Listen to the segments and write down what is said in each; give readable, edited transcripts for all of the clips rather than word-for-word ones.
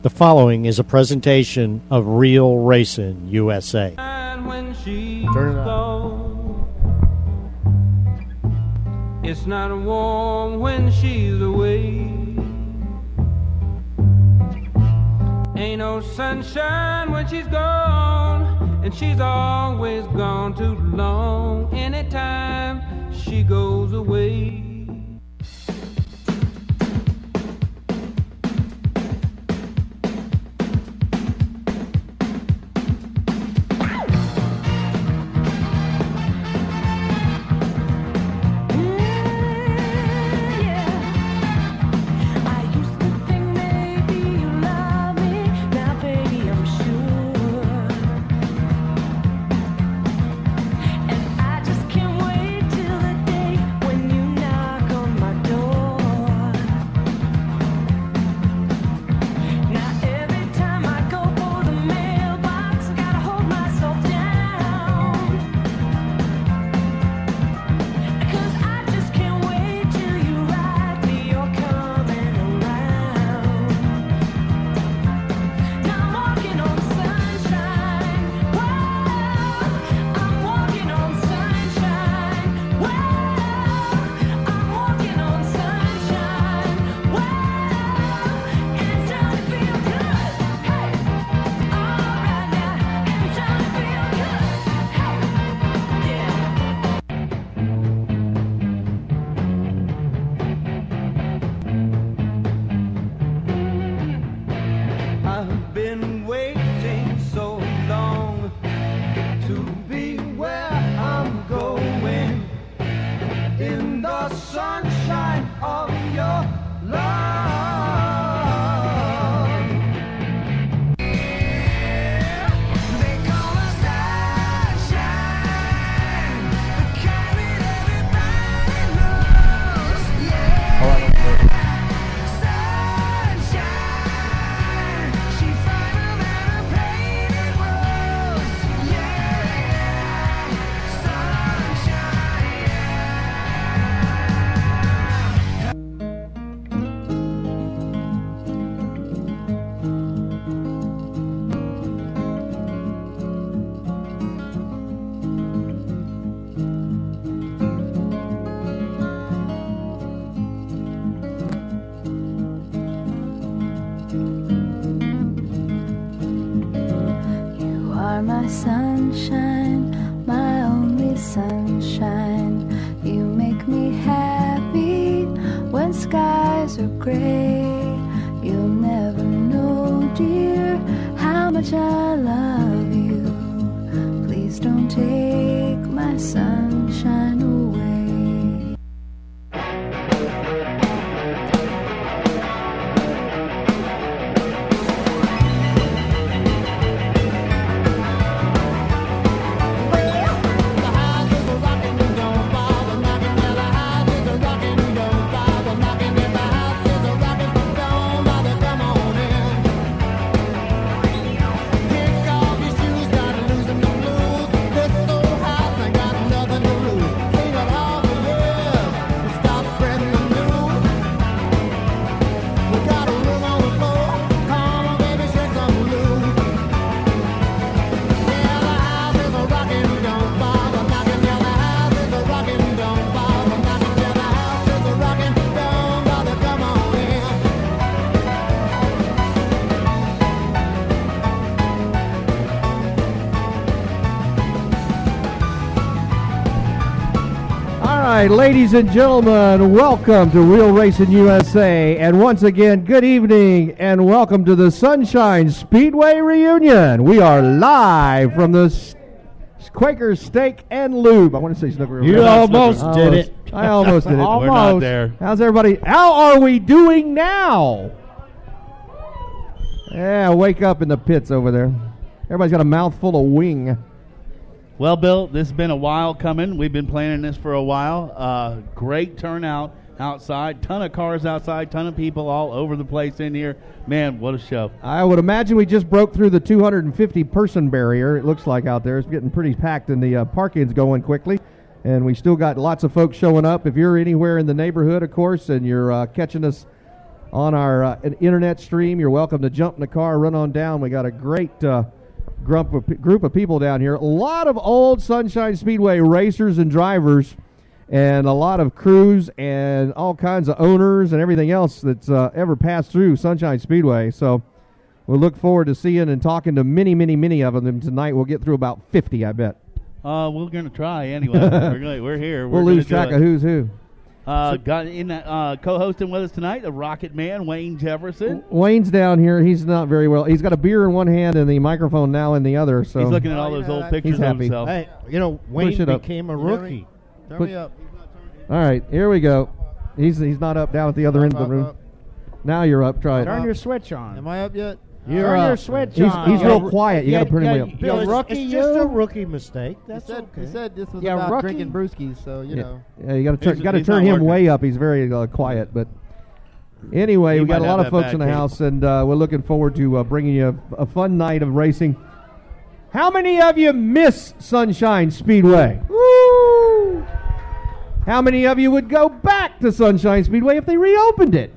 The following is a presentation of Real Racing USA. When she's Turn it up. gone, it's not warm when she's away. Ain't no sunshine when she's gone, and she's always gone too long. Anytime she goes away. I've been waiting so long to be where I'm going, in the sunshine of your love. They call us sunshine, the kind that everybody knows. Yeah. My sunshine, my only sunshine. You make me happy when skies are gray. You'll never know, dear, how much I love you. Please don't take my sunshine away. All right, ladies and gentlemen, welcome to Real Racing USA, and once again, good evening, and welcome to the Sunshine Speedway Reunion. We are live from the Quaker Steak and Lube. I want to say Snooker. You almost did it. I almost did it. Almost. We're not there. How's everybody? How are we doing now? Yeah, wake up in the pits over there. Everybody's got a mouthful of wing. Well, Bill, this has been a while coming. We've been planning this for a while. Great turnout outside. Ton of cars outside. Ton of people all over the place in here. Man, what a show. I would imagine we just broke through the 250-person barrier, it looks like, out there. It's getting pretty packed, and the parking's going quickly. And we still got lots of folks showing up. If you're anywhere in the neighborhood, of course, and you're catching us on our internet stream. You're welcome to jump in the car, run on down. We got a great group of people down here. A lot of old Sunshine Speedway racers and drivers, and a lot of crews and all kinds of owners and everything else that's ever passed through Sunshine Speedway. So we'll look forward to seeing and talking to many, many, many of them tonight. We'll get through about 50, I bet. We're going to try anyway. We're here. We'll lose track of who's who. Got in co-hosting with us tonight, the Rocket Man, Wayne Jefferson. Wayne's down here. He's not very well. He's got a beer in one hand and the microphone now in the other. So he's looking at all those old pictures of himself. Hey, Wayne became a rookie. Turn me up. All right, here we go. He's not up, down at the other end of the room. Now you're up. Try it. Turn your switch on. Am I up yet? Turn your switch on. He's real quiet. You got to turn him way up. Bill, it's just a rookie mistake. That's okay. He said this was about drinking brewskis, so you know. Yeah, you got to turn him way up. He's very quiet, but anyway, we got a lot of folks in the house, and we're looking forward to bringing you a fun night of racing. How many of you miss Sunshine Speedway? Woo! How many of you would go back to Sunshine Speedway if they reopened it?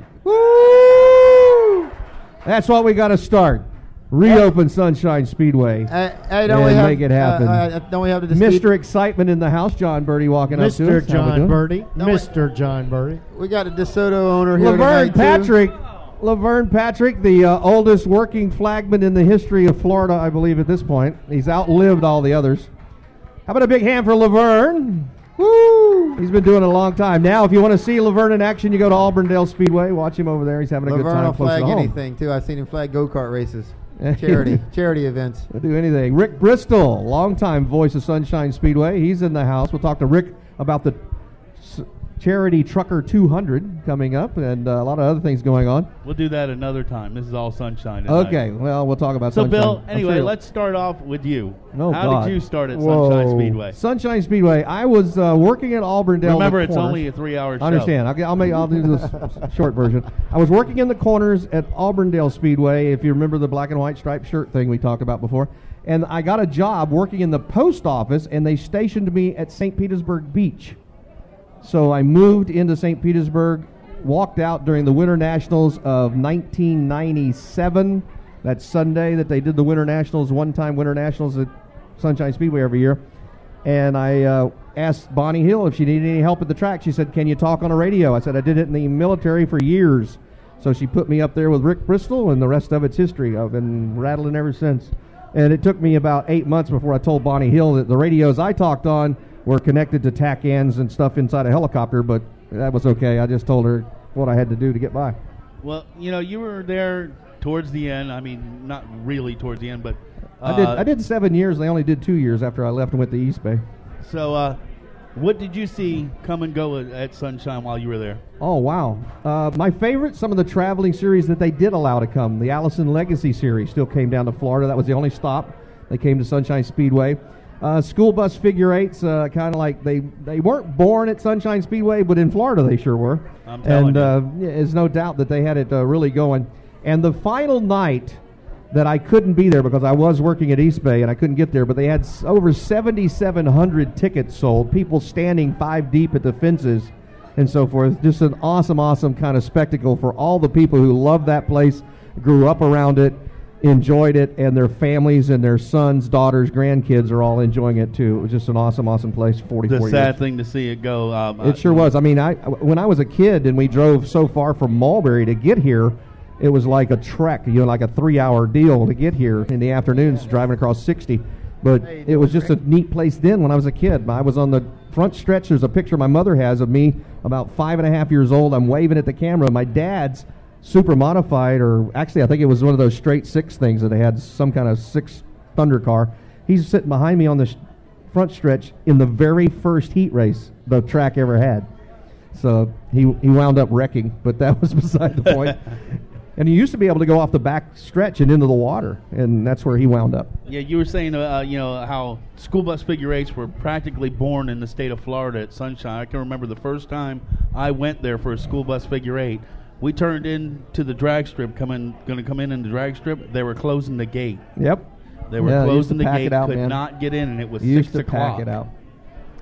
Woo! That's what we got to start. Reopen Sunshine Speedway. Make it happen. Don't we have the Mr. Excitement in the house, John Birdie walking up to us. Mr. John Birdie. Mr. John Birdie. We got a DeSoto owner here Laverne tonight, Laverne Patrick, the oldest working flagman in the history of Florida, I believe, at this point. He's outlived all the others. How about a big hand for Laverne? Woo! He's been doing it a long time. Now, if you want to see Laverne in action, you go to Auburndale Speedway. Watch him over there. He's having a good time. Laverne will close flag to home. anything, too. I've seen him flag go-kart races. Charity events. He'll do anything. Rick Bristol, longtime voice of Sunshine Speedway. He's in the house. We'll talk to Rick about the Charity Trucker 200 coming up and a lot of other things going on. We'll do that another time. This is all sunshine tonight. Okay, well, we'll talk about Sunshine. So, Bill, anyway, let's start off with you. Oh, How God. did you start at Sunshine Speedway? Sunshine Speedway. I was working at Auburndale. Remember, it's only a 3-hour show. I understand. I'll do this short version. I was working in the corners at Auburndale Speedway, if you remember the black and white striped shirt thing we talked about before. And I got a job working in the post office, and they stationed me at St. Petersburg Beach. So I moved into St. Petersburg, walked out during the Winter Nationals of 1997. That Sunday that they did the Winter Nationals, one-time Winter Nationals at Sunshine Speedway every year. And I asked Bonnie Hill if she needed any help at the track. She said, "Can you talk on a radio?" I said, "I did it in the military for years." So she put me up there with Rick Bristol, and the rest of it's history. I've been rattling ever since. And it took me about 8 months before I told Bonnie Hill that the radios I talked on were connected to tack ends and stuff inside a helicopter, but that was okay. I just told her what I had to do to get by. Well, you were there towards the end. I mean, not really towards the end, but... I did 7 years. They only did 2 years after I left and went to East Bay. So, what did you see come and go at Sunshine while you were there? Oh, wow. My favorite, some of the traveling series that they did allow to come. The Allison Legacy series still came down to Florida. That was the only stop. They came to Sunshine Speedway. School bus figure eights, kind of like they weren't born at Sunshine Speedway, but in Florida they sure were. I'm telling you. There's no doubt that they had it really going. And the final night that I couldn't be there because I was working at East Bay and I couldn't get there, but they had over 7,700 tickets sold, people standing 5 deep at the fences and so forth. Just an awesome kind of spectacle for all the people who love that place, grew up around it, enjoyed it, and their families and their sons, daughters, grandkids are all enjoying it too. It was just an awesome place. 44 years. The sad thing to see it go. It sure was. I mean, when I was a kid and we drove so far from Mulberry to get here, it was like a trek, like a 3-hour deal to get here in the afternoons, driving across 60. But it was just a neat place then when I was a kid. I was on the front stretch. There's a picture my mother has of me about 5.5 years old. I'm waving at the camera. My dad's super modified, or actually I think it was one of those straight six things that they had, some kind of 6 Thunder car. He's sitting behind me on the front stretch in the very first heat race the track ever had. So he wound up wrecking, but that was beside the point. And he used to be able to go off the back stretch and into the water, and that's where he wound up. Yeah, you were saying, how school bus figure eights were practically born in the state of Florida at Sunshine. I can remember the first time I went there for a school bus figure eight. We turned into the drag strip, going to come in the drag strip. They were closing the gate. Yep. They were closing the gate, could not get in, and it was 6 o'clock. Used to pack it out.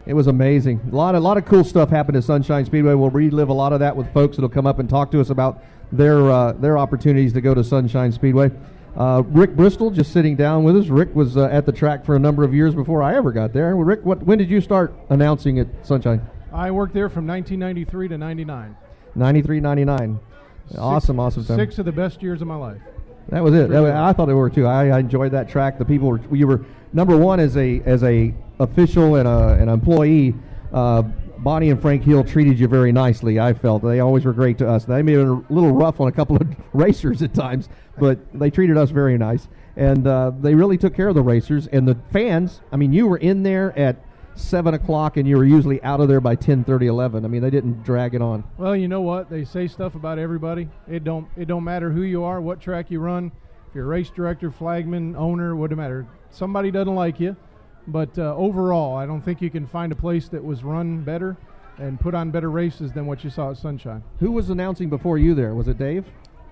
It was amazing. A lot of cool stuff happened at Sunshine Speedway. We'll relive a lot of that with folks that'll come up and talk to us about their opportunities to go to Sunshine Speedway. Rick Bristol just sitting down with us. Rick was at the track for a number of years before I ever got there. Rick, when did you start announcing at Sunshine? I worked there from 1993 to 99. 93, 99. Awesome time. 6 of the best years of my life. That was it. I thought they were too. I enjoyed that track. The people you were number one as a official and an employee. Bonnie and Frank Hill treated you very nicely. I felt they always were great to us. They may have been a little rough on a couple of racers at times, but they treated us very nice. And they really took care of the racers and the fans. I mean, you were in there at 7 o'clock, and you were usually out of there by 10:30, 11. I mean, they didn't drag it on. Well, you know what? They say stuff about everybody. It don't matter who you are, what track you run. If you're a race director, flagman, owner, what does it matter? Somebody doesn't like you. But overall, I don't think you can find a place that was run better and put on better races than what you saw at Sunshine. Who was announcing before you there? Was it Dave?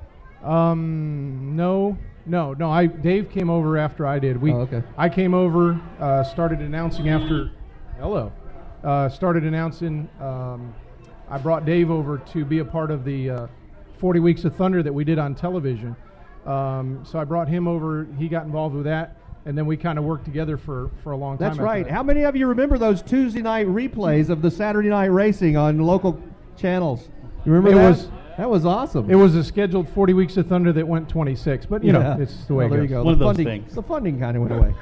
No. Dave came over after I did. Okay. I came over, started announcing after. Hello. Started announcing. I brought Dave over to be a part of the 40 Weeks of Thunder that we did on television. So I brought him over. He got involved with that. And then we kind of worked together for a long time. That's right. How many of you remember those Tuesday night replays of the Saturday night racing on local channels? You remember that? That was awesome. It was a scheduled 40 Weeks of Thunder that went 26, but you know, it's the way it goes. There you go. One of those things. The funding kind of went away.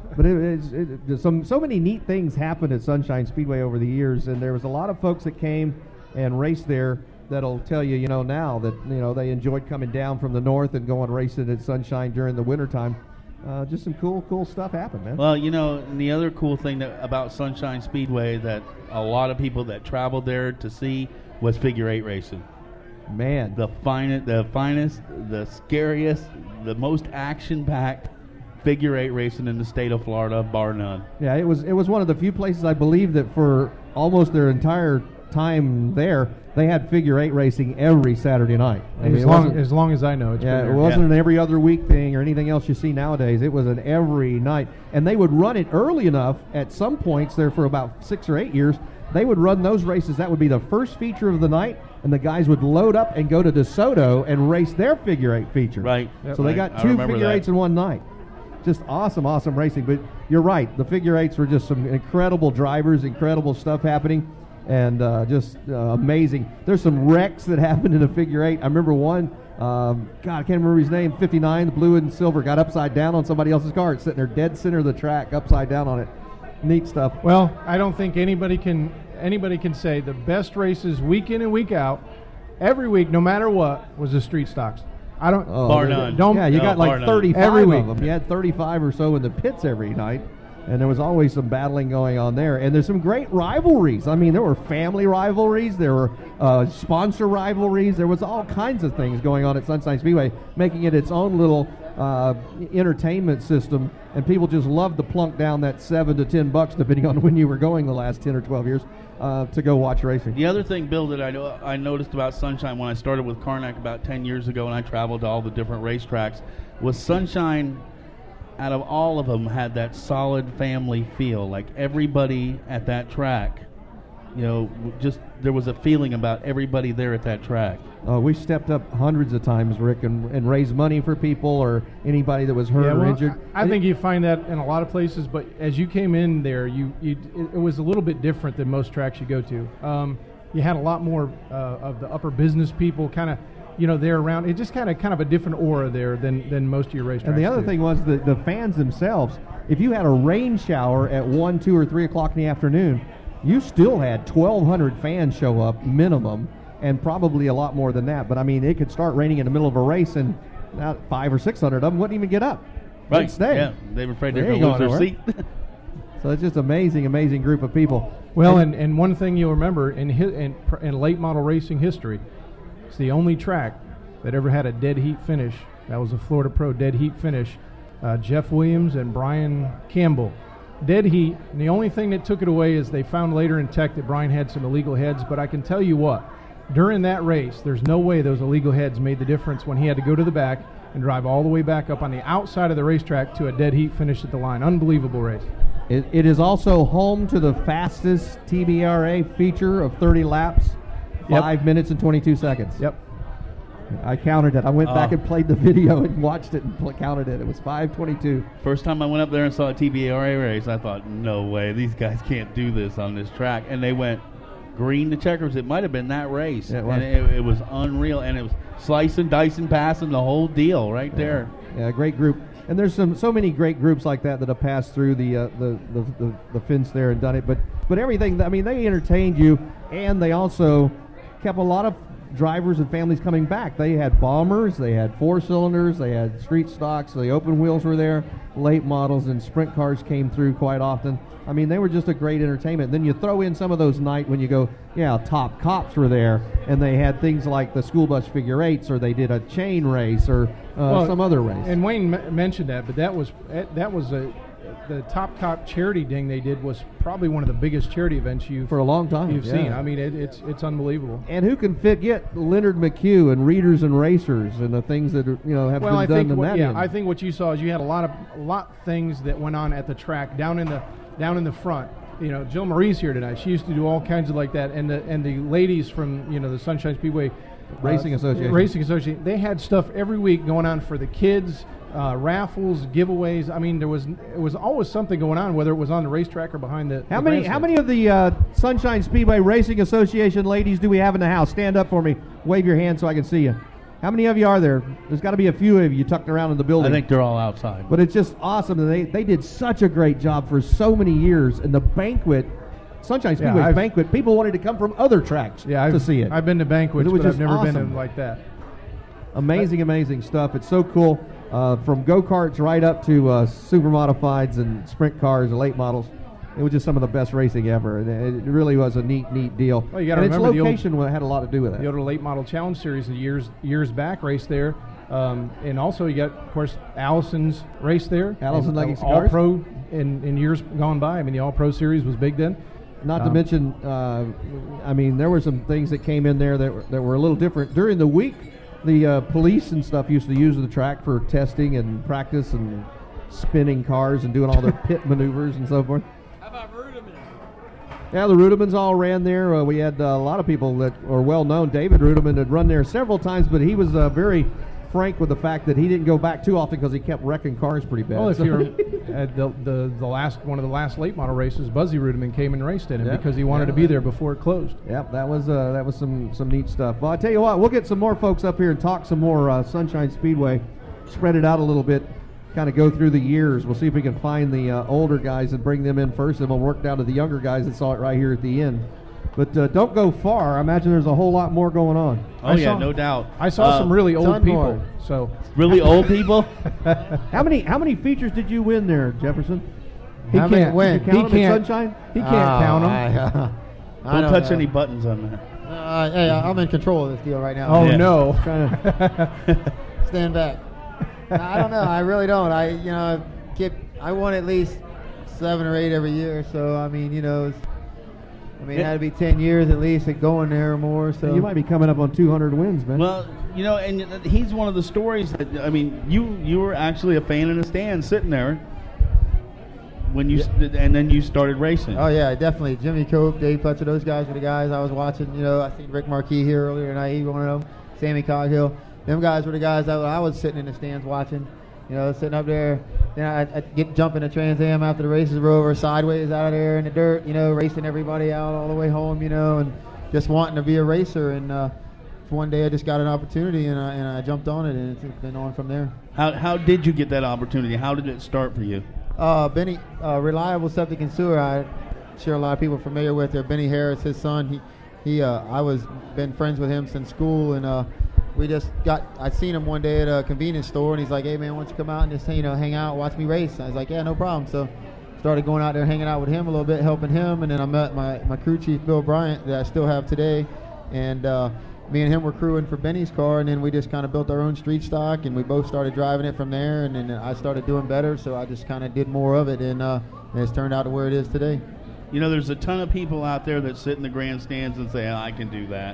But so many neat things happened at Sunshine Speedway over the years, and there was a lot of folks that came and raced there that'll tell you, now that, they enjoyed coming down from the north and going racing at Sunshine during the wintertime. Just some cool stuff happened, man. Well, and the other cool thing about Sunshine Speedway that a lot of people that traveled there to see was figure 8 racing. Man, the finest, the scariest, the most action-packed figure 8 racing in the state of Florida, bar none. Yeah, it was one of the few places I believe that for almost their entire time there, they had figure 8 racing every Saturday night. As long as I know, it wasn't an every other week thing or anything else you see nowadays. It was an every night, and they would run it early enough. At some points there, for about 6 or 8 years, they would run those races. That would be the first feature of the night, and the guys would load up and go to DeSoto and race their figure 8 feature. Right. So they got 2 figure 8s in one night. Just awesome racing. But you're right, the figure 8s were just some incredible drivers, incredible stuff happening. And just amazing. There's some wrecks that happened in a figure 8. I remember one, I can't remember his name, 59, the blue and silver, got upside down on somebody else's car. It's sitting there dead center of the track, upside down on it. Neat stuff. Well, I don't think anybody can say the best races week in and week out, every week, no matter what, was the street stocks. I don't. Bar none. You got like 35 every week. of them. You had 35 or so in the pits every night. And there was always some battling going on there. And there's some great rivalries. I mean, there were family rivalries. There were sponsor rivalries. There was all kinds of things going on at Sunshine Speedway, making it its own little entertainment system. And people just loved to plunk down that $7 to $10, depending on when you were going the last 10 or 12 years, to go watch racing. The other thing, Bill, that I noticed about Sunshine when I started with Karnak about 10 years ago and I traveled to all the different racetracks was Sunshine, out of all of them, had that solid family feel. Like everybody at that track, just there was a feeling about everybody there at that track. We stepped up hundreds of times, Rick, and raised money for people or anybody that was hurt or injured. I think you find that in a lot of places, but as you came in there, it was a little bit different than most tracks you go to. You had a lot more of the upper business people kind of, they're around. It just kind of a different aura there than most of your racetracks. And the other thing was the fans themselves. If you had a rain shower at 1, 2, or 3 o'clock in the afternoon, you still had 1,200 fans show up minimum, and probably a lot more than that. But I mean, it could start raining in the middle of a race, and 500 or 600 of them wouldn't even get up. Right? They'd stay. Yeah, they were afraid they're going to lose their seat. So it's just amazing group of people. Well, and one thing you'll remember in late model racing history, it's the only track that ever had a dead heat finish. That was a Florida Pro dead heat finish. Jeff Williams and Brian Campbell. Dead heat, and the only thing that took it away is they found later in tech that Brian had some illegal heads, but I can tell you what, during that race, there's no way those illegal heads made the difference when he had to go to the back and drive all the way back up on the outside of the racetrack to a dead heat finish at the line. Unbelievable race. It is also home to the fastest TBRA feature of 30 laps, 5 minutes and 22 seconds. Yep. I counted it. I went back and played the video and watched it and counted it. It was 5:22. First time I went up there and saw a TBRA race, I thought, no way, these guys can't do this on this track. And they went green to checkers. It might have been that race. Yeah, it was. And it was unreal. And it was slicing, dicing, passing, the whole deal right there. Yeah, great group. And there's so many great groups like that have passed through the fence there and done it. But everything, I mean, they entertained you, and they also kept a lot of drivers and families coming back. They had bombers, they had 4-cylinders, they had street stocks, the open wheels were there, late models, and sprint cars came through quite often. I mean, they were just a great entertainment. Then you throw in some of those nights when you go, top cops were there, and they had things like the school bus figure 8s, or they did a chain race, or some other race. And Wayne mentioned that, but that was the Top Cop charity thing they did was probably one of the biggest charity events for a long time you've seen. I mean, it's unbelievable. And who can forget Leonard McHugh and Readers and Racers and the things that have been done in that end? I think what you saw is you had a lot of things that went on at the track down in the front. Jill Marie's here tonight. She used to do all kinds of like that, and the ladies from the Sunshine Speedway Racing Association. They had stuff every week going on for the kids. Raffles, giveaways. I mean, it was always something going on, whether it was on the racetrack or behind the. How many of the Sunshine Speedway Racing Association ladies do we have in the house? Stand up for me. Wave your hand so I can see you. How many of you are there? There's got to be a few of you tucked around in the building. I think they're all outside. But it's just awesome. They did such a great job for so many years. And the banquet, Sunshine Speedway banquet, people wanted to come from other tracks to see it. I've been to banquets, but I've never been in like that. Amazing stuff. It's so cool. From go-karts right up to super modifieds and sprint cars and late models. It was just some of the best racing ever. And it really was a neat deal. Well, you got to remember its location had a lot to do with it. The old Late Model Challenge Series, the years back, race there. And also you got, of course, Allison's race there. Allison Legacy Cars. All-Pro in years gone by. I mean, the All-Pro Series was big then. Not to mention, there were some things that came in there that were a little different. During the week, the police and stuff used to use the track for testing and practice and spinning cars and doing all their pit maneuvers and so forth. How about Rudiman? Yeah, the Rudimans all ran there. We had a lot of people that are well known. David Rudiman had run there several times, but he was very frank with the fact that he didn't go back too often because he kept wrecking cars pretty bad. Well, if you're at one of the last late model races, Buzzy Rudiman came and raced in it because he wanted to be there before it closed. Yep, that was some neat stuff. Well, I tell you what, we'll get some more folks up here and talk some more Sunshine Speedway, spread it out a little bit, kind of go through the years. We'll see if we can find the older guys and bring them in first, and we'll work down to the younger guys that saw it right here at the end. But don't go far. I imagine there's a whole lot more going on. No doubt. I saw some really old people. So really old people. How many features did you win there, Jefferson? How many win? He can't. Sunshine? He can't count them. Don't touch any buttons on that. Hey, I'm in control of this deal right now. Oh no! Trying to stand back. I don't know. I really don't. I won at least 7 or 8 every year. So it had to be 10 years at least at going there or more. So you might be coming up on 200 wins, man. Well, and he's one of the stories that you were actually a fan in the stand sitting there when and then you started racing. Oh yeah, definitely. Jimmy Cope, Dave Pletcher, those guys were the guys I was watching. I seen Rick Marquis here earlier tonight. He was one of them. Sammy Coghill. Them guys were the guys that I was sitting in the stands watching. Sitting up there. I'd get jumping the Trans Am after the races were over, sideways out of there in the dirt, racing everybody out all the way home, and just wanting to be a racer. And one day I just got an opportunity, and I jumped on it, and it's been on from there. How did you get that opportunity? How did it start for you? Benny, Reliable Septic and Sewer, I'm sure a lot of people are familiar with her. Benny Harris, his son, I been friends with him since school, and I seen him one day at a convenience store, and he's like, hey man, why don't you come out and just hang out, watch me race? And I was like, yeah, no problem. So started going out there, hanging out with him a little bit, helping him, and then I met my crew chief, Bill Bryant, that I still have today, and me and him were crewing for Benny's car, and then we just kind of built our own street stock, and we both started driving it from there, and then I started doing better, so I just kind of did more of it, and it's turned out to where it is today. There's a ton of people out there that sit in the grandstands and say, I can do that.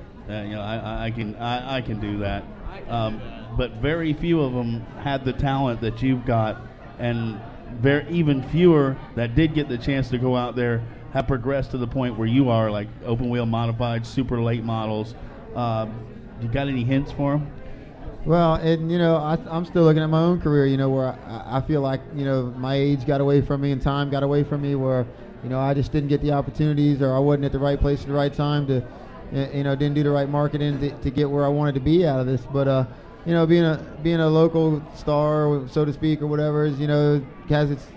I can do that. But very few of them had the talent that you've got, and even fewer that did get the chance to go out there have progressed to the point where you are, like open wheel modified, super late models. You got any hints for them? Well, and I'm still looking at my own career, where I feel like, my age got away from me and time got away from me, where, I just didn't get the opportunities, or I wasn't at the right place at the right time to, didn't do the right marketing to get where I wanted to be out of this. But, being a local star, so to speak, or whatever, is, has its,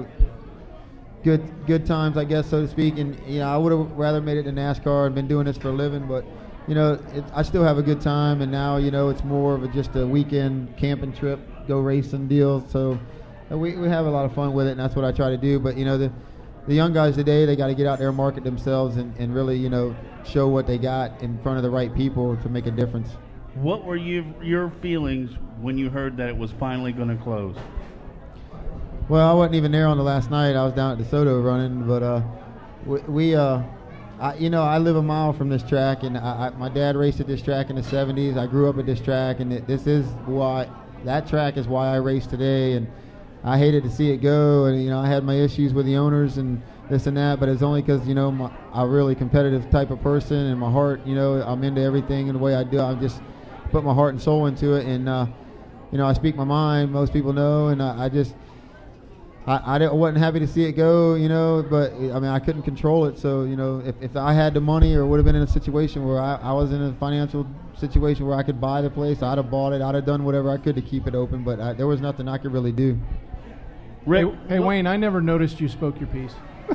good times, I guess, so to speak. And, I would have rather made it to NASCAR and been doing this for a living, but I still have a good time, and now, it's more of just a weekend camping trip, go racing deal. So we have a lot of fun with it, and that's what I try to do. But, the young guys today, they got to get out there and market themselves and really, show what they got in front of the right people to make a difference. What were your feelings when you heard that it was finally going to close? Well, I wasn't even there on the last night. I was down at DeSoto running, but I live a mile from this track, and my dad raced at this track in the 70s. I grew up at this track, and that track is why I race today, and I hated to see it go. And, I had my issues with the owners and this and that, but it's only because, I'm a really competitive type of person, and my heart, I'm into everything in the way I do. I just put my heart and soul into it, and, I speak my mind, most people know, and I wasn't happy to see it go, but I couldn't control it. So, if I had the money or would have been in a situation where I was in a financial situation where I could buy the place, I'd have bought it. I'd have done whatever I could to keep it open, but there was nothing I could really do. Rick, hey Wayne, I never noticed you spoke your piece.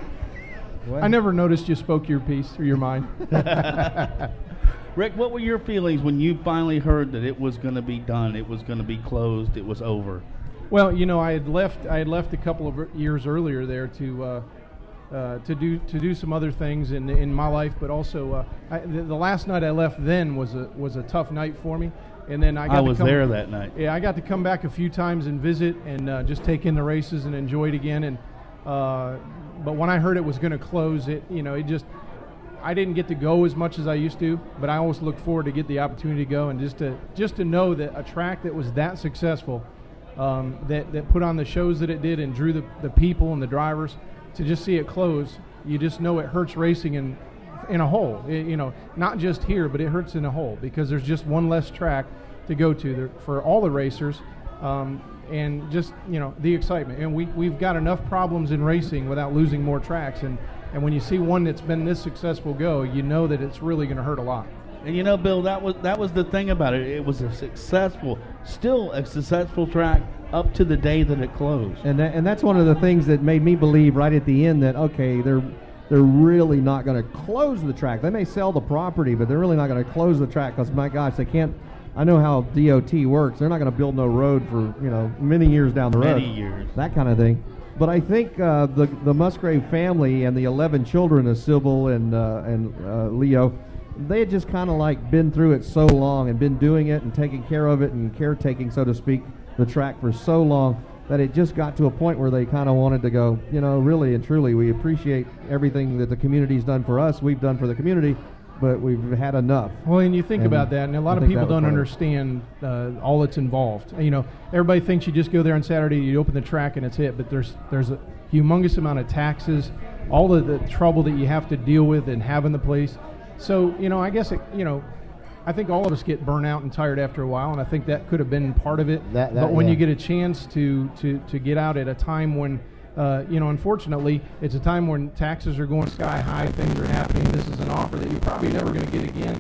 I never noticed you spoke your piece or your mind. Rick, what were your feelings when you finally heard that it was going to be done, it was going to be closed, it was over? Well, I had left a couple of years earlier there to do some other things in my life, but also the last night I left then was a tough night for me, and then I was there that night. Yeah, I got to come back a few times and visit and just take in the races and enjoy it again. And but when I heard it was going to close, I didn't get to go as much as I used to, but I always look forward to get the opportunity to go and just to know that a track that was that successful. That put on the shows that it did and drew the people and the drivers, to just see it close, you just know it hurts racing in a whole. Not just here, but it hurts in a whole, because there's just one less track to go to for all the racers, and just the excitement. And we've got enough problems in racing without losing more tracks. And when you see one that's been this successful go, you know that it's really going to hurt a lot. And Bill, that was the thing about it. It was still a successful track up to the day that it closed. And that's one of the things that made me believe right at the end that, okay, they're really not going to close the track. They may sell the property, but they're really not going to close the track, because, my gosh, they can't. I know how DOT works. They're not going to build no road for many years down the road. Many years. That kind of thing. But I think the Musgrave family and the 11 children of Sybil and Leo, they had just kind of like been through it so long and been doing it and taking care of it and caretaking, so to speak, the track for so long, that it just got to a point where they kind of wanted to go, really and truly, we appreciate everything that the community's done for us, we've done for the community, but we've had enough. Well, and you think about that, and a lot of people don't understand all that's involved. Everybody thinks you just go there on Saturday, you open the track, and it's it, but there's a humongous amount of taxes, all of the trouble that you have to deal with and have in the place. So, I guess, I think all of us get burnt out and tired after a while, and I think that could have been part of it. But when you get a chance to get out at a time when, unfortunately, it's a time when taxes are going sky high, things are happening, this is an offer that you're probably never going to get again.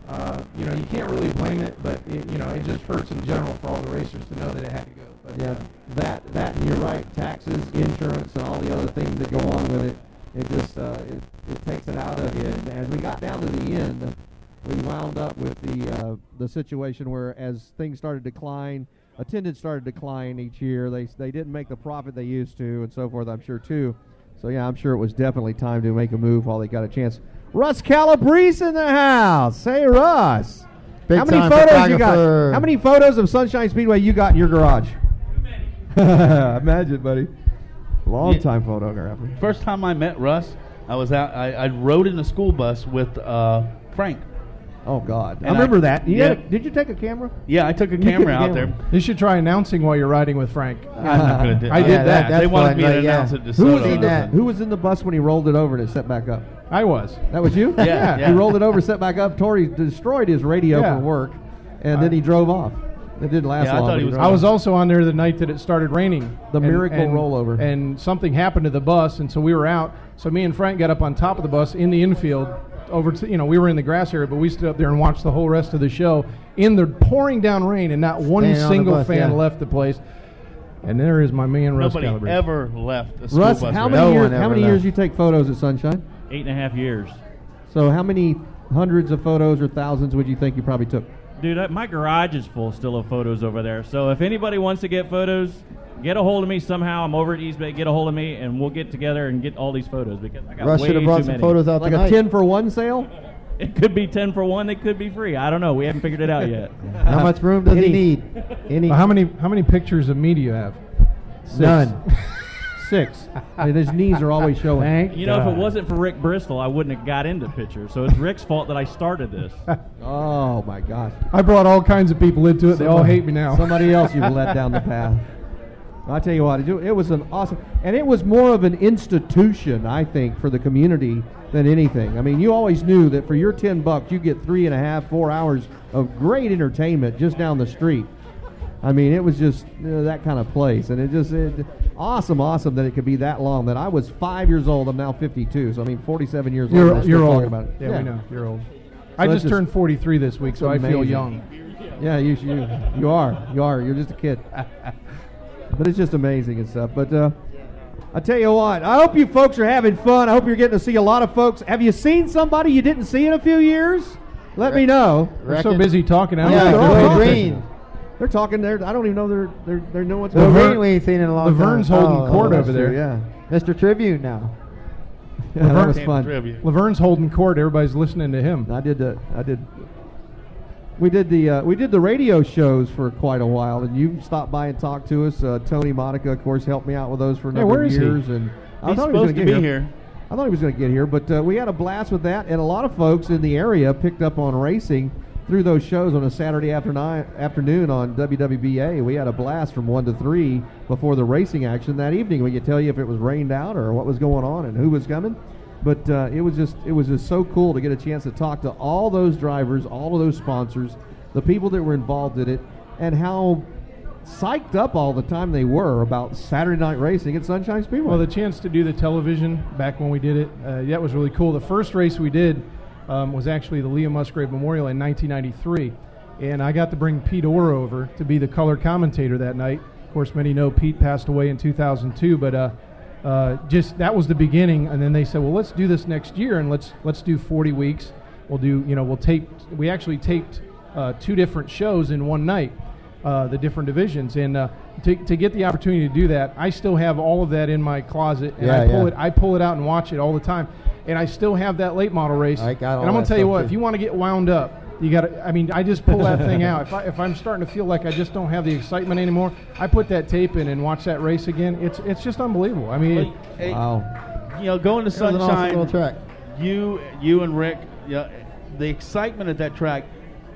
You can't really blame it, but, it just hurts in general for all the racers to know that it had to go. But, yeah, that and you're right, taxes, insurance, and all the other things that go on with it. It just it takes it out of you. And as we got down to the end, we wound up with the situation where, as things started to decline, attendance started to decline each year. They didn't make the profit they used to, and so forth, I'm sure, too. So, yeah, I'm sure it was definitely time to make a move while they got a chance. Russ Calabrese in the house. Hey, Russ. Big How many time photos you got? photographer. How many photos of Sunshine Speedway you got in your garage? Too many. Imagine, buddy. Long-time photographer. First time I met Russ, I was out. I rode in a school bus with Frank. Oh God, I And remember that. yeah. Did you take a camera? Yeah, I took a You took camera a out camera. there. You should try announcing while you're riding with Frank. I'm not going to do I did that. They that's wanted fun, me to but yeah. announce it to Who was, Soto. in that? who was in the bus when he rolled it over and it set back up? I was. That was you? Yeah. He rolled it over, set back up. Tori destroyed his radio Yeah. for work, and then he drove off. It didn't last Yeah, I long. thought but he was- drove I was off. also on there the night that it started raining. The miracle rollover. And something happened to the bus, and so we were out. So me and Frank got up on top of the bus in the infield. Over to, we were in the grass area, but we stood up there and watched the whole rest of the show in the pouring down rain, and not one Staying on the single bus, fan yeah. left the place. And there is my man Russ Nobody Calabrese. ever left a school Russ, bus. how race. many No years? one How ever many left. years you take photos at Sunshine? 8.5 years. So how many hundreds of photos or thousands would you think you probably took? Dude, my garage is full still of photos over there. So if anybody wants to get photos, get a hold of me somehow. I'm over at East Bay. Get a hold of me, and we'll get together and get all these photos because I got Russ way should have too brought some many. photos out Like tonight. a 10 for 1 sale? It could be 10 for 1. They could be free. I don't know. We haven't figured it out yet. How much room does he need? Any? Well, how many pictures of me do you have? None. 6. I mean, his knees are always showing. Thank You know, if God. it wasn't for Rick Bristol, I wouldn't have got into pictures. So it's Rick's fault that I started this. Oh my gosh! I brought all kinds of people into it. They all hate me now. Somebody else you've let down the path. I tell you what, it was an awesome, and it was more of an institution, I think, for the community than anything. I mean, you always knew that for your $10, you get 3.5, 4 hours of great entertainment just down the street. I mean, it was just that kind of place, and awesome that it could be that long. That I was 5 years old. I'm now 52, so I mean, 47 years old. I'm still You're talking old. about it. Yeah, we know you're old. I that's just just- turned 43 this week, so I feel amazing. young. Yeah, you are. You're just a kid. But it's just amazing and stuff. But I tell you what, I hope you folks are having fun. I hope you're getting to see a lot of folks. Have you seen somebody you didn't see in a few years? Let me know. They're so busy talking. I don't Yeah, think they're Will paying Green. attention. They're talking there. I don't even know they're know what's Will going on. Green we ain't seen in a long time. Laverne's holding court that's over there. true, yeah. Mr. Tribune now. Yeah, that was Damn fun. trivia. Laverne's holding court. Everybody's listening to him. We did the radio shows for quite a while, and you stopped by and talked to us. Tony Monica, of course, helped me out with those for a number where of is he? years. And I He's thought he was supposed gonna to get be here. I thought he was going to get here, but we had a blast with that, and a lot of folks in the area picked up on racing through those shows on a Saturday afternoon on WWBA. We had a blast from 1 to 3 before the racing action that evening. We could tell you if it was rained out or what was going on and who was coming. But it was just so cool to get a chance to talk to all those drivers, all of those sponsors, the people that were involved in it, and how psyched up all the time they were about Saturday night racing at Sunshine Speedway. Well, the chance to do the television back when we did it, that was really cool. The first race we did was actually the Leah Musgrave Memorial in 1993, and I got to bring Pete Orr over to be the color commentator that night. Of course, many know Pete passed away in 2002, but just that was the beginning. And then they said, well, let's do this next year, and let's do 40 weeks. We actually taped 2 different shows in one night. The different divisions, and to get the opportunity to do that, I still have all of that in my closet, and I pull it out and watch it all the time, and I still have that late model race. I got all and I'm gonna that tell you stuff what, too. if you want to get wound up, you got to. I mean, I just pull that thing out. If I'm starting to feel like I just don't have the excitement anymore, I put that tape in and watch that race again. It's just unbelievable. I mean, Hey, wow. you know, going to It was an awesome Sunshine, little track. you and Rick, the excitement at that track,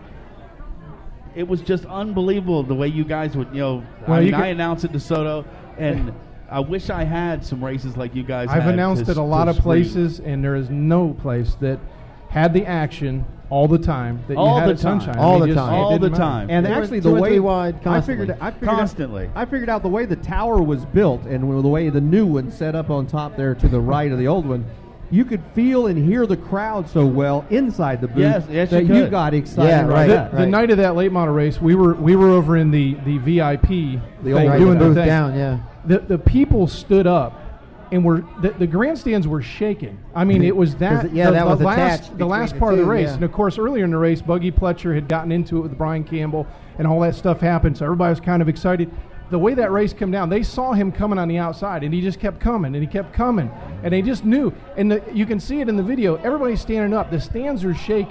it was just unbelievable the way you guys would, Well, I you mean, I could- announced it to Soto, and I wish I had some races like you guys I've had announced to- it a lot to of screen. places, and there is no place that had the action all the time that you All had the at time. Sunshine. All I mean, the just- time. it All didn't the matter. time. And They went actually, 2 the and way 3 wide I constantly. figured Constantly. I figured out the way the tower was built and the way the new one set up on top there to the right of the old one. You could feel and hear the crowd so well inside the booth Yes, that you you could. got excited. Yeah, right. there. The night of that late model race, we were over in the VIP The thing, old Right, doing the the booth thing. down, yeah. The people stood up, and the grandstands were shaking. I mean, it was that. 'Cause, yeah, that was last attached the between last the part of the two, race. yeah. And of course, earlier in the race, Buggy Pletcher had gotten into it with Brian Campbell, and all that stuff happened. So everybody was kind of excited. The way that race came down, they saw him coming on the outside, and he just kept coming, and he kept coming, and they just knew. And you can see it in the video. Everybody's standing up. The stands are shaking,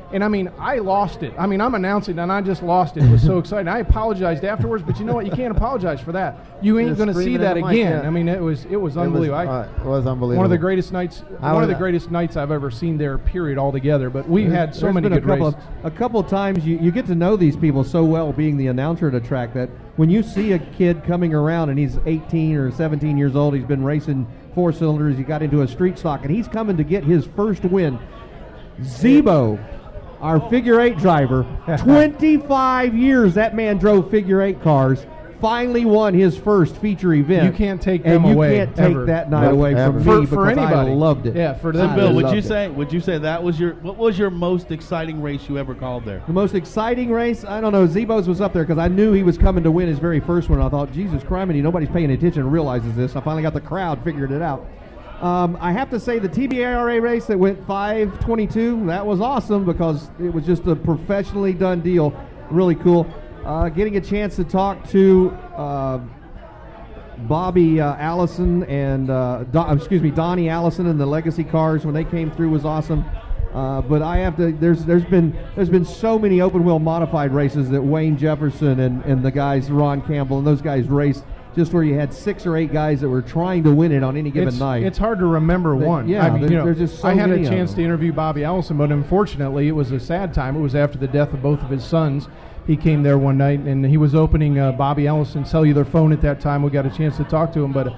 And I mean, I lost it. I mean, I'm announcing and I just lost it. It was so exciting. I apologized afterwards, but you know what? You can't apologize for that. You ain't going to see that again. I mean, it was unbelievable. It was unbelievable. One of the greatest nights. One of the greatest nights I've ever seen there. Period. Altogether. But we had so many good races. A couple of times you get to know these people so well, being the announcer at a track, that when you see a kid coming around and he's 18 or 17 years old, he's been racing 4 cylinders, he got into a street stock, and he's coming to get his first win. Zebo, our figure 8 driver, 25 years that man drove figure 8 cars, finally won his first feature event. You can't take them away. And you can't take that night away from me because anybody. I loved it. Yeah, for them. Bill, would you say that was what was your most exciting race you ever called there? The most exciting race? I don't know. Zebo's was up there because I knew he was coming to win his very first one. I thought, Jesus criminy, nobody's paying attention and realizes this. I finally got the crowd figured it out. I have to say the TBARA race that went 5:22, that was awesome because it was just a professionally done deal. Really cool. Getting a chance to talk to Bobby Allison and Donnie Allison and the Legacy cars when they came through was awesome. But I have to. There's been so many open wheel modified races that Wayne Jefferson and the guys Ron Campbell and those guys raced, just where you had 6 or 8 guys that were trying to win it on any given night. It's hard to remember one. Yeah, I mean, there's just so I had many a chance to interview Bobby Allison, but unfortunately, it was a sad time. It was after the death of both of his sons. He came there one night, and he was opening Bobby Allison's cellular phone at that time. We got a chance to talk to him, but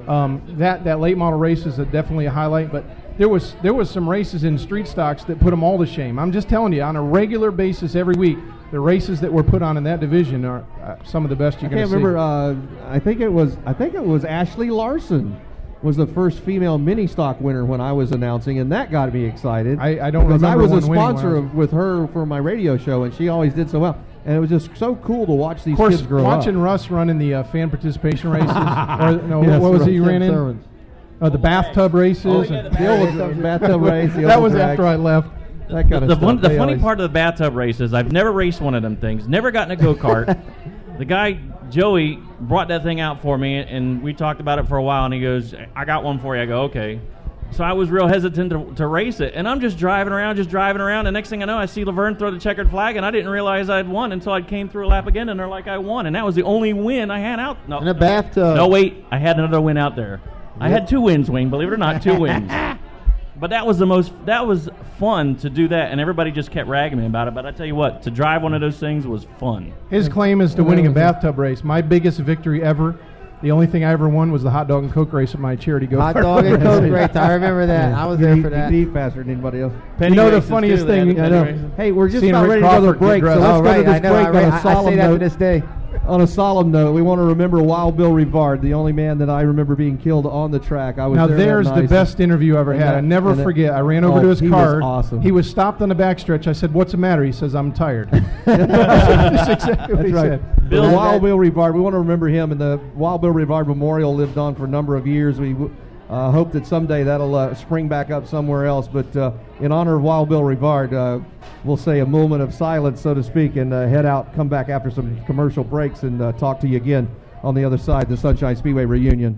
that late model race is definitely a highlight. But there was some races in street stocks that put them all to shame. I'm just telling you, on a regular basis every week, the races that were put on in that division are some of the best you're going to see. I can't remember. I think it was Ashley Larson was the first female mini stock winner when I was announcing, and that got me excited. I don't remember. I was a one sponsor with her for my radio show, and she always did so well. And it was just so cool to watch these kids grow up. Watching Russ run in the fan participation races, what was it you ran in? The bathtub races. The old bathtub race. That was after I left. That kind of stuff. The funny part of the bathtub race is I've never raced one of them things. Never gotten a go-kart. The guy, Joey, brought that thing out for me, and we talked about it for a while, and he goes, I got one for you. I go, okay. So I was real hesitant to race it, and I'm just driving around, and next thing I know, I see Laverne throw the checkered flag, and I didn't realize I'd won until I came through a lap again, and they're like, I won, and that was the only win I had out. No, in a bathtub. No, wait, I had another win out there. Yep. I had 2 wins, Wayne, believe it or not, 2 wins. But that was fun to do that, and everybody just kept ragging me about it. But I tell you what, to drive one of those things was fun. His claim is to winning a bathtub race. My biggest victory ever. The only thing I ever won was the hot dog and Coke race at my charity go-kart. Hot dog and Coke race. I remember that. I was there for that. You eat faster than anybody else. You know the funniest thing? Hey, we're just about ready to go to the break, so let's go to this break on a solemn note. To this day. On a solemn note, we want to remember Wild Bill Rivard, the only man that I remember being killed on the track. I was now there there's the best interview I ever had. I never forget. I ran over to his car. Was awesome. He was stopped on the backstretch. I said, "What's the matter?" He says, "I'm tired." That's exactly what he said. Wild Bill Rivard. We want to remember him, and the Wild Bill Rivard Memorial lived on for a number of years. We hope that someday that'll spring back up somewhere else. But in honor of Wild Bill Rivard, we'll say a moment of silence, so to speak, and head out, come back after some commercial breaks, and talk to you again on the other side, the Sunshine Speedway reunion.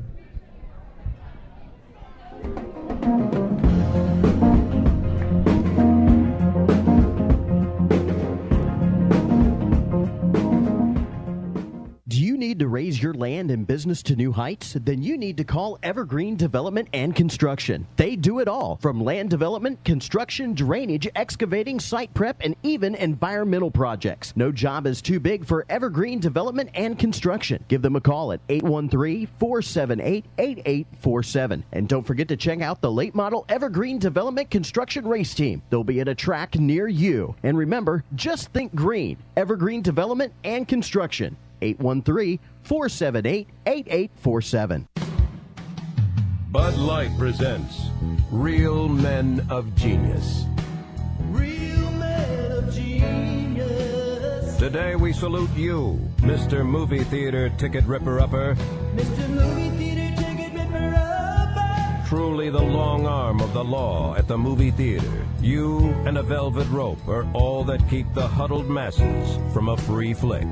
Need to raise your land and business to new heights? Then you need to call Evergreen Development and Construction. They do it all, from land development, construction, drainage, excavating, site prep, and even environmental projects. No job is too big for Evergreen Development and Construction. Give them a call at 813-478-8847. And don't forget to check out the late model Evergreen Development Construction Race Team. They'll be at a track near you. And remember, just think green. Evergreen Development and Construction. 813-478-8847. Bud Light presents Real Men of Genius. Real Men of Genius. Today we salute you, Mr. Movie Theater Ticket Ripper-Upper. Mr. Movie Theater Ticket Ripper-Upper. Truly the long arm of the law at the movie theater. You and a velvet rope are all that keep the huddled masses from a free flick.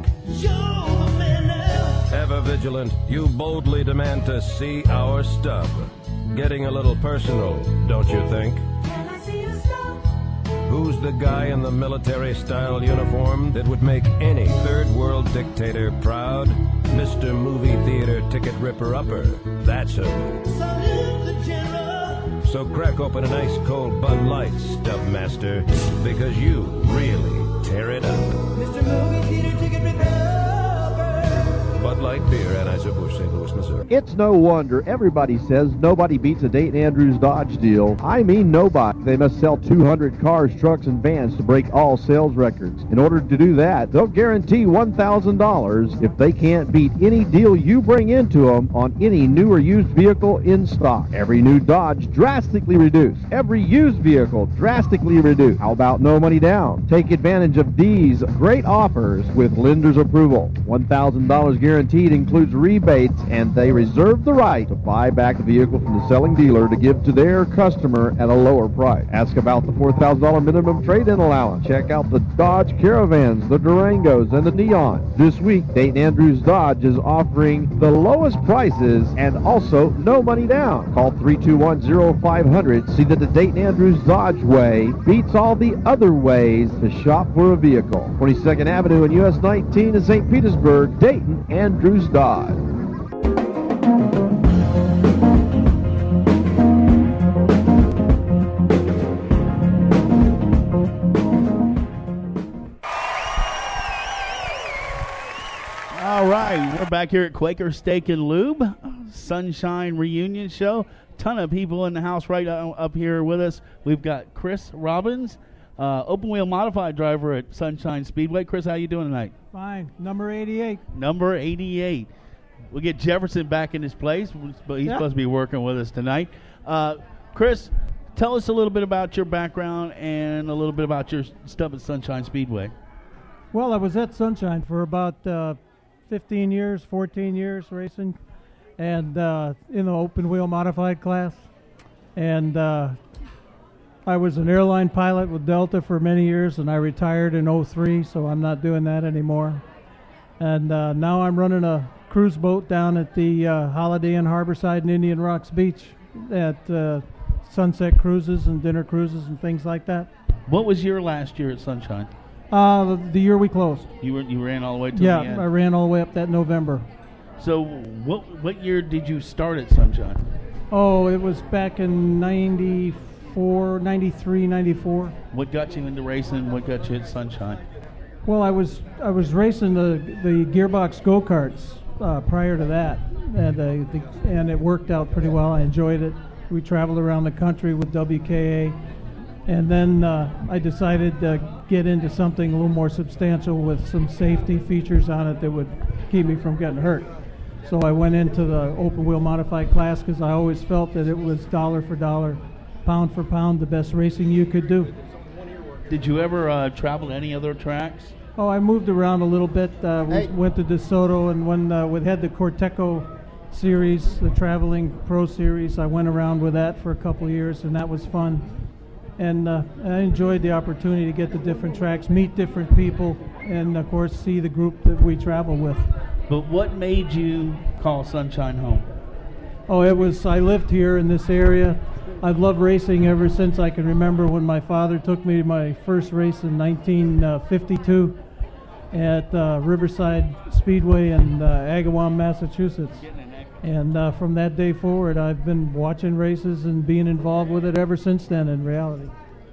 Ever vigilant, you boldly demand to see our stub. Getting a little personal, don't you think? Can I see your stub? Who's the guy in the military-style uniform that would make any third-world dictator proud? Mr. Movie Theater Ticket Ripper-Upper. That's who. So crack open a nice cold Bud Light, Stuff Master, because you really tear it up. Mr. Movie Theater Ticket Ripper-Upper. Bud Light Beer, Anheuser-Busch, St. Louis, Missouri. It's no wonder everybody says nobody beats a Dayton Andrews Dodge deal. I mean nobody. They must sell 200 cars, trucks, and vans to break all sales records. In order to do that, they'll guarantee $1,000 if they can't beat any deal you bring into them on any new or used vehicle in stock. Every new Dodge drastically reduced. Every used vehicle drastically reduced. How about no money down? Take advantage of these great offers with lender's approval. $1,000 guaranteed includes rebates, and they reserve the right to buy back the vehicle from the selling dealer to give to their customer at a lower price. Ask about the $4,000 minimum trade-in allowance. Check out the Dodge Caravans, the Durangos, and the Neons. This week, Dayton Andrews Dodge is offering the lowest prices and also no money down. Call 321-0500. See that the Dayton Andrews Dodge way beats all the other ways to shop for a vehicle. 22nd Avenue and US 19 in St. Petersburg, Dayton Andrews Dodge. All right, we're back here at Quaker Steak and Lube, Sunshine Reunion Show. Ton of people in the house right up here with us. We've got Chris Robbins, open wheel modified driver at Sunshine Speedway. Chris, how you doing tonight? Fine. Number 88. Number 88. We'll get Jefferson back in his place, but he's supposed to be working with us tonight. Chris, tell us a little bit about your background and a little bit about your stuff at Sunshine Speedway. Well, I was at Sunshine for about 15 years, 14 years racing, and in the open wheel modified class. And I was an airline pilot with Delta for many years, and I retired in 03, so I'm not doing that anymore. And now I'm running a cruise boat down at the Holiday Inn Harborside in Indian Rocks Beach at sunset cruises and dinner cruises and things like that. What was your last year at Sunshine? The year we closed. You ran all the way to the end? Yeah, I ran all the way up that November. So what year did you start at Sunshine? Oh, it was back in 94, 93, 94. What got you into racing? What got you at Sunshine? Well, I was racing the gearbox go-karts prior to that, and it worked out pretty well. I enjoyed it. We traveled around the country with WKA, and then I decided to get into something a little more substantial with some safety features on it that would keep me from getting hurt. So I went into the open wheel modified class because I always felt that it was dollar for dollar, pound for pound, the best racing you could do. Did you ever travel to any other tracks? Oh, I moved around a little bit. We went to DeSoto, and when we had the Corteco series, the traveling pro series, I went around with that for a couple of years, and that was fun. And I enjoyed the opportunity to get to different tracks, meet different people, and of course see the group that we travel with. But what made you call Sunshine home? Oh, I lived here in this area. I've loved racing ever since I can remember, when my father took me to my first race in 1952 at Riverside Speedway in Agawam, Massachusetts. And from that day forward, I've been watching races and being involved with it ever since then, in reality.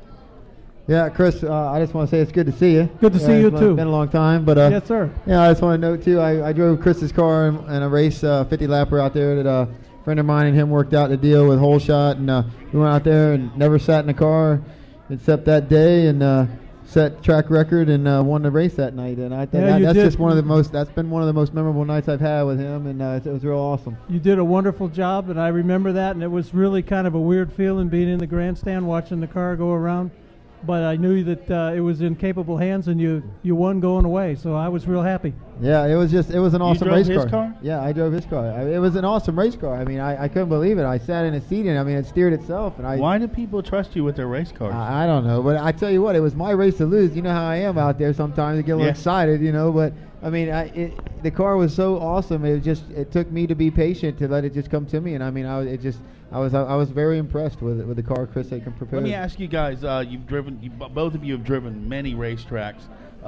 Yeah, Chris, I just want to say it's good to see you. Good to see you, too. It's been a long time. But yes, sir. Yeah, I just want to note, too, I drove Chris's car in a race, 50-lapper out there that a friend of mine and him worked out the deal with Whole Shot. And we went out there and never sat in a car except that day, and set track record and won the race that night. And I think that's just that's been one of the most memorable nights I've had with him, and it was real awesome. You did a wonderful job, and I remember that, and it was really kind of a weird feeling being in the grandstand watching the car go around. But I knew that it was in capable hands, and you won going away, so I was real happy. Yeah, it was an awesome race car. You drove his car? Yeah, I drove his car. It was an awesome race car. I mean, I couldn't believe it. I sat in a seat, and I mean, it steered itself. And why do people trust you with their race cars? I don't know, but I tell you what, it was my race to lose. You know how I am out there sometimes. I get a little excited, but I mean, the car was so awesome. It took me to be patient to let it just come to me, and I mean, I was very impressed with the car Chris Aiken prepared. Let me ask you guys. Both of you have driven many racetracks.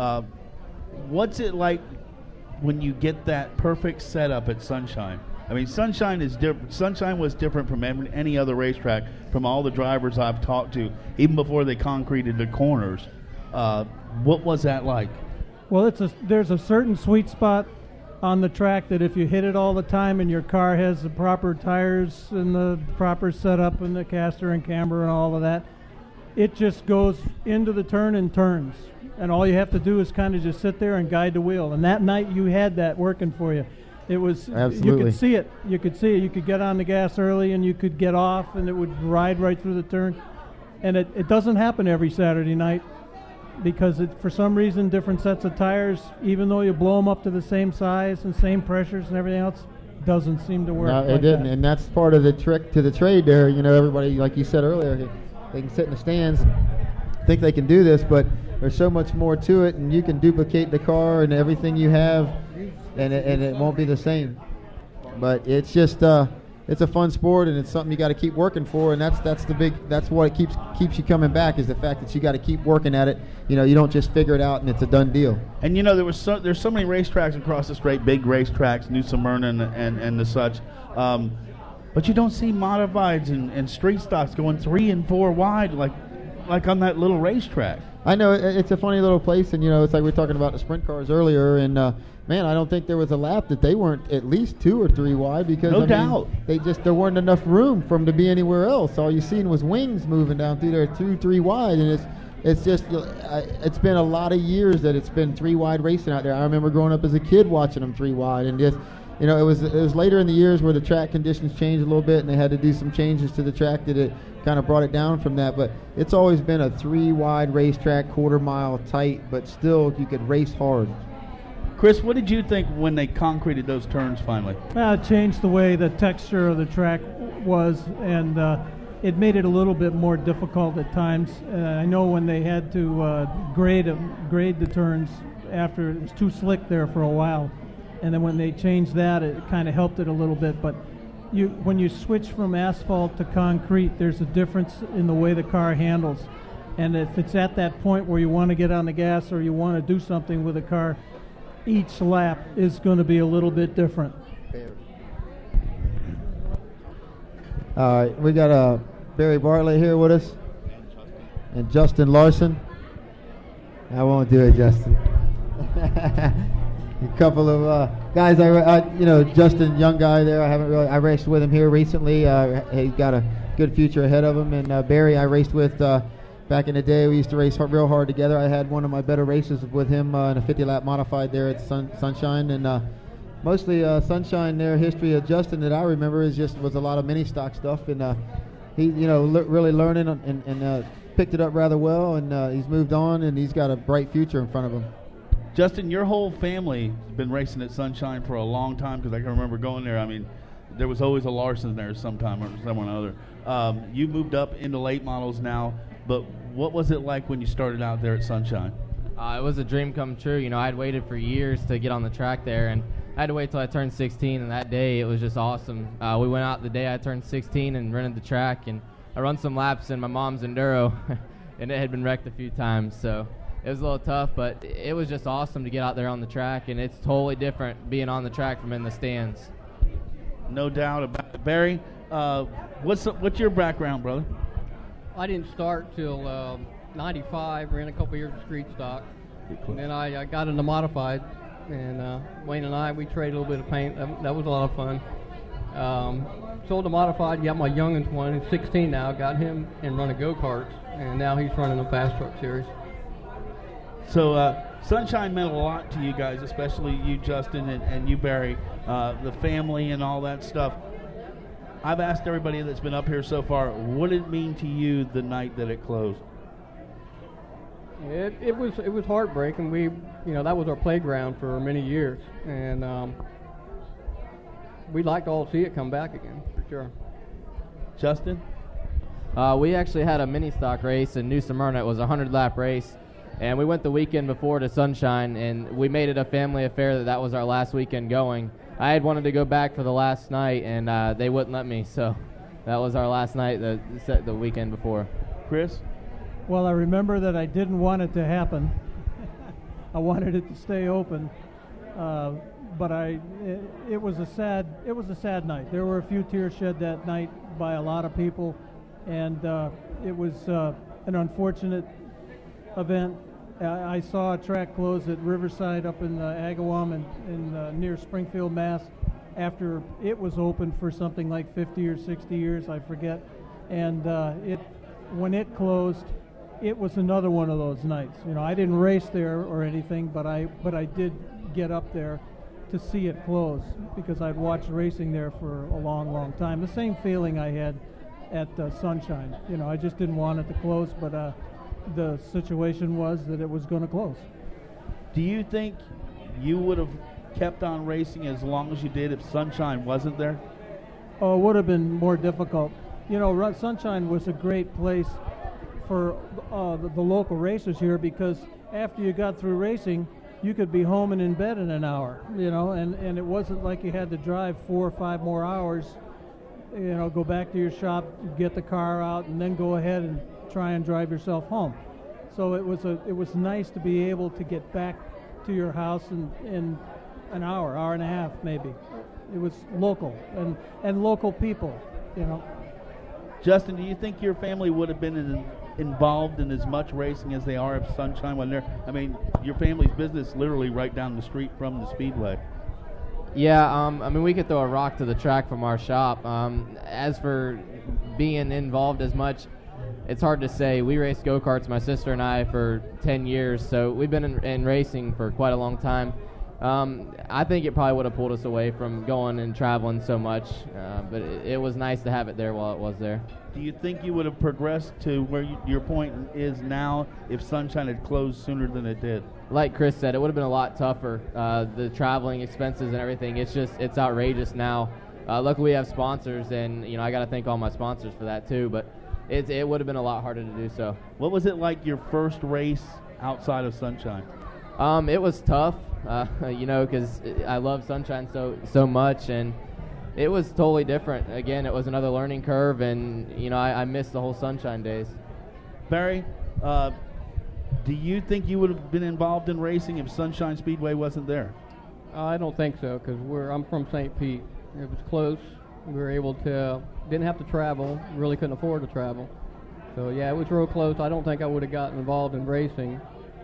What's it like when you get that perfect setup at Sunshine? I mean, Sunshine is different. Sunshine was different from any other racetrack. From all the drivers I've talked to, even before they concreted the corners. What was that like? Well, there's a certain sweet spot on the track that if you hit it all the time and your car has the proper tires and the proper setup and the caster and camber and all of that, it just goes into the turn and turns. And all you have to do is kind of just sit there and guide the wheel. And that night you had that working for you. It was Absolutely. You could see it. You could see it. You could get on the gas early and you could get off and it would ride right through the turn. And it doesn't happen every Saturday night. Because for some reason, different sets of tires, even though you blow them up to the same size and same pressures and everything else, doesn't seem to work. No, it didn't, and that's part of the trick to the trade there. You know, everybody, like you said earlier, they can sit in the stands, think they can do this, but there's so much more to it, and you can duplicate the car and everything you have, and it won't be the same. But it's just it's a fun sport, and it's something you got to keep working for, and that's what keeps you coming back, is the fact that you got to keep working at it. You know, you don't just figure it out and it's a done deal. And you know, there's so many racetracks across the state, big racetracks, New Smyrna and the such, but you don't see modifieds and street stocks going 3 and 4 wide like on that little racetrack. I know it's a funny little place, and you know, it's like we were talking about the sprint cars earlier, and man, I don't think there was a lap that they weren't at least 2 or 3 wide, because no doubt there weren't enough room for them to be anywhere else. All you seen was wings moving down through there 2, 3 wide, and it's just it's been a lot of years that it's been 3 wide racing out there. I remember growing up as a kid watching them 3 wide, and just, you know, it was later in the years where the track conditions changed a little bit, and they had to do some changes to the track that it kind of brought it down from that. But it's always been a 3 wide racetrack, quarter-mile tight, but still you could race hard. Chris, what did you think when they concreted those turns finally? It changed the way the texture of the track was, and it made it a little bit more difficult at times. I know when they had to grade the turns after it was too slick there for a while, and then when they changed that, it kind of helped it a little bit. But when you switch from asphalt to concrete, there's a difference in the way the car handles. And if it's at that point where you want to get on the gas or you want to do something with the car, each lap is going to be a little bit different. All right, we got Barry Bartlett here with us, and Justin Larson. I won't do it, Justin. A couple of guys, Justin, young guy there. I raced with him here recently. He's got a good future ahead of him. And Barry, I raced with back in the day. We used to race real hard together. I had one of my better races with him in a 50-lap modified there at Sunshine. And mostly Sunshine, their history of Justin that I remember was a lot of mini stock stuff. And he, really learning and picked it up rather well. And he's moved on, and he's got a bright future in front of him. Justin, your whole family has been racing at Sunshine for a long time, because I can remember going there. I mean, there was always a Larson there sometime or someone or other. You moved up into late models now, but what was it like when you started out there at Sunshine? It was a dream come true. You know, I'd waited for years to get on the track there, and I had to wait till I turned 16, and that day it was just awesome. We went out the day I turned 16 and rented the track, and I run some laps in my mom's Enduro, and it had been wrecked a few times, so it was a little tough, but it was just awesome to get out there on the track, and it's totally different being on the track from in the stands. No doubt about it. Barry, what's your background, brother? I didn't start till 95, ran a couple years of street stock, and then I got into modified, and Wayne and I, we traded a little bit of paint. That was a lot of fun. Sold the modified, got my youngest one, he's 16 now, got him and running go-karts, and now he's running the Fast Truck Series. So Sunshine meant a lot to you guys, especially you, Justin, and you, Barry, the family and all that stuff. I've asked everybody that's been up here so far, what did it mean to you the night that it closed? It was heartbreaking. That was our playground for many years, and we'd like to all see it come back again, for sure. Justin? We actually had a mini stock race in New Smyrna. It was a 100-lap race, And we went the weekend before to Sunshine, and we made it a family affair that was our last weekend going. I had wanted to go back for the last night, and they wouldn't let me, so that was our last night the weekend before. Chris? Well, I remember that I didn't want it to happen. I wanted it to stay open, but it was a sad night. There were a few tears shed that night by a lot of people, and it was an unfortunate event. I saw a track close at Riverside up in Agawam and near Springfield, Mass. After it was open for something like 50 or 60 years, I forget. And when it closed, it was another one of those nights. You know, I didn't race there or anything, but I did get up there to see it close because I'd watched racing there for a long, long time. The same feeling I had at Sunshine. You know, I just didn't want it to close, but the situation was that it was going to close. Do you think you would have kept on racing as long as you did if Sunshine wasn't there? Oh, it would have been more difficult. You know, Sunshine was a great place for the local racers here because after you got through racing, you could be home and in bed in an hour, you know, and it wasn't like you had to drive 4 or 5 more hours, you know, go back to your shop, get the car out, and then go ahead and try and drive yourself home. So it was nice to be able to get back to your house in an hour and a half maybe. It was local and local people, you know. Justin, do you think your family would have been involved in as much racing as they are if Sunshine wasn't there? I mean, your family's business literally right down the street from the Speedway. Yeah, I mean, we could throw a rock to the track from our shop. As for being involved as much, it's hard to say. We raced go-karts, my sister and I, for 10 years, so we've been in racing for quite a long time. I think it probably would have pulled us away from going and traveling so much, but it was nice to have it there while it was there. Do you think you would have progressed to where your point is now if Sunshine had closed sooner than it did? Like Chris said, it would have been a lot tougher. The traveling expenses and everything, it's outrageous now. Luckily we have sponsors, and you know I got to thank all my sponsors for that too, but it would have been a lot harder to do so. What was it like your first race outside of Sunshine? It was tough, you know, because I love Sunshine so much, and it was totally different. Again, it was another learning curve, and you know, I missed the whole Sunshine days. Barry, do you think you would have been involved in racing if Sunshine Speedway wasn't there? I don't think so, because I'm from St. Pete. It was close. We were able to, didn't have to travel, really couldn't afford to travel. So yeah, it was real close. I don't think I would have gotten involved in racing.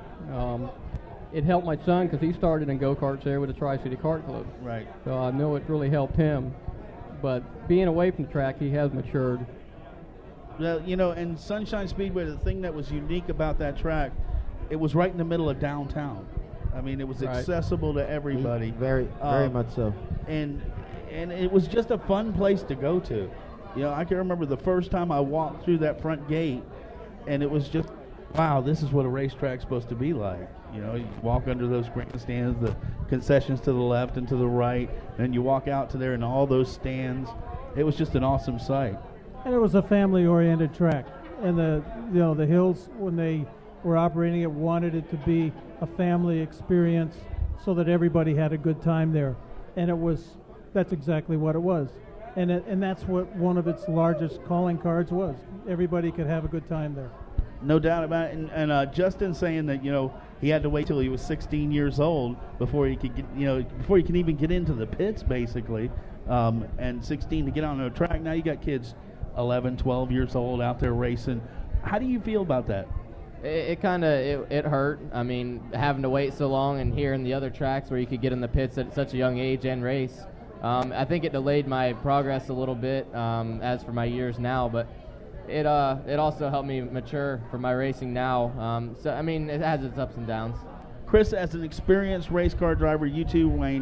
It helped my son because he started in go-karts there with the Tri-City Kart Club. Right. So I know it really helped him. But being away from the track, he has matured. Well, you know, and Sunshine Speedway, the thing that was unique about that track, it was right in the middle of downtown. I mean, it was accessible to everybody. Very much so. And it was just a fun place to go to. You know, I can remember the first time I walked through that front gate, and it was just, wow, this is what a racetrack's supposed to be like. You know, you walk under those grandstands, the concessions to the left and to the right, and you walk out to there and all those stands. It was just an awesome sight. And it was a family-oriented track. And the Hills, when they were operating it, wanted it to be a family experience so that everybody had a good time there. And that's exactly what it was. And that's what one of its largest calling cards was. Everybody could have a good time there. No doubt about it. And Justin saying that, you know, he had to wait till he was 16 years old before he could get, you know, before he can even get into the pits, basically. And 16 to get on a track. Now you got kids 11, 12 years old out there racing. How do you feel about that? It kind of it hurt. I mean, having to wait so long and hearing the other tracks where you could get in the pits at such a young age and race. I think it delayed my progress a little bit as for my years now, but it also helped me mature for my racing now. So, I mean, it has its ups and downs. Chris, as an experienced race car driver, you too, Wayne,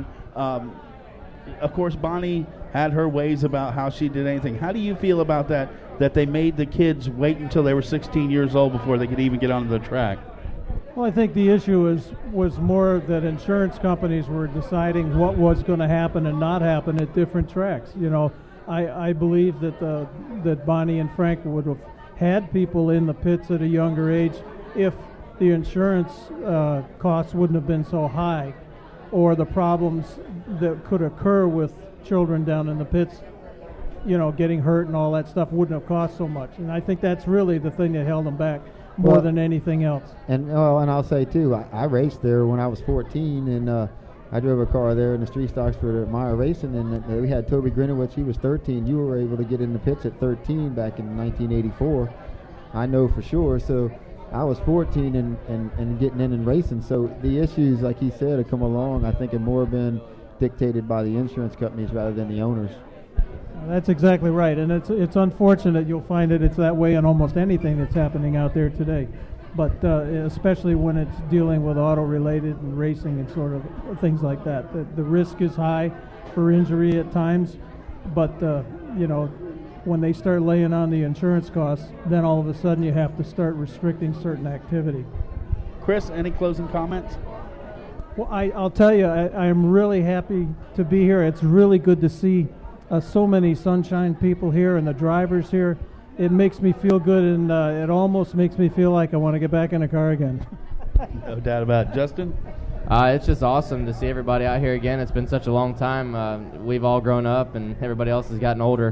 of course, Bonnie had her ways about how she did anything. How do you feel about that they made the kids wait until they were 16 years old before they could even get onto the track? Well, I think the issue was more that insurance companies were deciding what was going to happen and not happen at different tracks. You know, I believe that Bonnie and Frank would have had people in the pits at a younger age if the insurance costs wouldn't have been so high, or the problems that could occur with children down in the pits, getting hurt and all that stuff wouldn't have cost so much. And I think that's really the thing that held them back more than anything else. And I'll say too, I raced there when I was 14, and I drove a car there in the street stocks for Meyer Racing, and we had Toby Grinowitz. He was 13. You were able to get in the pits at 13 back in 1984. I know for sure. So I was 14 and getting in and racing. So the issues, like he said, have come along. I think have more been dictated by the insurance companies rather than the owners. That's exactly right, and it's unfortunate. You'll find that it's that way in almost anything that's happening out there today. But especially when it's dealing with auto-related and racing and sort of things like that. The risk is high for injury at times, but, when they start laying on the insurance costs, then all of a sudden you have to start restricting certain activity. Chris, any closing comments? Well, I'll tell you, I am really happy to be here. It's really good to see so many Sunshine people here and the drivers here. It makes me feel good, and it almost makes me feel like I want to get back in the car again. No doubt about it. Justin? It's just awesome to see everybody out here again. It's been such a long time. We've all grown up, and everybody else has gotten older.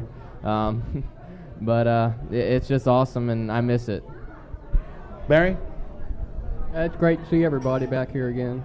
But it's just awesome, and I miss it. Barry? It's great to see everybody back here again.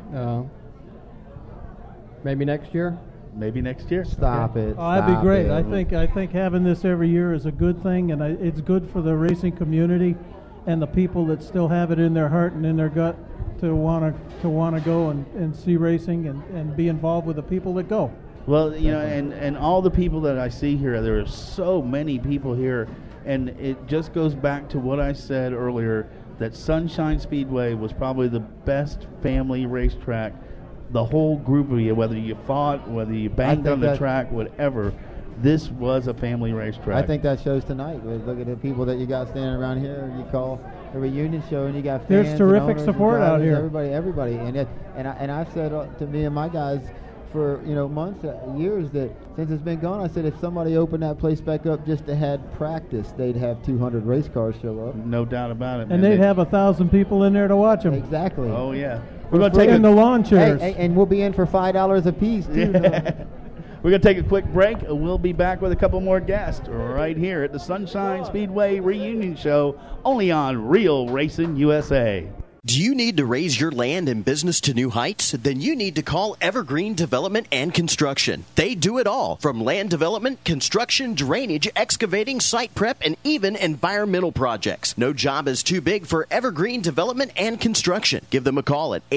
Maybe next year? Maybe next year. Stop it. Oh, that'd be great. I think having this every year is a good thing, and it's good for the racing community and the people that still have it in their heart and in their gut to want to go and see racing and be involved with the people that go. Well, and all the people that I see here, there are so many people here, and it just goes back to what I said earlier, that Sunshine Speedway was probably the best family racetrack. The whole group of you, whether you fought, whether you banged on the track, whatever, this was a family racetrack. I think that shows tonight. Look at the people that you got standing around here. You call a reunion show, and you got fans. There's terrific and support out here. Everybody, and I've said to me and my guys for months, years, that since it's been gone, I said if somebody opened that place back up just to have practice, they'd have 200 race cars show up. No doubt about it. And they'd have 1,000 people in there to watch them. Exactly. Oh yeah. We're going to take in the lawn chairs. And we'll be in for $5 a piece, too. Yeah. We're going to take a quick break, and we'll be back with a couple more guests right here at the Sunshine Speedway Reunion Show, only on Real Racing USA. Do you need to raise your land and business to new heights? Then you need to call Evergreen Development and Construction. They do it all, from land development, construction, drainage, excavating, site prep, and even environmental projects. No job is too big for Evergreen Development and Construction. Give them a call at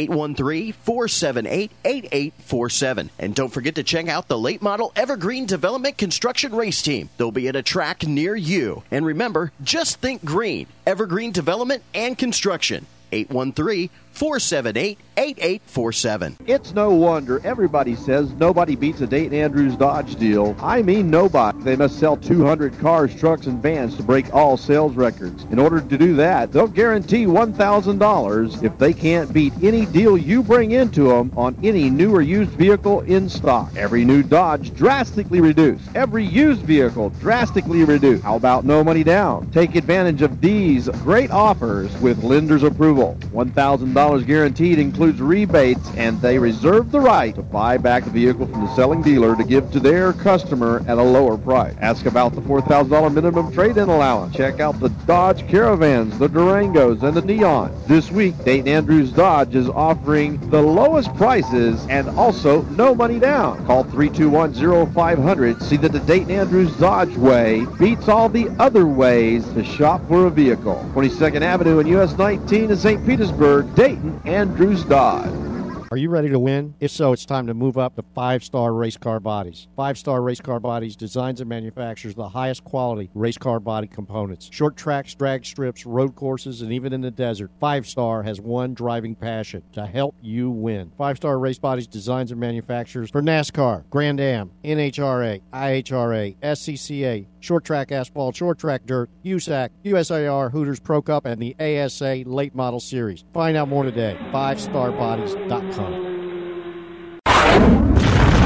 813-478-8847. And don't forget to check out the late model Evergreen Development Construction race team. They'll be at a track near you. And remember, just think green. Evergreen Development and Construction. 813-478-8847. It's no wonder everybody says nobody beats a Dayton Andrews Dodge deal. I mean nobody. They must sell 200 cars, trucks, and vans to break all sales records. In order to do that, they'll guarantee $1,000 if they can't beat any deal you bring into them on any new or used vehicle in stock. Every new Dodge drastically reduced. Every used vehicle drastically reduced. How about no money down? Take advantage of these great offers with lender's approval. $1,000 guaranteed includes rebates, and they reserve the right to buy back the vehicle from the selling dealer to give to their customer at a lower price. Ask about the $4,000 minimum trade-in allowance. Check out the Dodge Caravans, the Durangos, and the Neons. This week, Dayton Andrews Dodge is offering the lowest prices and also no money down. Call 321-0500. See that the Dayton Andrews Dodge way beats all the other ways to shop for a vehicle. 22nd Avenue and US 19 in St. Petersburg, Dayton Andrews Dodge. Are you ready to win? If so, it's time to move up to 5-Star Race Car Bodies. 5-Star Race Car Bodies designs and manufactures the highest quality race car body components. Short tracks, drag strips, road courses, and even in the desert, 5-Star has one driving passion: to help you win. 5-Star Race Bodies designs and manufactures for NASCAR, Grand Am, NHRA, IHRA, SCCA, short track asphalt, short track dirt, USAC, USAR, Hooters Pro Cup, and the ASA Late Model Series. Find out more today. 5starbodies.com.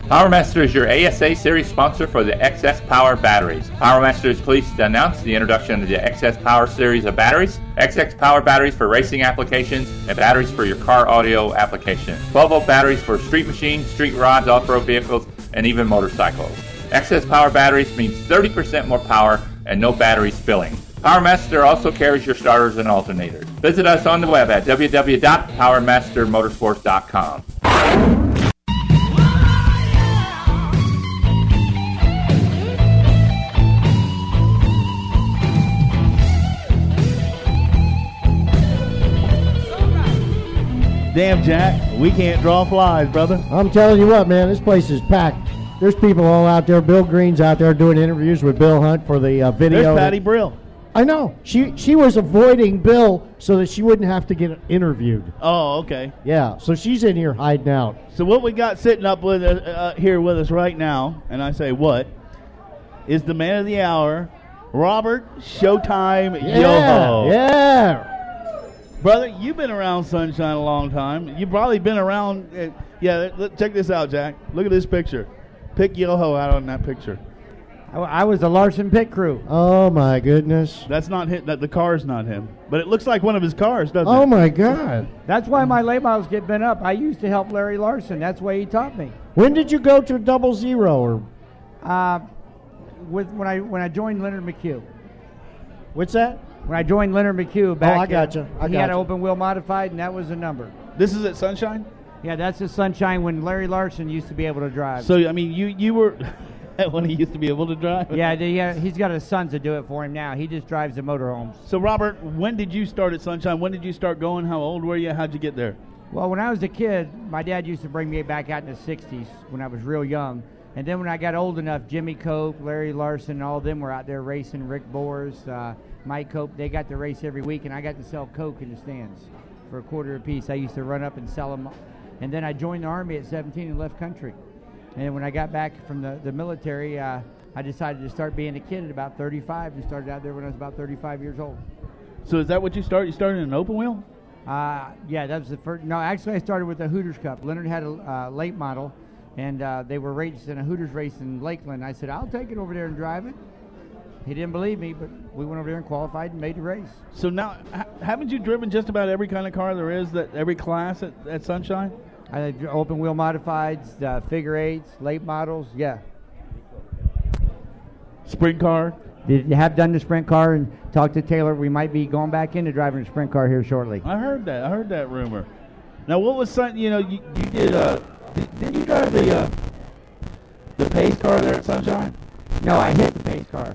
PowerMaster is your ASA Series sponsor for the XS Power batteries. PowerMaster is pleased to announce the introduction of the XS Power series of batteries. XX Power batteries for racing applications and batteries for your car audio applications. 12-volt batteries for street machines, street rods, off-road vehicles, and even motorcycles. XS Power batteries means 30% more power and no battery spilling. PowerMaster also carries your starters and alternators. Visit us on the web at www.powermastermotorsports.com. Damn, Jack, we can't draw flies, brother. I'm telling you what, man, this place is packed. There's people all out there. Bill Green's out there doing interviews with Bill Hunt for the video. There's Patty Brill. I know. She was avoiding Bill so that she wouldn't have to get interviewed. Oh, okay. Yeah, so she's in here hiding out. So what we got sitting up with here with us right now, and I say what, is the man of the hour, Robert Showtime Yoho. Yeah. Brother, you've been around Sunshine a long time. You've probably been around. Check this out, Jack. Look at this picture. Pick Yoho out on that picture. I was the Larson pit crew. Oh, my goodness. That's not him. The car's not him. But it looks like one of his cars, doesn't it? Oh, my God. That's why my late models get bent up. I used to help Larry Larson. That's why he taught me. When did you go to 00 or? When I joined Leonard McHugh. What's that? When I joined Leonard McHugh back, I gotcha. He had an open wheel modified, and that was the number. This is at Sunshine? Yeah, that's the Sunshine when Larry Larson used to be able to drive. So, I mean, you were when he used to be able to drive? Yeah, he's got his sons to do it for him now. He just drives the motorhomes. So, Robert, when did you start at Sunshine? When did you start going? How old were you? How'd you get there? Well, when I was a kid, my dad used to bring me back out in the 60s when I was real young. And then when I got old enough, Jimmy Cope, Larry Larson, all of them were out there racing. Rick Boers, Mike Cope, they got to race every week, and I got to sell Coke in the stands for $0.25 apiece. I used to run up and sell them. And then I joined the Army at 17 and left country. And when I got back from the military, I decided to start being a kid at about 35 and started out there when I was about 35 years old. So is that what you started? You started in an open wheel? Yeah, that was the first. No, actually I started with the Hooters Cup. Leonard had a late model, and they were racing a Hooters race in Lakeland. I said, I'll take it over there and drive it. He didn't believe me, but we went over there and qualified and made the race. So now, haven't you driven just about every kind of car there is, every class at Sunshine? I had open wheel modifieds, figure eights, late models, yeah. Sprint car? You have done the sprint car and talked to Taylor. We might be going back into driving a sprint car here shortly. I heard that. I heard that rumor. Now, what was something, you did, did you drive the pace car there at Sunshine? No, I hit the pace car.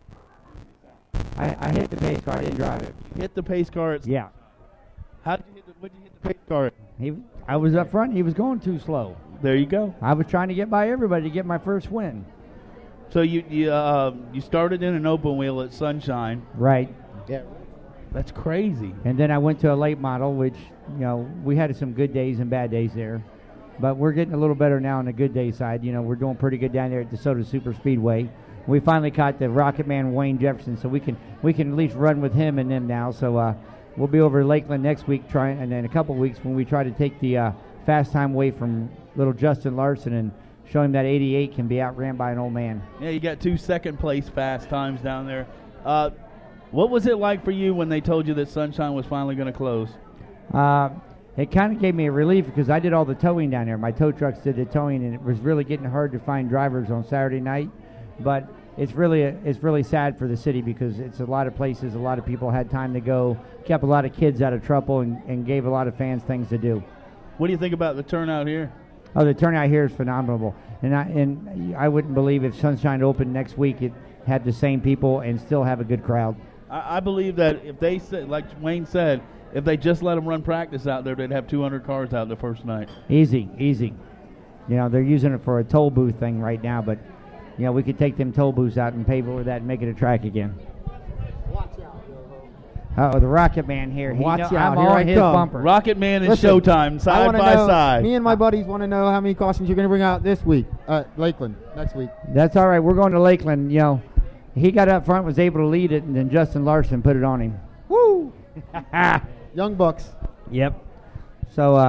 I hit the pace car. I didn't drive it. You hit the pace car at... Yeah. What did you hit the pace car at? I was up front. He was going too slow. There you go. I was trying to get by everybody to get my first win. So you started in an open wheel at Sunshine. Right. Yeah. That's crazy. And then I went to a late model, which, we had some good days and bad days there. But we're getting a little better now on the good day side. We're doing pretty good down there at DeSoto Super Speedway. We finally caught the Rocket Man Wayne Jefferson, so we can at least run with him and them now. So we'll be over Lakeland next week, and then a couple weeks when we try to take the fast time away from little Justin Larson and show him that 88 can be outran by an old man. Yeah, you got 2 second-place fast times down there. What was it like for you when they told you that Sunshine was finally going to close? It kind of gave me a relief because I did all the towing down there. My tow trucks did the towing, and it was really getting hard to find drivers on Saturday night. But it's really sad for the city because it's a lot of places, a lot of people had time to go, kept a lot of kids out of trouble, and gave a lot of fans things to do. What do you think about the turnout here? Oh, the turnout here is phenomenal. And I wouldn't believe if Sunshine opened next week, it had the same people and still have a good crowd. I believe that if they said, like Wayne said, if they just let them run practice out there, they'd have 200 cars out the first night. Easy. They're using it for a toll booth thing right now, but we could take them toll booths out and pave over that and make it a track again. Watch out, the Rocket Man here. Watch out. I'm Here on I his come. bumper. Rocket Man and Listen, Showtime, side by side. Me and my buddies want to know how many cautions you're going to bring out this week, Lakeland, next week. That's all right. We're going to Lakeland. He got up front, was able to lead it, and then Justin Larson put it on him. Woo! Young Bucks. Yep. So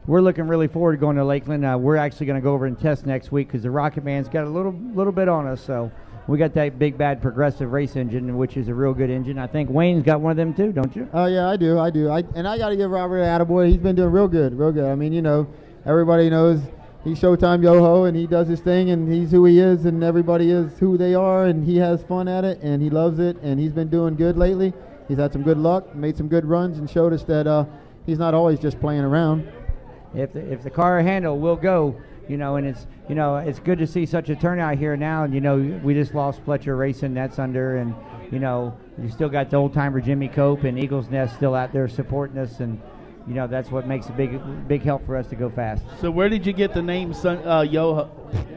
we're looking really forward to going to Lakeland. We're actually going to go over and test next week because the Rocket Man's got a little bit on us. So we got that big bad Progressive race engine, which is a real good engine. I think Wayne's got one of them too, don't you? Oh yeah, I do. And I got to give Robert an attaboy. He's been doing real good. I mean, everybody knows he's Showtime Yoho, and he does his thing, and he's who he is, and everybody is who they are, and he has fun at it, and he loves it, and he's been doing good lately. He's had some good luck, made some good runs, and showed us that he's not always just playing around. If the car handle will go, and it's good to see such a turnout here now. And we just lost Fletcher Racing, that's under, and you still got the old timer Jimmy Cope and Eagles Nest still out there supporting us, and that's what makes a big help for us to go fast. So where did you get the name Yoho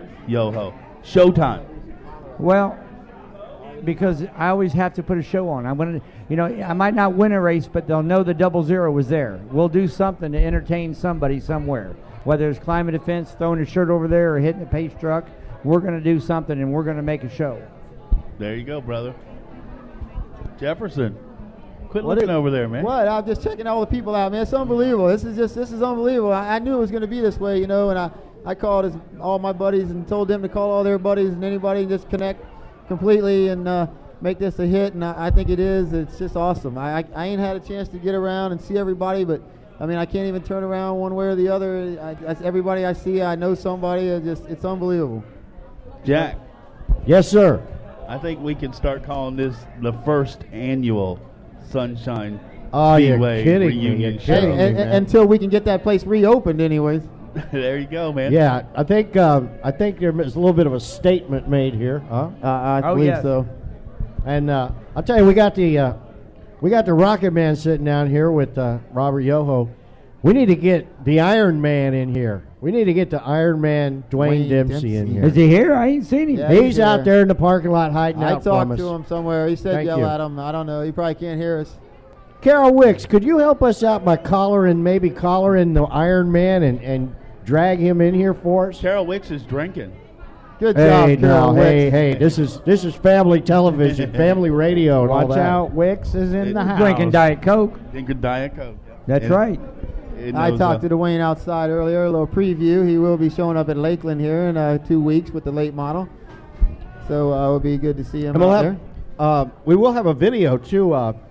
Showtime? Well, because I always have to put a show on. I want to, I might not win a race, but they'll know the 00 was there. We'll do something to entertain somebody somewhere, whether it's climbing a fence, throwing a shirt over there, or hitting a pace truck. We're going to do something, and we're going to make a show. There you go, brother. Jefferson, quit looking over there, man. What? I'm just checking all the people out, man. It's unbelievable. This is unbelievable. I knew it was going to be this way, and I called all my buddies and told them to call all their buddies and anybody and just connect completely and make this a hit, and I think it is. It's just awesome. I ain't had a chance to get around and see everybody, but I mean, I can't even turn around one way or the other. Everybody I see, I know somebody. It's unbelievable. Jack. Yes, sir. I think we can start calling this the first annual Sunshine Oh, Speedway you're kidding reunion me. You're show. kidding me, man. Until we can get that place reopened, anyways. There you go, man. Yeah, I think there's a little bit of a statement made here. Huh? I believe so. And I'll tell you, we got the Rocket Man sitting down here with Robert Yoho. We need to get the Iron Man in here. We need to get the Iron Man Dwayne Dempsey in here. Is he here? I ain't seen him. Yeah, he's out there in the parking lot hiding out from us. I talked to him somewhere. He said Thank yell you. at him. I don't know. He probably can't hear us. Carol Wicks, could you help us out by collaring the Iron Man and drag him in here for us? Carol Wicks is drinking. Good job, Carol Wicks. Hey, this is family television, family radio, and all Watch that. out, Wicks is in the house. Drinking Diet Coke. Drinking Diet Coke. That's right. I talked to Dwayne outside earlier, a little preview. He will be showing up at Lakeland here in 2 weeks with the late model. So it will be good to see him And out there. We will have a video, too.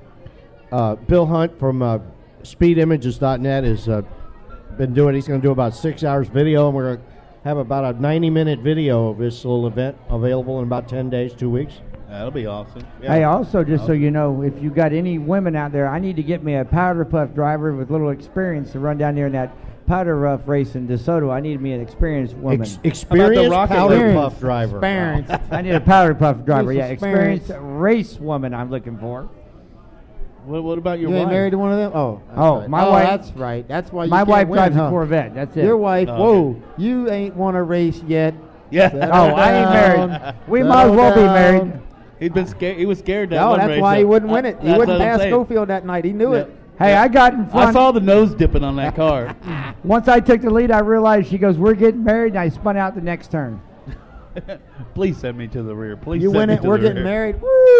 Bill Hunt from speedimages.net has been doing, he's going to do about 6 hours video, and we're going to have about a 90-minute video of this little event available in about 10 days, 2 weeks. That'll be awesome. Yeah. Hey, also, just so you know, if you got any women out there, I need to get me a powder puff driver with little experience to run down there in that powder rough race in DeSoto. I need me an experienced woman. Experienced powder puff driver. Experienced. I need a powder puff driver. Yeah, Experienced. experienced race woman I'm looking for. What about your You wife? ain't married to one of them? Oh. That's Oh, right. my wife- That's right. That's why you My can't wife win, drives huh? a Corvette. That's it. Your wife, Oh, whoa, you ain't won a race yet. Yeah. Settle Oh, I ain't down. married. We might as well be Settle married. down. He'd been scared. He was scared that No, one that's race. why he wouldn't win it. He That's wouldn't what I'm pass saying. Schofield that night. He knew it. Hey, I got in I front. saw the nose dipping on that car. Once I took the lead, I realized she goes, "We're getting married," and I spun out the next turn. Please send me to the rear. Please You send win me it. to We're the getting rear. married.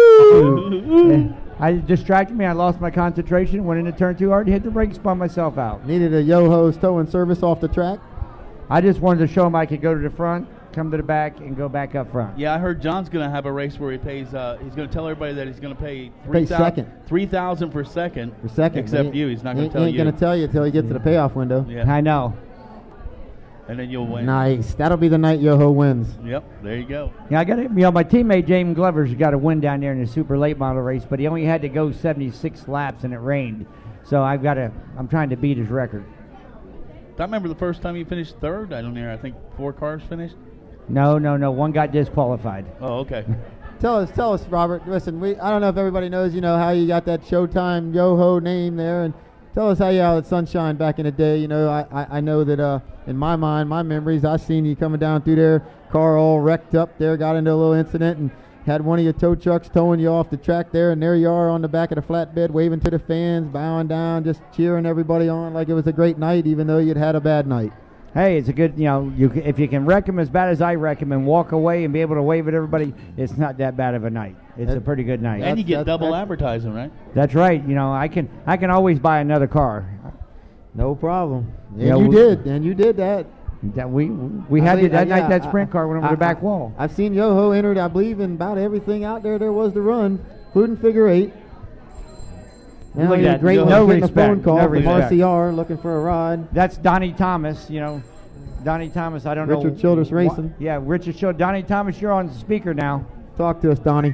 Woo! I distracted me. I lost my concentration. Went into turn too hard, hit the brakes, spun myself out. Needed a Yoho's towing service off the track. I just wanted to show him I could go to the front, come to the back, and go back up front. Yeah, I heard John's going to have a race where he pays. He's going to tell everybody that he's going to pay second. $3,000 for second. For second. Except you. He's not going to tell He ain't you. going to tell you until you get to the payoff window. Yeah. I know. And then you'll win. Nice. That'll be the night Yoho wins. Yep. There you go. Yeah, I got it. My teammate James Glover's got a win down there in the super late model race, but he only had to go 76 laps and it rained. So I'm trying to beat his record. I remember the first time you finished third. I don't know. I think 4 cars finished. No. One got disqualified. Oh, okay. Tell us, Robert. Listen, I don't know if everybody knows, how you got that Showtime Yoho name there, and tell us how you out at Sunshine back in the day. I know that in my mind, my memories, I seen you coming down through there, car all wrecked up there, got into a little incident, and had one of your tow trucks towing you off the track there, and there you are on the back of the flatbed, waving to the fans, bowing down, just cheering everybody on like it was a great night, even though you'd had a bad night. Hey, it's a good, if you can wreck him as bad as I wreck him and walk away and be able to wave at everybody, it's not that bad of a night. It's a pretty good night. And you get double advertising, right? That's right. I can always buy another car. No problem. And Yeah, you we- did. And you did that. That we had I it that think- night. That I- sprint car went over the back wall. I've seen Yoho entered, I believe, in about everything out there was to run, including figure 8. Now Look at he's that. great No getting respect. a phone call No from respect. RCR looking for a ride. That's Donnie Thomas. You know, Donnie Thomas. I don't know. Richard Childress Racing. Yeah, Richard Childress. Donnie Thomas, you're on speaker now. Talk to us, Donnie.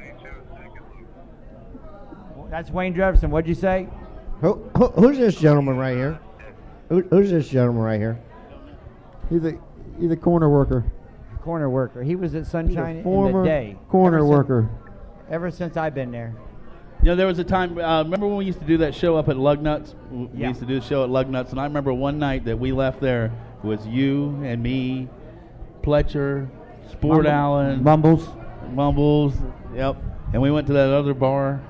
That's Wayne Jefferson. What'd you say? Who's this gentleman right here? Who's this gentleman right here? He's a corner worker. Corner worker. He was at Sunshine He's a former in the day. corner Ever since- worker. Ever since I've been there. You know, there was a time, remember when we used to do that show up at Lugnuts? We Yeah. used to do the show at Lugnuts, and I remember one night that we left there, it was you and me, Pletcher, Sport Allen. Mumbles, yep. And we went to that other bar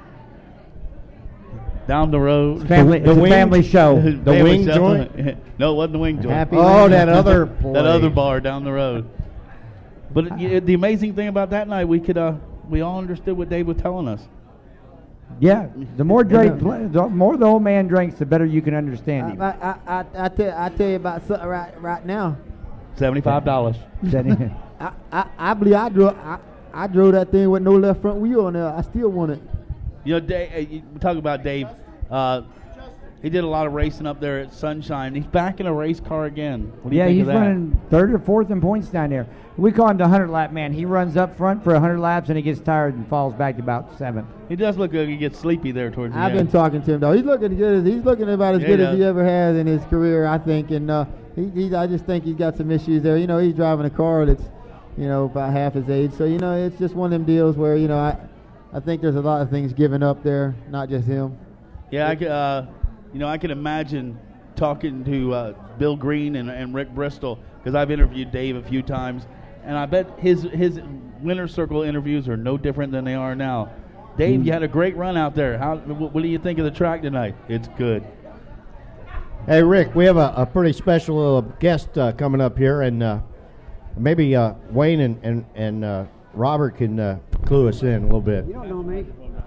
down the road. It's a family show. The Family wing show. joint? No, it wasn't the wing joint. Happy Oh, Wing. that other That place. other bar down the road. But the amazing thing about that night, we all understood what Dave was telling us. Yeah. The more the more the old man drinks, the better you can understand him. I tell you about something right now. $75. I believe I drove that thing with no left front wheel on there. I still want it. You know, Dave, you talk about Dave. He did a lot of racing up there at Sunshine. He's back in a race car again. What do you think he's of that? running third or fourth in points down there. We call him the 100-lap man. He runs up front for 100 laps and he gets tired and falls back to about 7th. He does look like he gets sleepy there towards the I've been end. talking to him though. He's looking good. He's looking about as Yeah, good he as he does. ever has in his career, I think. And I just think he's got some issues there. You know, he's driving a car that's, about half his age. So it's just one of them deals where I think there's a lot of things given up there, not just him. Yeah, I can imagine talking to Bill Green and Rick Bristol, because I've interviewed Dave a few times, and I bet his Winner's Circle interviews are no different than they are now. Dave, you had a great run out there. What do you think of the track tonight? It's good. Hey, Rick, we have a pretty special guest coming up here, and maybe Wayne and Robert can clue us in a little bit. You don't know me.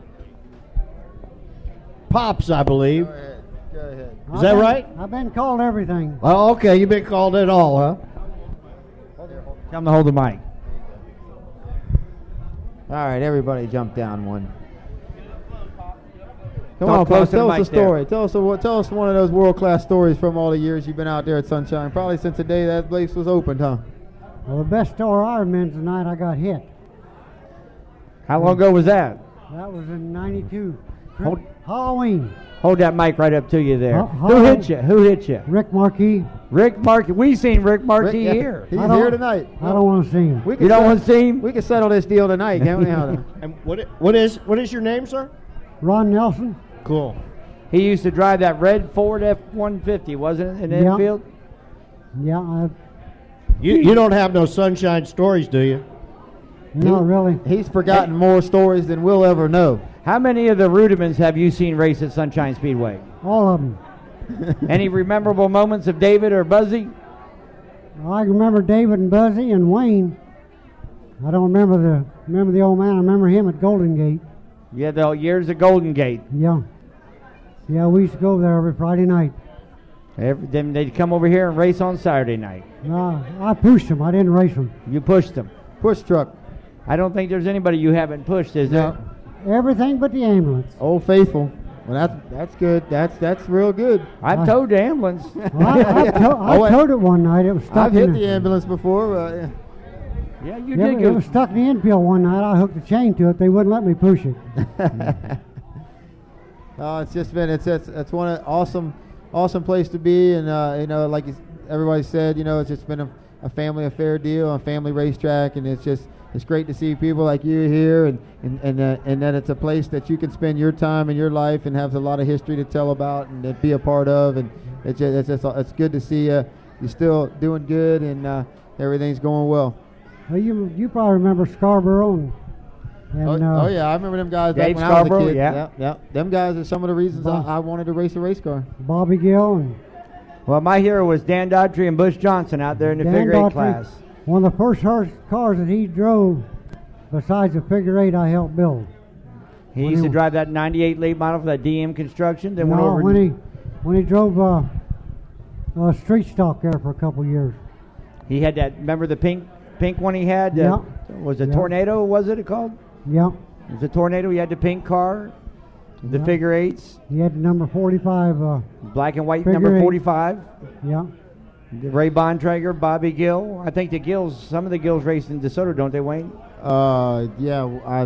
Pops, I believe. Go ahead. Is that right? I've been called everything. Oh, okay. You've been called it all, huh? Tell him to hold the mic. All right, everybody jump down one. Come Talk on, close folks, to the tell us a mic there. story. Tell us one of those world-class stories from all the years you've been out there at Sunshine. Probably since the day that place was opened, huh? Well, the best story I remember tonight, I got hit. How long ago was that? That was in '92. Hold- Halloween. Hold that mic right up to you there. Huh? Who hit you? Who hit you? Rick Markey. Rick Markey. We seen Rick Markey here. He's I don't- here tonight. I don't want to see him. We can You don't settle- want to see him? We can settle this deal tonight, can't we? And what is your name, sir? Ron Nelson. Cool. He used to drive that red Ford F-150, wasn't it, in Yeah. infield? Yeah, You don't have no Sunshine stories, do you? not really. He's forgotten more stories than we'll ever know. How many of the Rudiments have you seen race at Sunshine Speedway? All of them. Any memorable moments of David or Buzzy? I remember David and Buzzy and Wayne. I don't remember the old man. I remember him at Golden Gate. Yeah, the years of Golden Gate. Yeah. Yeah, we used to go there every Friday night. Then they'd come over here and race on Saturday night. I pushed them. I didn't race them. You pushed them. Push truck. I don't think there's anybody you haven't pushed, is there? Everything but the ambulance. Old Faithful. Well, that's good. That's real good. I've towed the ambulance. I towed it one night. It was stuck I've in hit the ambulance before. Yeah, you Yeah, did it good. was stuck in the infield one night. I hooked the chain to it. They wouldn't let me push it. It's just been it's one awesome place to be, and like everybody said, it's just been a family affair deal, a family racetrack, and it's great to see people like you here, and that it's a place that you can spend your time and your life and have a lot of history to tell about and to be a part of, and it's good to see you're still doing good and everything's going well. Well, you probably remember Scarborough and Oh yeah, I remember them guys back Dave when I was a Scarborough, kid. yeah. Them guys are some of the reasons I wanted to race a race car. Bobby Gill and Well, my hero was Dan Daughtry and Bush Johnson out there in the Dan figure eight Daughtry. class. One of the first cars that he drove, besides the figure eight, I helped build. He When used he to drive that '98 late model for that DM Construction. Then went No, over. when he drove street stock there for a couple years. He had that. Remember the pink one he had? Yeah. Was it Yeah. Tornado? Was it called? Yeah. It was a Tornado. He had the pink car, the Yeah. figure eights, He had the number 45. black and white Figure number eight. 45. Yeah. Ray Bontrager, Bobby Gill. I think the Gills, some of the Gills race in DeSoto, don't they, Wayne? Yeah,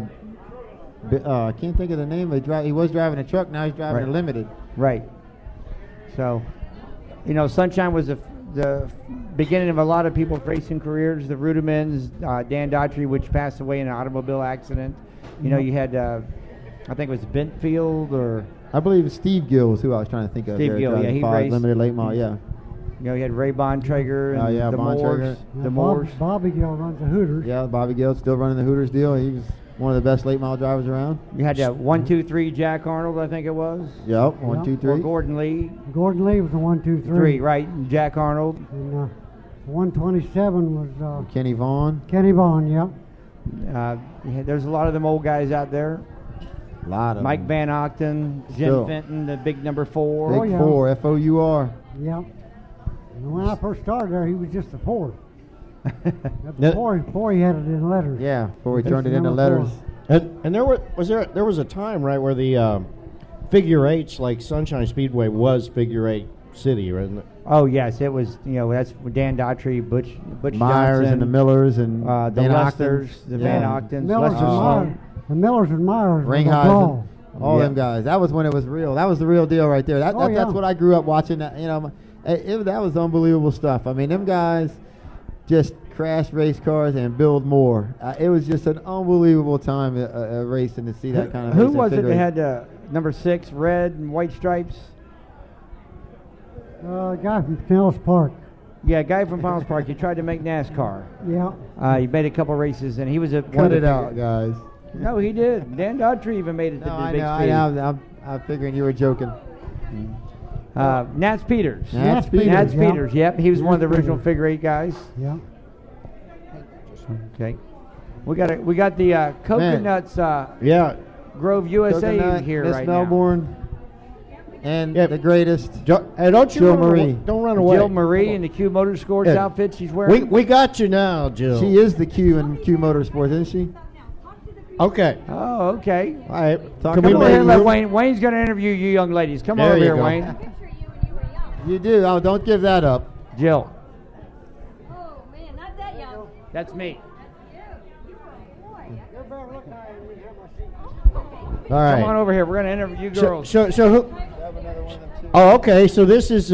I can't think of the name. He was driving a truck. Now he's driving Right. a limited. Right. So, Sunshine was the beginning of a lot of people's racing careers. The Rudiments, Dan Daughtry, which passed away in an automobile accident. You had, I think it was Bentfield or... I believe it's Steve Gill is who I was trying to think of. Steve there, Gill, driving yeah, he 5 raced. limited late model, yeah. You had Ray Bontrager and the Bontrager. Moors. The Moors. Bobby Gill runs the Hooters. Yeah, Bobby Gill's still running the Hooters deal. He was one of the best late model drivers around. You had 1, 2, 3 Jack Arnold, I think it was. Yep, 1, 2, 3. Or Gordon Lee. Gordon Lee was the 1, 2, 3. 3, right. And Jack Arnold. And 127 was Kenny Vaughn. Kenny Vaughn, yeah. There's a lot of them old guys out there. A lot of Mike them. Van Octon, Jim Still. Fenton, the big number 4. Big 4, F-O-U-R. Yeah. And when I first started there, he was just a 4. Before he had it in letters. Yeah, before he That's turned it into number letters. 4. And there was a time, right, where the figure eights, like Sunshine Speedway, was figure eight city, wasn't it? Oh yes, it was. That's Dan Daughtry, Butch Myers Johnson, and the Millers and the Van Lesters, Octons. the Yeah. Van Octons, Millers Lester and Sloan. Myers. The Millers and Myers. Ringhausen, all Yeah. them guys. That was when it was real. That was the real deal right there. That's what I grew up watching. That that was unbelievable stuff. I mean, them guys just crash race cars and build more. It was just an unbelievable time racing to see that kind of. Who racing was it figure that eight. had number 6, red and white stripes? A guy from Pinellas Park. Yeah, a guy from Palms Park. He tried to make NASCAR. Yeah. He made a couple races, and he was at Cut it out, guys. No, he did. Dan Daughtry even made it to No, the I big know. speed. I'm figuring you were joking. Nats Peters. Nats Peters, Nats yeah. Peters. Yep, he was one of the Nats original Peters. figure eight guys. Yeah. Okay. We got the Coconuts. Yeah. Grove USA Coconut, here Miss right Melbourne, and the greatest. Hey, don't you Jill run away. Marie. Don't run now. away. Jill Marie in the Q Motorsports Yeah. outfit she's wearing. We got you now, Jill. She is the Q in Q Motorsports, isn't she? Okay. Oh, okay. All right. Talk Can Come we over make here and let room? Wayne. Wayne's going to interview you young ladies. Come There over you here, go. Wayne. You do. Oh, don't give that up. Jill. Oh man, not that young. That's me. All right. Come on over here. We're going to interview you girls. So who? Oh, okay. So this is.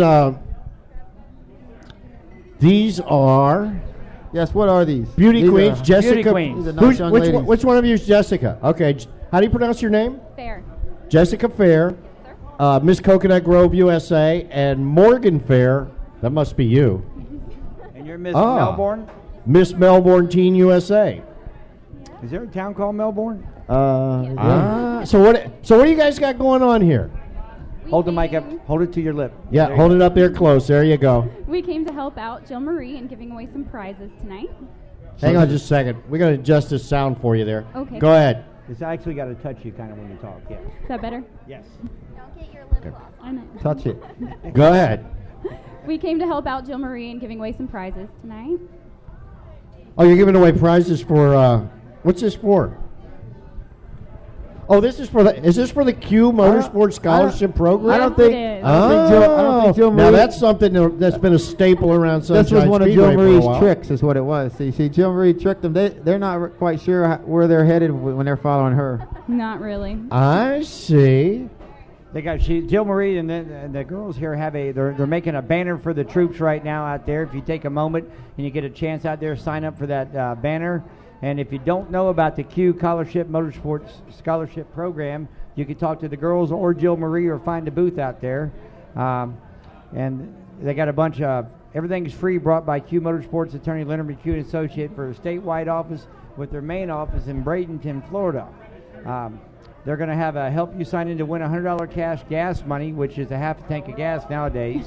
These are Yes. What are these? beauty These queens. are- Jessica. Beauty queens. These are nice Who's- young which, ladies. which one of you is Jessica? Okay. How do you pronounce your name? Fair. Jessica Fair, Miss Coconut Grove, USA, and Morgan Fair. That must be you. And you're Miss Ah. Melbourne. Miss Melbourne Teen USA. Is there a town called Melbourne? So what do you guys got going on here? Hold the mic up. Hold it to your lip. Yeah, There hold you it up there close. There you go. We came to help out Jill Marie and giving away some prizes tonight. Hang on just a second. We're going to adjust this sound for you there. Okay. Go ahead. It's actually got to touch you kind of when you talk. Yeah. Is that better? Yes. Don't get your lip gloss. I know. Touch it. Go ahead. We came to help out Jill Marie and giving away some prizes tonight. Oh, you're giving away prizes for, what's this for? Oh, is this for the Q Motorsports Scholarship Program? I don't Yes, think. it is. I don't think Jill Marie. Now that's something that's been a staple around Sunshine This was one of Speedway Jill for a Marie's while. tricks, is what it was. See, Jill Marie tricked them. They're not quite sure where they're headed when they're following her. Not really. I see. They got Jill Marie and then the girls here have they're making a banner for the troops right now out there. If you take a moment and you get a chance out there, sign up for that banner. And if you don't know about the Q Scholarship Motorsports Scholarship Program, you can talk to the girls or Jill Marie or find a booth out there. And they got a bunch of everything's free, brought by Q Motorsports attorney Leonard McHugh and Associate for a statewide office with their main office in Bradenton, Florida. They're going to have a help you sign in to win $100 cash gas money, which is a half a tank of gas nowadays.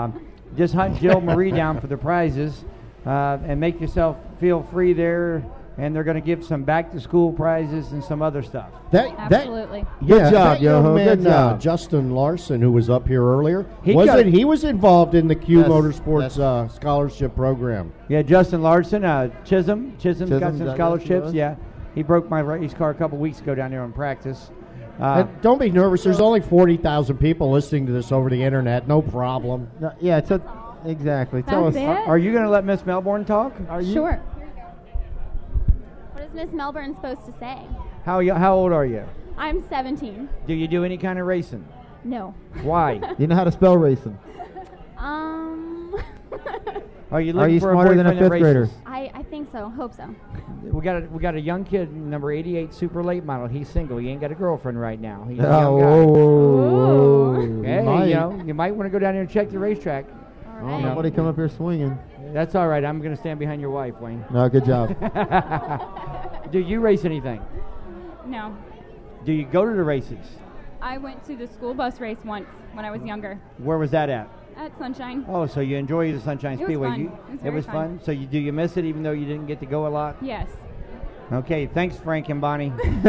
Just hunt Jill Marie down for the prizes and make yourself feel free there. and they're going to give some back-to-school prizes and some other stuff. Absolutely. Good Yeah, job, that young Yoho. man, Good job. Justin Larson, who was up here earlier, He he was involved in the Q Yes. Motorsports scholarship program. Yeah, Justin Larson, Chisholm's got some Douglas, scholarships. was. Yeah, he broke my race car a couple weeks ago down there in practice. And don't be nervous. There's only 40,000 people listening to this over the internet. No problem. No, yeah, exactly. Tell us. That's it? Are you going to let Miss Melbourne talk? Are you? Sure. What is Miss Melbourne supposed to say? How old are you? I'm 17. Do you do any kind of racing? No. Why? You know how to spell racing. Are you Are looking you for smarter a than a boyfriend that fifth grader? races? I think so. Hope so. We got a young kid, number 88, super late model. He's single. He ain't got a girlfriend right now. He's a young guy. Whoa. Hey, you might want to go down there and check the racetrack. All right. Nobody come up here swinging. That's all right. I'm going to stand behind your wife, Wayne. No, good job. Do you race anything? No. Do you go to the races? I went to the school bus race once when I was younger Where was that at? at Sunshine. Oh, so you enjoy the Sunshine It was Speedway. fun. It very was fun. So do you miss it even though you didn't get to go a lot? Yes. Okay, thanks, Frank and Bonnie.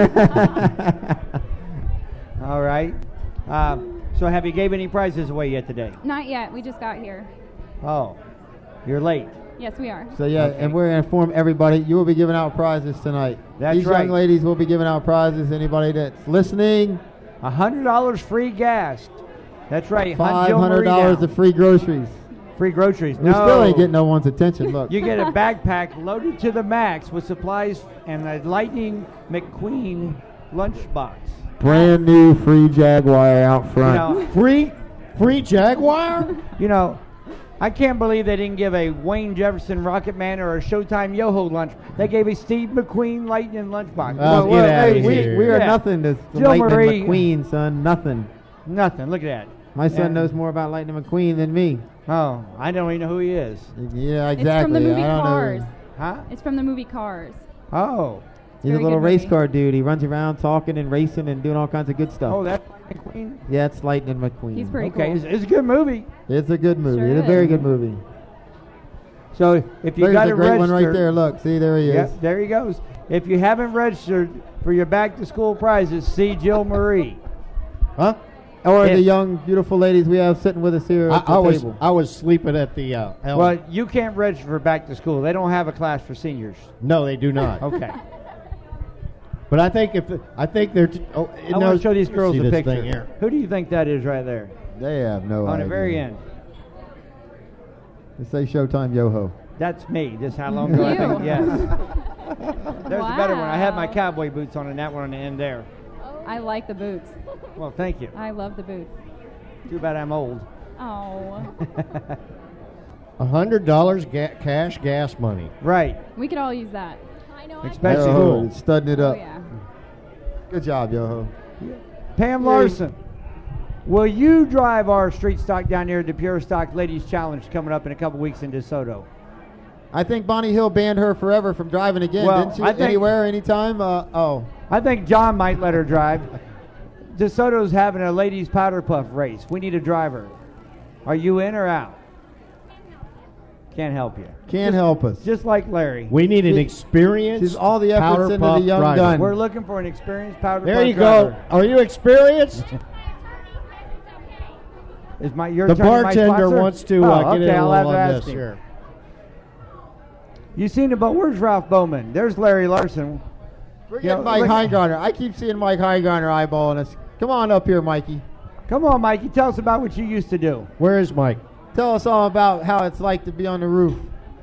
All right. So have you gave any prizes away yet today? Not yet. We just got here. Oh, you're late. Yes, we are. So yeah, and we're going to inform everybody. You will be giving out prizes tonight. That's These right. young ladies will be giving out prizes. Anybody that's listening, $100 free gas. That's right. Hunt Jill Marie $500 down. of free groceries. Free groceries. We No. still ain't getting no one's attention. Look. You get a backpack loaded to the max with supplies and a Lightning McQueen lunchbox. Brand new free Jaguar out front. You know, Free Jaguar? You know, I can't believe they didn't give a Wayne Jefferson Rocket Man or a Showtime Yoho lunch. They gave a Steve McQueen Lightning lunchbox. Oh, get outta here. We are Yeah. nothing to Jill Lightning Marie. McQueen, son. Nothing. Nothing. Look at that. My son Yeah. knows more about Lightning McQueen than me. Oh, I don't even know who he is. Yeah, exactly. It's from the movie I don't Cars. know. Huh? It's from the movie Cars. Oh. He's a Very little good race movie. car dude. He runs around talking and racing and doing all kinds of good stuff. Oh, that's McQueen? Yeah, it's Lightning McQueen. He's pretty Okay, cool. it's a good movie. It's a good movie. Sure It's a is. very good movie. So if you There's got a to great register, one right there. Look, see, there he is. Yep, there he goes. If you haven't registered for your back to school prizes, see Jill Marie. Huh? Or If- the young, beautiful ladies we have sitting with us here at the table. I was sleeping at the Elm. Well, you can't register for back to school. They don't have a class for seniors. No, they do not. Okay. But I think they're. I want to show these girls see a this picture. thing here. Who do you think that is right there? They have no On idea. the very end. They say Showtime Yoho. That's me. Just how long ago I think? Yes. There's a better one. I had my Wow. cowboy boots on and that one on the end there. I like the boots. Well, thank you. I love the boots. Too bad I'm old. Oh. $100 cash gas money. Right. We could all use that. Especially Yoho, studding it Oh, up. yeah. Good job, Yoho. Pam Larson. Will you drive our street stock down here at the Pure Stock Ladies Challenge coming up in a couple weeks in DeSoto? I think Bonnie Hill banned her forever from driving again, Well, didn't she? I think- Anywhere, anytime? I think John might let her drive. DeSoto's having a ladies powder puff race. We need a driver. Are you in or out? Can't help you. Can't help us. Just like Larry. We need an experienced She's all the efforts powder into puff the young driver. gun. We're looking for an experienced powder There puff you driver. go. Are you experienced? Is your The turn, my bartender sponsor? wants to Oh, get in okay, a I'll little have to on ask this him. here. You seen it, but where's Ralph Bowman? There's Larry Larson. We're You know, getting Mike look- Heingarner. I keep seeing Mike Heingarner eyeballing us. Come on up here, Mikey. Come on, Mikey. Tell us about what you used to do. Where is Mike? Tell us all about how it's like to be on the roof.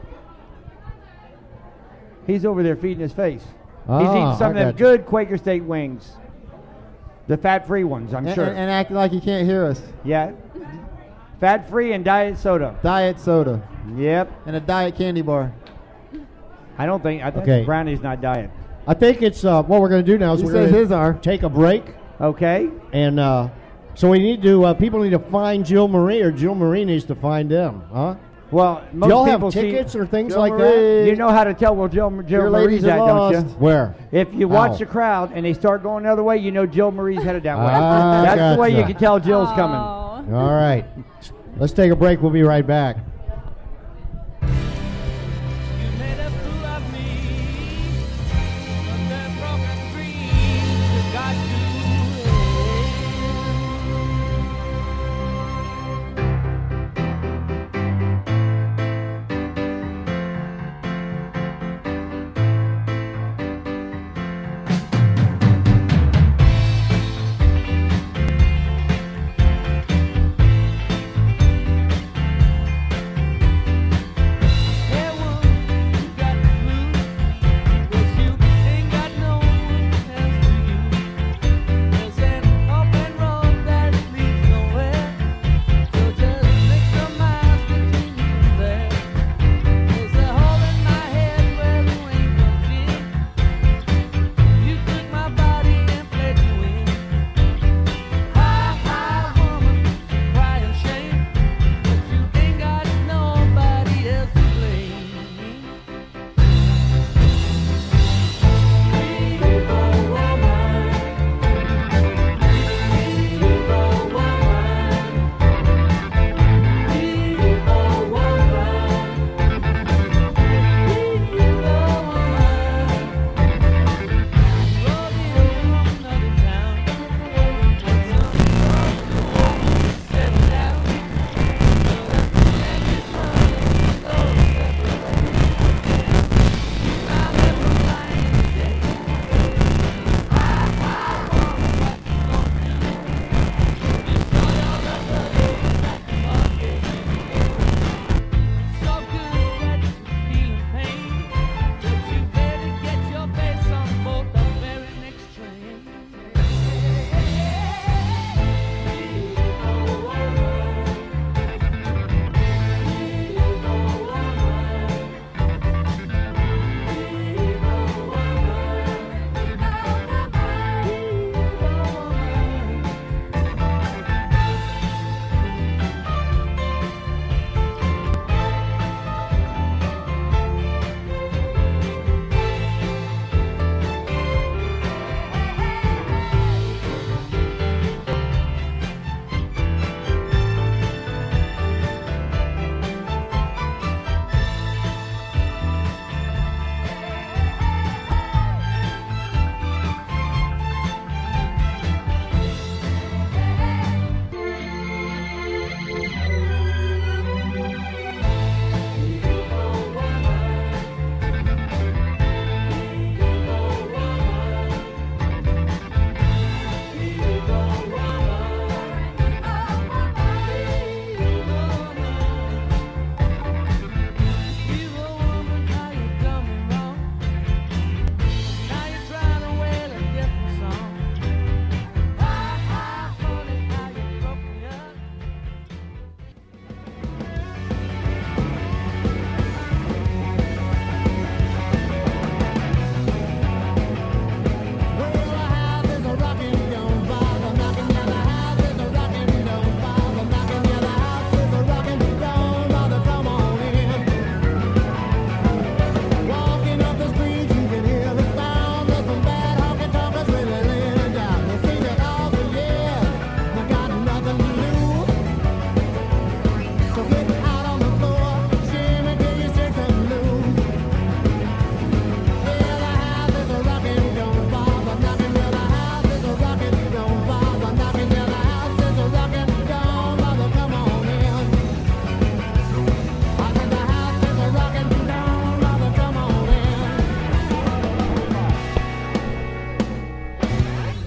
He's over there feeding his face. Ah, He's eating some I of them got you. good Quaker State wings. The fat-free ones, I'm And, sure. and acting like you can't hear us. Yeah. Fat-free and diet soda. Diet soda. Yep. And a diet candy bar. I think Okay. brownie's not diet. I think it's what we're going to do now is He we're says going his are. to take a break. Okay. And so we need to, people need to find Jill Marie, or Jill Marie needs to find them, huh? Well, Do most y'all people have tickets see, or things Jill like Marie. You know how to tell where Jill Your Marie's ladies at, are don't you? lost. that? Where? If you watch How? the crowd and they start going the other way, you know Jill Marie's headed that way. Ah, That's the way you gotcha. can tell Jill's coming. Oh. All right. Let's take a break. We'll be right back. You made a fool of me.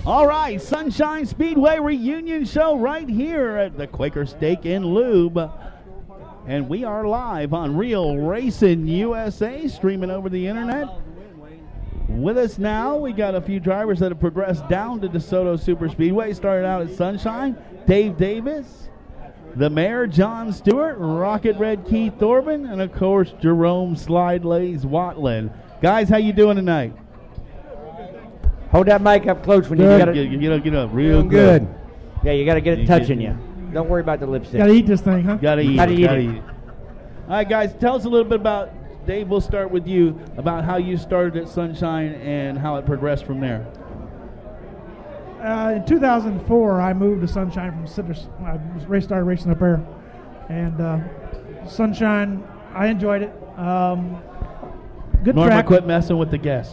All right, Sunshine Speedway reunion show right here at the Quaker Steak and Lube. And we are live on Real Racing USA, streaming over the internet. With us now, we got a few drivers that have progressed down to DeSoto Super Speedway. Started out at Sunshine, Dave Davis, the mayor, John Stewart, Rocket Red Keith Thorben, and of course, Jerome Slide Lays Watland. Guys, how you doing tonight? Hold that mic up close when you got it. Get up real good. Yeah, you got to get it touching you. Don't worry about the lipstick. Got to eat this thing, huh? Gotta eat Gotta it. eat Gotta it. eat it. All right, guys, tell us a little bit about, Dave, we'll start with you, about how you started at Sunshine and how it progressed from there. In 2004, I moved to Sunshine from Citrus. I started racing up there. And Sunshine, I enjoyed it. Good Norma, track. quit messing with the guests.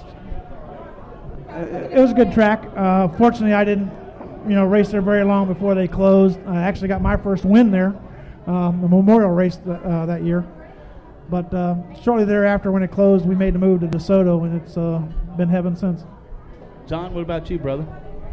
It was a good track. Fortunately, I didn't, race there very long before they closed. I actually got my first win there, the memorial race that year. But shortly thereafter, when it closed, we made the move to DeSoto, and it's been heaven since. John, what about you, brother?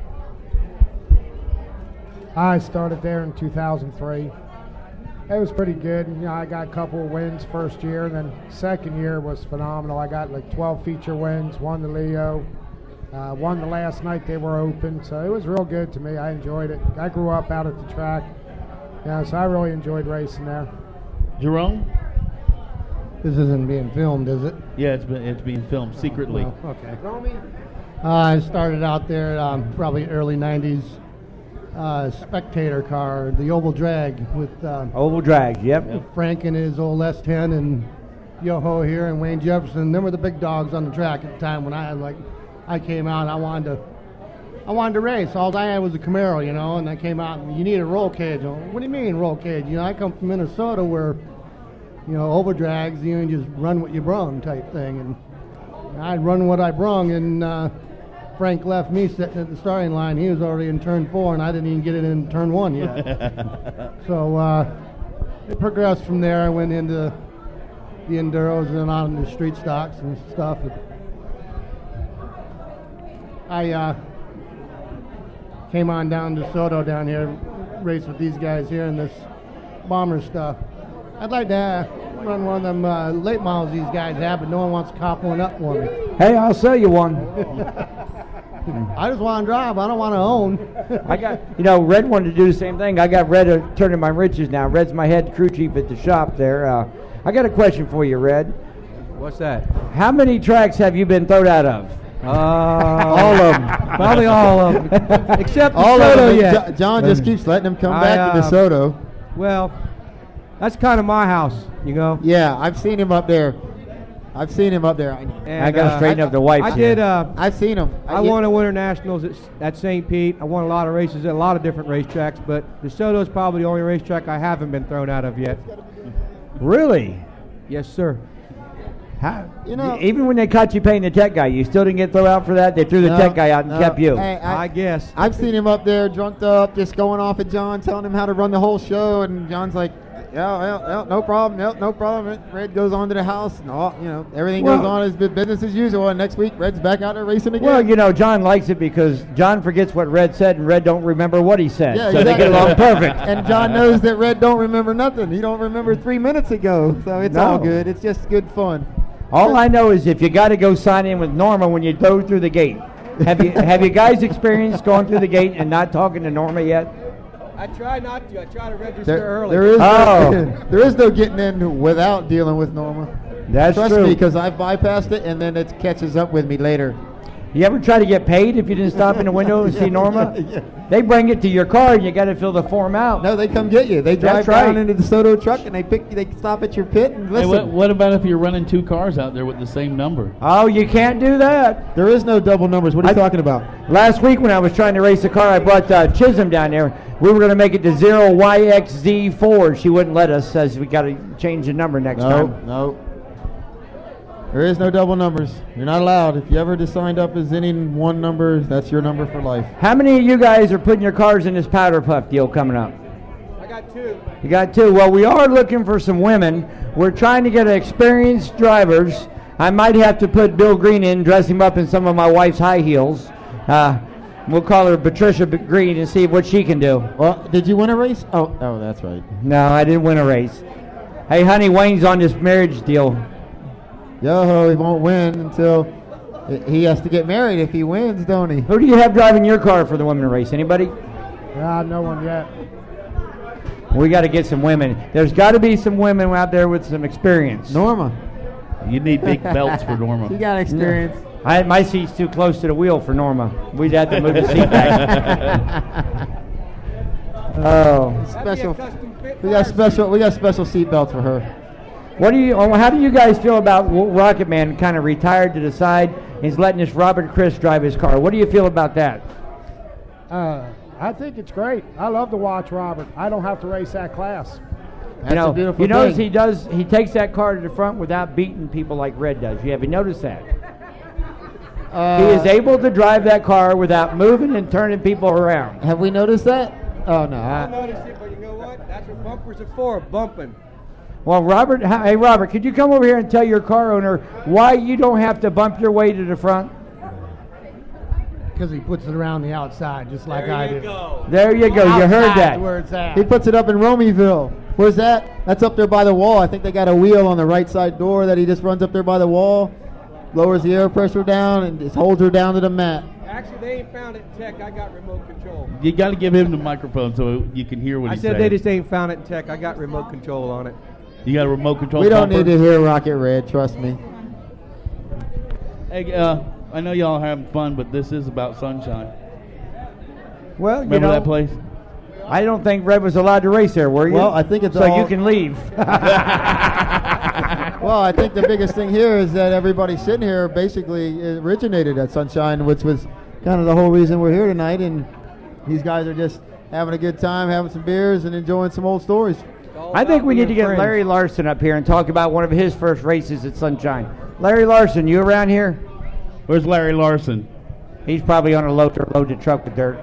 I started there in 2003. It was pretty good. I got a couple of wins first year, and then second year was phenomenal. I got like 12 feature wins, won the Leo, won the last night they were open, so it was real good to me. I enjoyed it. I grew up out at the track, so I really enjoyed racing there. Jerome? This isn't being filmed, is it? Yeah, it's being filmed secretly. Oh, okay. I started out there probably early 90s. Spectator car, the Oval Drag with Oval Drag, yep. Frank and his old S10 and Yoho here and Wayne Jefferson. Them were the big dogs on the track at the time when I came out. I wanted to race. All I had was a Camaro, and I came out and you need a roll cage. What do you mean roll cage? I come from Minnesota where Oval Drags, you just run what you brung type thing, and I'd run what I brung, and Frank left me sitting at the starting line. He was already in turn 4, and I didn't even get it in turn 1 yet. So it progressed from there. I went into the Enduros and then on the street stocks and stuff. I came on down to DeSoto down here, race with these guys here in this bomber stuff. I'd like to run one of them late models these guys have, but no one wants to cop one up for me. Hey, I'll sell you one. I just want to drive. I don't want to own. I got, Red wanted to do the same thing. I got Red turning my riches now. Red's my head crew chief at the shop there. I got a question for you, Red. What's that? How many tracks have you been thrown out of? All of them. Probably all of them. Except all of them. yet. John just keeps letting them come back to DeSoto. Well, that's kind of my house, Yeah, I've seen him up there. And, I got to straighten up the wife. I did. I've seen him. I won a Winter Nationals at St. Pete. I won a lot of races at a lot of different racetracks, but DeSoto is probably the only racetrack I haven't been thrown out of yet. Really? Yes, sir. How, even when they caught you paying the tech guy, you still didn't get thrown out for that? They threw the tech guy out and kept you. Hey, I guess. I've seen him up there drunked up, just going off at John, telling him how to run the whole show, and John's like, yeah, no problem, no problem. Red goes on to the house, and everything goes on as business as usual. And next week, Red's back out there racing again. Well, John likes it because John forgets what Red said, and Red don't remember what he said. Yeah, so exactly. they get along perfect. And John knows that Red don't remember nothing. He don't remember 3 minutes ago, so it's all good. It's just good fun. All I know is if you got to go sign in with Norma when you go through the gate. Have you guys experienced going through the gate and not talking to Norma yet? I try not to. I try to register early. There is no getting in without dealing with Norma. That's Trust true. me, because I've bypassed it, and then it catches up with me later. You ever try to get paid if you didn't stop in the window and see Norma? Yeah. They bring it to your car, and you got to fill the form out. No, they come get you. They drive That's right. down into the DeSoto truck, and they stop at your pit and Hey, listen. what about if you're running 2 cars out there with the same number? Oh, you can't do that. There is no double numbers. What are you talking about? Last week when I was trying to race a car, I brought Chisholm down there. We were going to make it to 0YXZ4. She wouldn't let us, says we got to change the number next time. No. There is no double numbers. You're not allowed. If you ever just signed up as any one number, that's your number for life. How many of you guys are putting your cars in this powder puff deal coming up? I got 2. You got 2. Well, we are looking for some women. We're trying to get experienced drivers. I might have to put Bill Green in, dress him up in some of my wife's high heels. We'll call her Patricia Green and see what she can do. Well, did you win a race? Oh, that's right. No, I didn't win a race. Hey, honey, Wayne's on this marriage deal. Yo, he won't win until he has to get married if he wins, don't he? Who do you have driving your car for the women race? Anybody? No one yet. We got to get some women. There's got to be some women out there with some experience. Norma. You need big belts for Norma. She got experience. My seat's too close to the wheel for Norma. We'd have to move the seat back. Oh. Special. We got special seat belts for her. How do you guys feel about Rocket Man kind of retired to the side? He's letting this Robert Chris drive his car. What do you feel about that? I think it's great. I love to watch Robert. I don't have to race that class. That's a beautiful thing. You notice he takes that car to the front without beating people like Red does. Have you noticed that? He is able to drive that car without moving and turning people around. Have we noticed that? Oh, no. I noticed it, but you know what? That's what bumpers are for, bumping. Well, Robert, hey, Robert, could you come over here and tell your car owner why you don't have to bump your way to the front? Because he puts it around the outside, just like I do. There you go. You heard that. Where it's at. He puts it up in Romeyville. Where's that? That's up there by the wall. I think they got a wheel on the right side door that he just runs up there by the wall, lowers the air pressure down, and just holds her down to the mat. Actually, they ain't found it in tech. I got remote control. You got to give him the microphone so you can hear what he's saying. I said they just ain't found it in tech. I got remote control on it. You got a remote control. We don't need to hear Rocket Red, trust me. Hey, I know y'all are having fun, but this is about Sunshine. Well, remember that place? I don't think Red was allowed to race there, were you? Well, I think it's so all... you can leave. Well, I think the biggest thing here is that everybody sitting here basically originated at Sunshine, which was kind of the whole reason we're here tonight. And these guys are just having a good time, having some beers, and enjoying some old stories. I think we need to get Larry Larson up here and talk about one of his first races at Sunshine. Larry Larson, you around here? Where's Larry Larson? He's probably on a load the truck with dirt.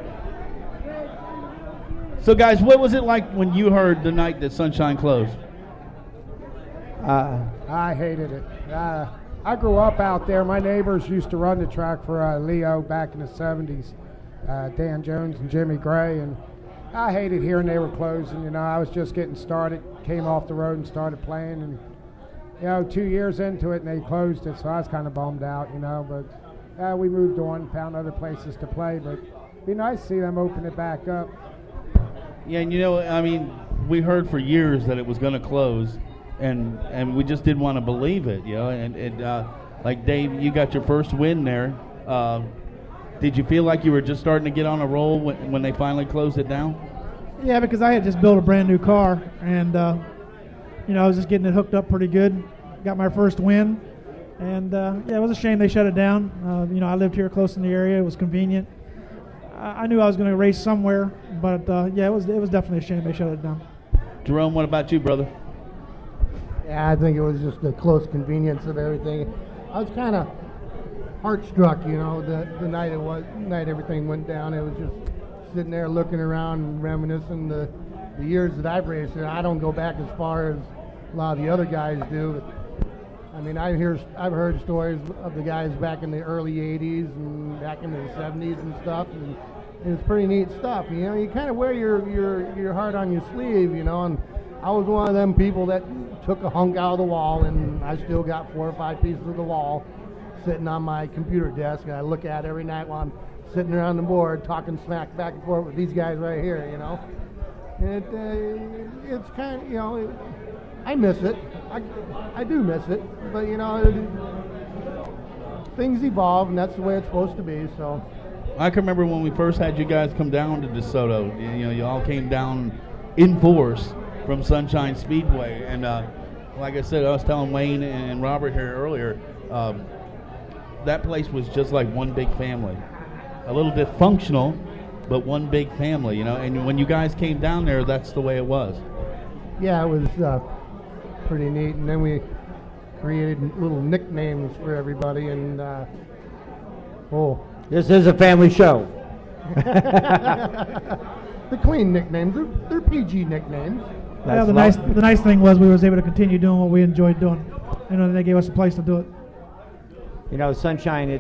So, guys, what was it like when you heard the night that Sunshine closed? I hated it. I grew up out there. My neighbors used to run the track for Leo back in the 70s, Dan Jones and Jimmy Gray, and I hated hearing they were closing. You know, I was just getting started, came off the road and started playing, and 2 years into it, and they closed it, so I was kind of bummed out, but we moved on, found other places to play, but it'd be nice to see them open it back up. Yeah, and we heard for years that it was going to close, and we just didn't want to believe it, and like Dave, you got your first win there. Did you feel like you were just starting to get on a roll when they finally closed it down? Yeah, because I had just built a brand new car, and I was just getting it hooked up pretty good. Got my first win, and it was a shame they shut it down. I lived here close in the area; it was convenient. I knew I was going to race somewhere, but it was definitely a shame they shut it down. Jerome, what about you, brother? Yeah, I think it was just the close convenience of everything. I was kind of heart-struck, the night everything went down. It was just sitting there looking around and reminiscing the years that I've raced. And I don't go back as far as a lot of the other guys do. But, I've heard stories of the guys back in the early 80s and back in the 70s and stuff, and it's pretty neat stuff. You kind of wear your heart on your sleeve, and I was one of them people that took a hunk out of the wall, and I still got 4 or 5 pieces of the wall sitting on my computer desk, and I look at it every night while I'm sitting around the board talking smack back and forth with these guys right here, And it's kind of, I miss it. I do miss it, but things evolve, and that's the way it's supposed to be. So I can remember when we first had you guys come down to DeSoto. You all came down in force from Sunshine Speedway, and like I said, I was telling Wayne and Robert here earlier, that place was just like one big family, a little dysfunctional, but one big family. And when you guys came down there, that's the way it was. Yeah, it was pretty neat, and then we created little nicknames for everybody, and this is a family show. The clean nicknames, they're PG nicknames. Yeah, the nice thing was we was able to continue doing what we enjoyed doing. They gave us a place to do it. Sunshine,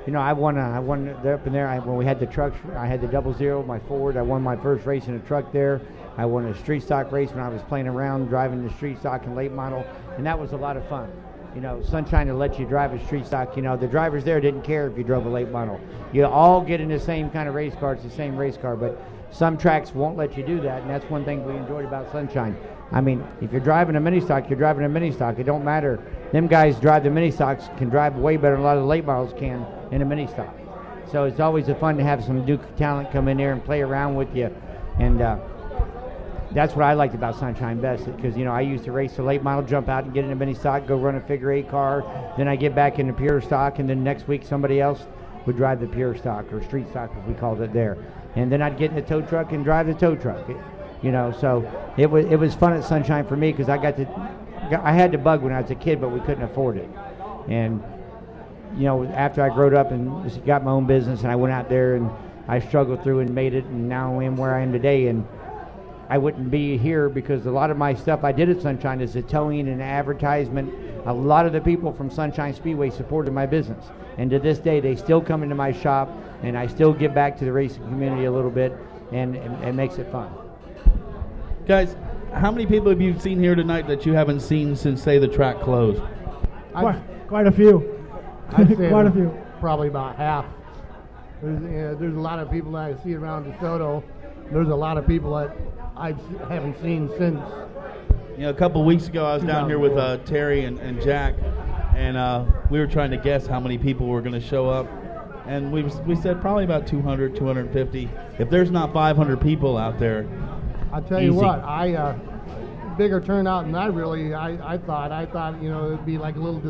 you know, I won there up in there. When we had the trucks, I had the 00, my Ford. I won my first race in a truck there. I won a street stock race when I was playing around driving the street stock and late model, and that was a lot of fun. You know, Sunshine to let you drive a street stock. You know, the drivers there didn't care if you drove a late model. You all get in the same kind of race car. It's the same race car, but some tracks won't let you do that, and that's one thing we enjoyed about Sunshine. I mean, if you're driving a mini stock, you're driving a mini stock. It don't matter. Them guys drive the mini stocks can drive way better than a lot of the late models can in a mini stock. So it's always fun to have some Duke talent come in there and play around with you, and that's what I liked about Sunshine best, because, you know, I used to race the late model, jump out and get in a mini stock, go run a figure 8 car, then I get back in the pure stock, and then next week somebody else would drive the pure stock, or street stock as we called it there. And then I'd get in the tow truck and drive the tow truck. You know, so it was fun at Sunshine for me, because I had the bug when I was a kid, but we couldn't afford it. And, you know, after I growed up and got my own business, and I went out there and I struggled through and made it, and now I am where I am today. And I wouldn't be here because a lot of my stuff I did at Sunshine is the towing and advertisement. A lot of the people from Sunshine Speedway supported my business, and to this day they still come into my shop, and I still give back to the racing community a little bit, and it makes it fun. Guys, how many people have you seen here tonight that you haven't seen since, say, the track closed? Quite a few. I'd say Quite a few. Probably about half. There's a lot of people that I see around DeSoto. There's a lot of people that I haven't seen since. You know, a couple weeks ago I was down here with Terry and Jack, and we were trying to guess how many people were going to show up. And we said probably about 200, 250. If there's not 500 people out there, I'll tell you what, bigger turnout than I thought. I thought, you know, it'd be like a little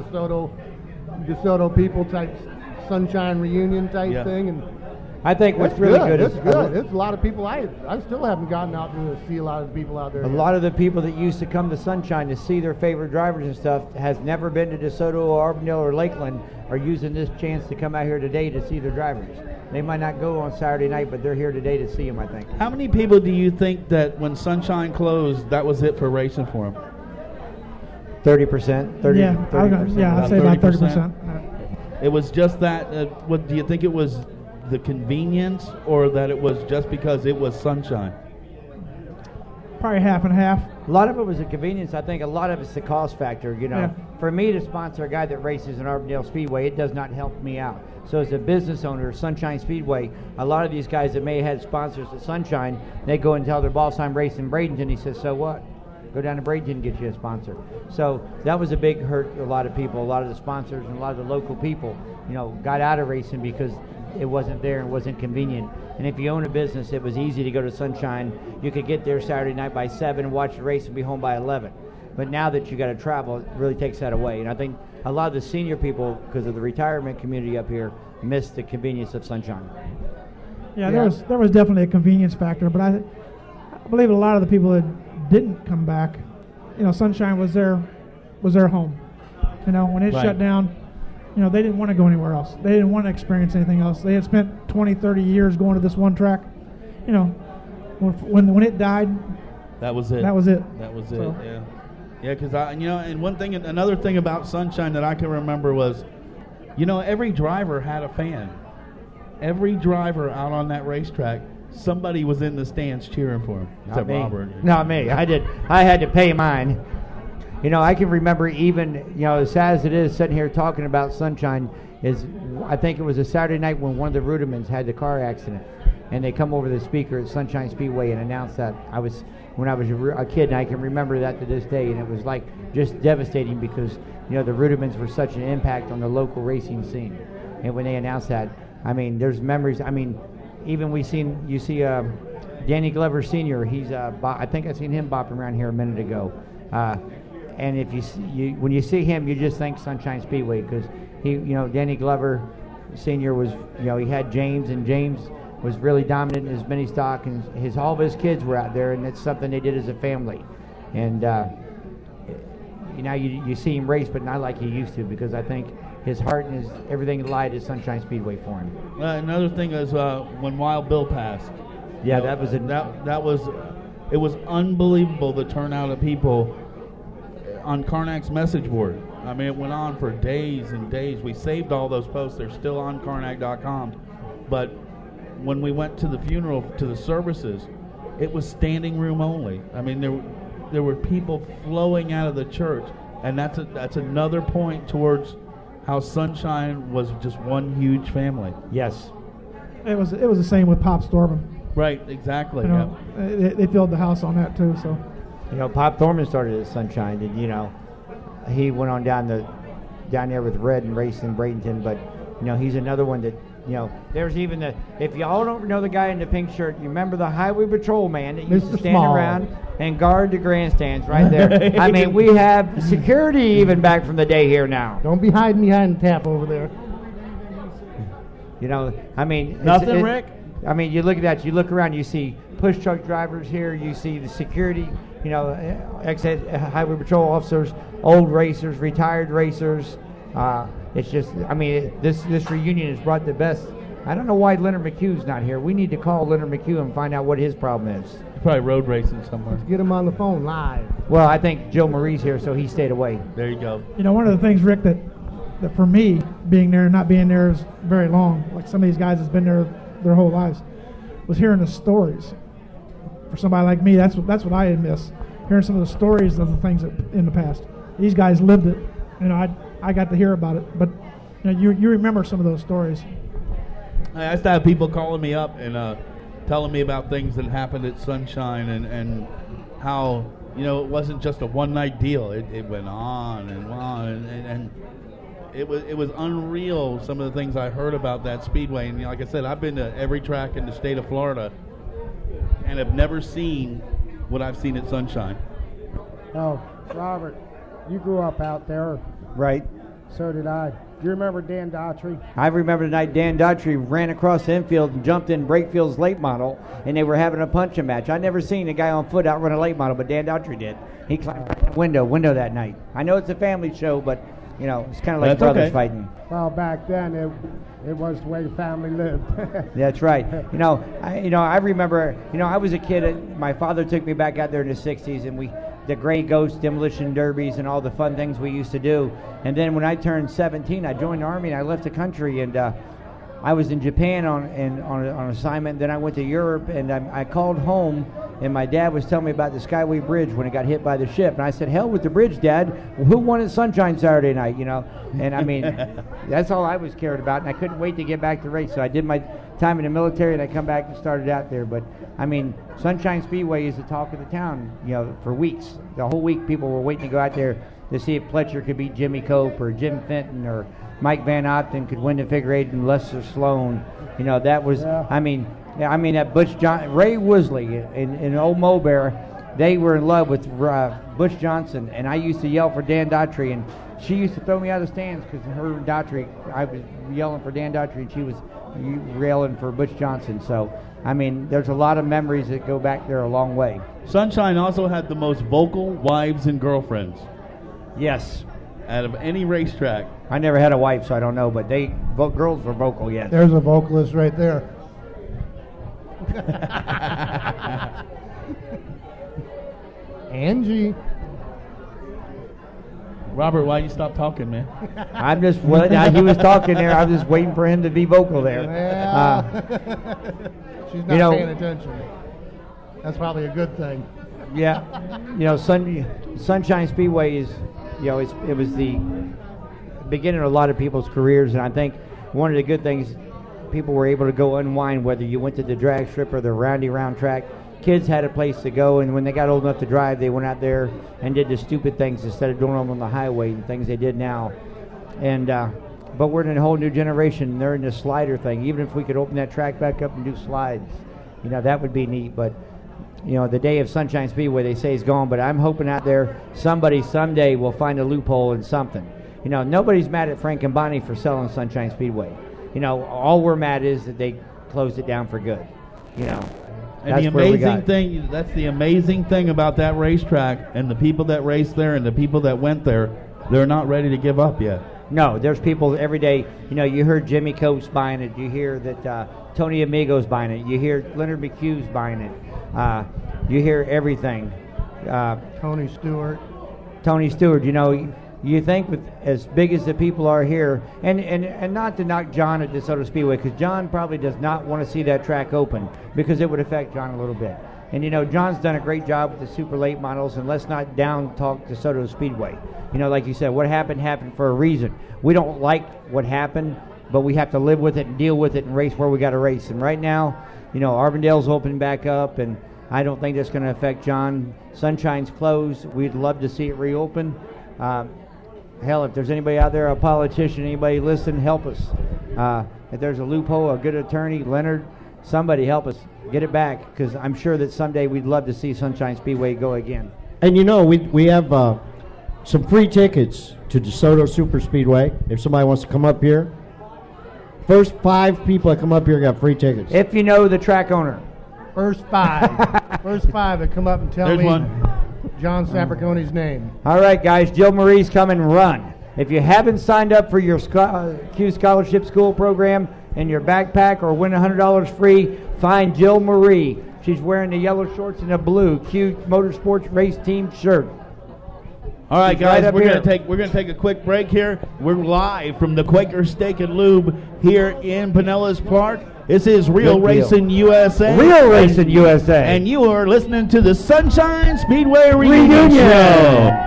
DeSoto people type Sunshine reunion type thing, and I think what's really good is it's a lot of people. I still haven't gotten out to see a lot of people out there. A lot of the people that used to come to Sunshine to see their favorite drivers and stuff has never been to DeSoto or Arbondale or Lakeland, are using this chance to come out here today to see their drivers. They might not go on Saturday night, but they're here today to see them, I think. How many people do you think that when Sunshine closed, that was it for racing for them? 30%. 30%. I'd say about 30%. It was just that. What do you think it was? The convenience, or that it was just because it was Sunshine? Probably half and half. A lot of it was the convenience. I think a lot of it's the cost factor. You know, Yeah. For me to sponsor a guy that races in Arbondale Speedway, it does not help me out. So as a business owner of Sunshine Speedway, a lot of these guys that may have had sponsors at Sunshine, they go and tell their boss, I'm racing Bradenton. He says, so what? Go down to Bradenton and get you a sponsor. So that was a big hurt to a lot of people. A lot of the sponsors and a lot of the local people, you know, got out of racing because it wasn't there and wasn't convenient. And if you own a business, it was easy to go to Sunshine. You could get there Saturday night by 7, watch the race, and be home by 11. But now that you got to travel, it really takes that away. And I think a lot of the senior people, because of the retirement community up here, miss the convenience of Sunshine. Yeah, there was definitely a convenience factor, but I believe a lot of the people that didn't come back, you know, Sunshine was their home. You know, when it shut down, you know, they didn't want to go anywhere else. They didn't want to experience anything else. They had spent 20, 30 years going to this one track. You know, when it died, that was it. That was it. That was So- it. Yeah. Yeah, because and another thing about Sunshine that I can remember was, you know, every driver had a fan. Every driver out on that racetrack, somebody was in the stands cheering for him. Except Robert. Not me. I had to pay mine. You know, I can remember even, you know, as sad as it is sitting here talking about Sunshine, I think it was a Saturday night when one of the Rudimans had the car accident, and they come over the speaker at Sunshine Speedway and announced that. When I was a kid, and I can remember that to this day, and it was like just devastating because, you know, the Rudimans were such an impact on the local racing scene. And when they announced that, I mean, there's memories. I mean, even you see Danny Glover Sr., I think I seen him bopping around here a minute ago. And if when you see him, you just think Sunshine Speedway, because Danny Glover Sr. was, you know, he had James, and James was really dominant in his mini stock, and all of his kids were out there, and it's something they did as a family. And you see him race, but not like he used to, because I think his heart and everything lied at Sunshine Speedway for him. Another thing is when Wild Bill passed. Yeah, you know, it was unbelievable, the turnout of people on Karnak's message board. I mean, it went on for days and days. We saved all those posts. They're still on Karnak.com. But when we went to the funeral, to the services, it was standing room only. I mean, there were people flowing out of the church, and that's another point towards how Sunshine was just one huge family. Yes. It was the same with Pop Storman. Right, exactly. You know, they filled the house on that too. So, you know, Pop Thorman started at Sunshine, and you know, he went on down there with Red and racing Bradenton. But you know, he's another one that, you know, there's even if y'all don't know the guy in the pink shirt, you remember the highway patrol man that used to stand around and guard the grandstands right there. I mean, we have security even back from the day here now. Don't be hiding behind the tap over there. You know, I mean, nothing, Rick. I mean, you look at that. You look around. You see push truck drivers here. You see the security. You know, highway patrol officers, old racers, retired racers. It's just, I mean, this reunion has brought the best. I don't know why Leonard McHugh's not here. We need to call Leonard McHugh and find out what his problem is. Probably road racing somewhere. Let's get him on the phone live. Well, I think Joe Marie's here, so he stayed away. There you go. You know, one of the things, Rick, that for me, being there and not being there is very long, like some of these guys that's been there their whole lives, was hearing the stories. For somebody like me, that's what I miss. Hearing some of the stories of the things that in the past. These guys lived it. You know, I got to hear about it, but you know, you remember some of those stories. I used to have people calling me up and telling me about things that happened at Sunshine and how, you know, it wasn't just a one-night deal. It went on and on, and it was unreal, some of the things I heard about that speedway. And you know, like I said, I've been to every track in the state of Florida and have never seen what I've seen at Sunshine. Oh, Robert, you grew up out there. Right. So did I. Do you remember Dan Daughtry? I remember the night Dan Daughtry ran across the infield and jumped in Breakfield's late model, and they were having a punching match. I never seen a guy on foot outrun a late model, but Dan Daughtry did. He climbed out the window that night. I know it's a family show, but you know, it's kind of like brothers fighting. Well, back then it was the way the family lived. That's right. You know, I remember. You know, I was a kid. My father took me back out there in the '60s, and the Gray Ghost demolition derbies and all the fun things we used to do. And then when I turned 17, I joined the Army and I left the country, and I was in Japan on assignment. Then I went to Europe, and I called home, and my dad was telling me about the Skyway Bridge when it got hit by the ship. And I said, "Hell with the bridge, Dad. Who won at Sunshine Saturday night?" You know, and I mean, that's all I was cared about, and I couldn't wait to get back to race. So I did my time in the military, and I come back and started out there. But I mean, Sunshine Speedway is the talk of the town. You know, for weeks, the whole week, people were waiting to go out there to see if Pletcher could beat Jimmy Cope or Jim Fenton or Mike Van Opten could win the figure eight and Lester Sloan. You know, that was, I mean, that Ray Woosley in Old Mobear, they were in love with Butch Johnson, and I used to yell for Dan Daughtry, and she used to throw me out of the stands because her and Daughtry, I was yelling for Dan Daughtry, and she was yelling for Butch Johnson. So, I mean, there's a lot of memories that go back there a long way. Sunshine also had the most vocal wives and girlfriends. Yes. Out of any racetrack. I never had a wife, so I don't know, but girls were vocal, yes. There's a vocalist right there. Angie. Robert, why you stop talking, man? I'm just, he was talking there. I was just waiting for him to be vocal there. Yeah. She's not paying attention. That's probably a good thing. Yeah. You know, Sunshine Speedway is, you know, it was the beginning of a lot of people's careers, and I think one of the good things, people were able to go unwind, whether you went to the drag strip or the roundy round track. Kids had a place to go, and when they got old enough to drive, they went out there and did the stupid things instead of doing them on the highway and things they did now. And but we're in a whole new generation. They're in the slider thing. Even if we could open that track back up and do slides, you know, that would be neat. But you know, the day of Sunshine Speedway, they say, is gone. But I'm hoping out there somebody someday will find a loophole in something. You know, nobody's mad at Frank and Bonnie for selling Sunshine Speedway. You know, all we're mad is that they closed it down for good. You know. And the amazing thing, that's the amazing thing about that racetrack and the people that raced there and the people that went there, they're not ready to give up yet. No, there's people every day. You know, you heard Jimmy Cope's buying it. You hear that Tony Amigo's buying it. You hear Leonard McHugh's buying it. You hear everything. Tony Stewart. Tony Stewart, you know, You think with as big as the people are here, and not to knock John at DeSoto Speedway, because John probably does not want to see that track open because it would affect John a little bit. And, John's done a great job with the super late models, and let's not down talk DeSoto Speedway. Like you said, what happened for a reason. We don't like what happened, but we have to live with it and deal with it and race where we got to race. And right now, Arbondale's opening back up, and I don't think that's going to affect John. Sunshine's closed. We'd love to see it reopen. Hell, if there's anybody out there, a politician, anybody listening, help us. If there's a loophole, a good attorney, Leonard, somebody help us get it back, because I'm sure that someday we'd love to see Sunshine Speedway go again. And we have some free tickets to DeSoto Super Speedway if somebody wants to come up here. First 5 people that come up here got free tickets. If you know the track owner. First 5. First 5 that come up and tell me John Saperconi's name. All right, guys. Jill Marie's coming. Run. If you haven't signed up for your Q Scholarship School program and your backpack or win $100 free, find Jill Marie. She's wearing the yellow shorts and a blue Q Motorsports Race Team shirt. All right, She's guys, right we're here. gonna take a quick break here. We're live from the Quaker Steak and Lube here in Pinellas Park. This is Real Good deal. Racing USA. Real Racing USA. And you are listening to the Sunshine Speedway Reunion Reunion. Show.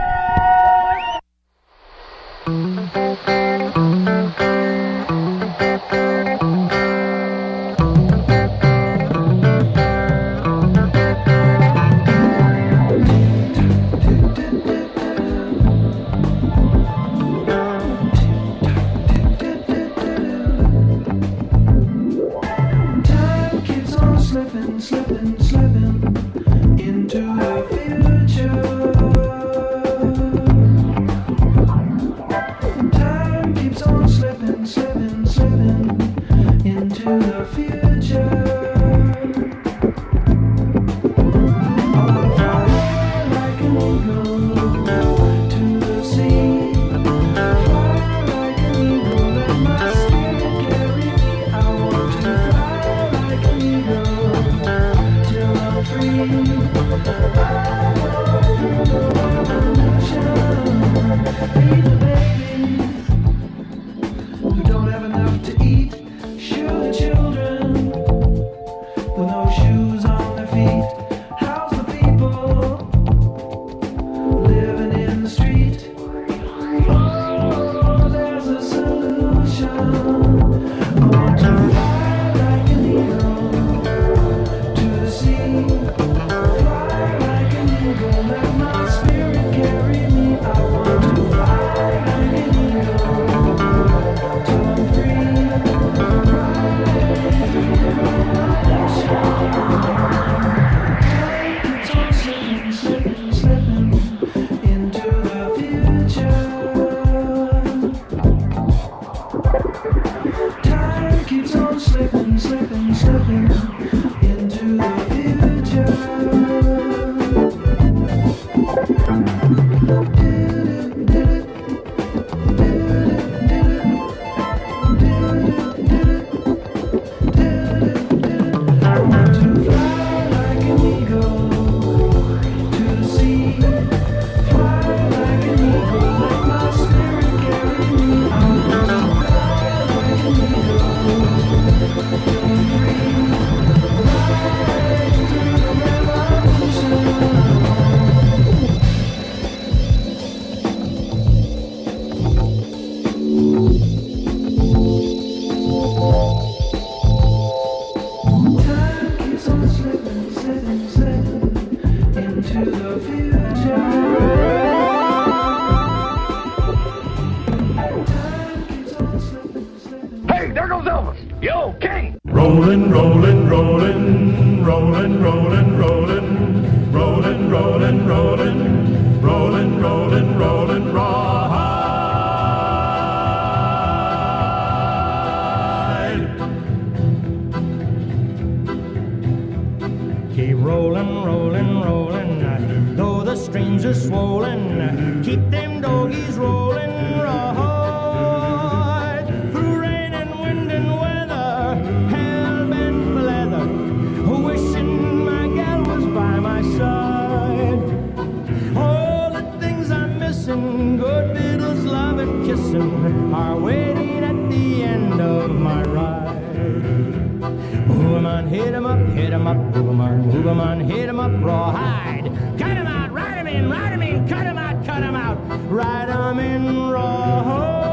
Hey, there goes Elvis. Yo, King. Rolling, rolling, rolling, rolling, rolling, rolling, rolling, rolling, rolling, rolling, rolling, rolling, ride. Keep rolling, rolling, rolling, though the streams are swollen. Keep them doggies rolling, ride. Through rain and wind and weather, hell bent for leather, wishing my gal was by my side. All the things I'm missing, good little hit 'em up, move 'em on, hit 'em up, rawhide. Cut 'em out, ride 'em in, cut 'em out, ride 'em in rawhide.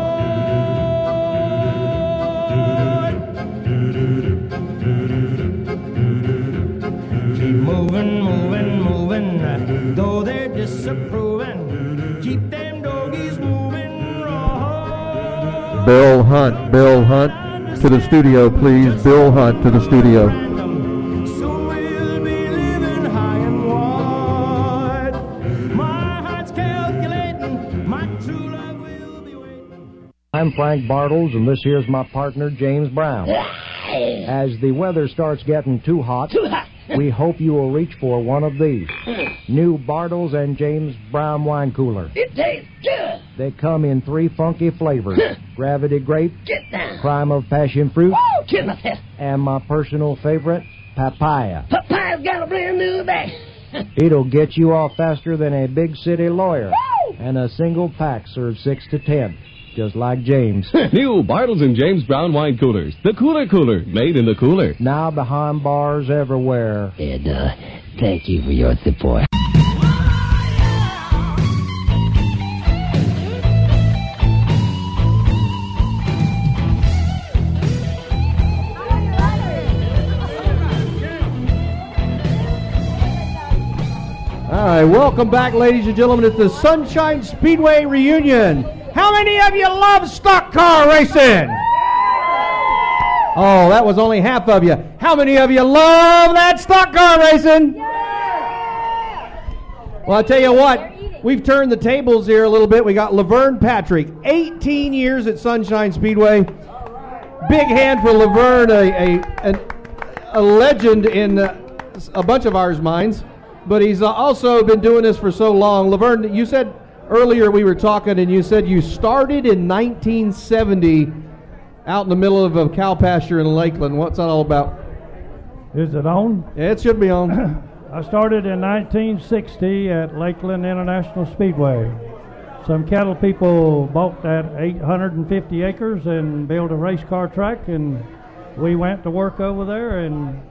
Keep moving, though they're disapproving. Keep them doggies moving, rawhide. Bill Hunt to the studio, please. Bill Hunt to the studio. Soon we'll be living high and wide. My heart's calculating, my true love will be waiting. I'm Frank Bartles, and this here's my partner, James Brown. As the weather starts getting too hot, we hope you will reach for one of these. New Bartles and James Brown wine cooler. It tastes good. They come in 3 funky flavors. Gravity grape, Get down. crime of passion fruit, Woo, kiss myself. and my personal favorite, papaya. Papaya's got a brand new bag. It'll get you off faster than a big city lawyer. Woo! And a single pack serves 6 to 10, just like James. New Bartles and James Brown wine coolers. The cooler, made in the cooler. Now behind bars everywhere. And thank you for your support. All right, welcome back, ladies and gentlemen, at the Sunshine Speedway reunion. How many of you love stock car racing? Oh, that was only half of you. How many of you love that stock car racing? Well, I'll tell you what, we've turned the tables here a little bit. We got Laverne Patrick, 18 years at Sunshine Speedway. Big hand for Laverne, a legend in a bunch of ours minds. But he's also been doing this for so long. Laverne, you said earlier we were talking, and you said you started in 1970 out in the middle of a cow pasture in Lakeland. What's that all about? Is it on? Yeah, it should be on. I started in 1960 at Lakeland International Speedway. Some cattle people bought that 850 acres and built a race car track, and we went to work over there and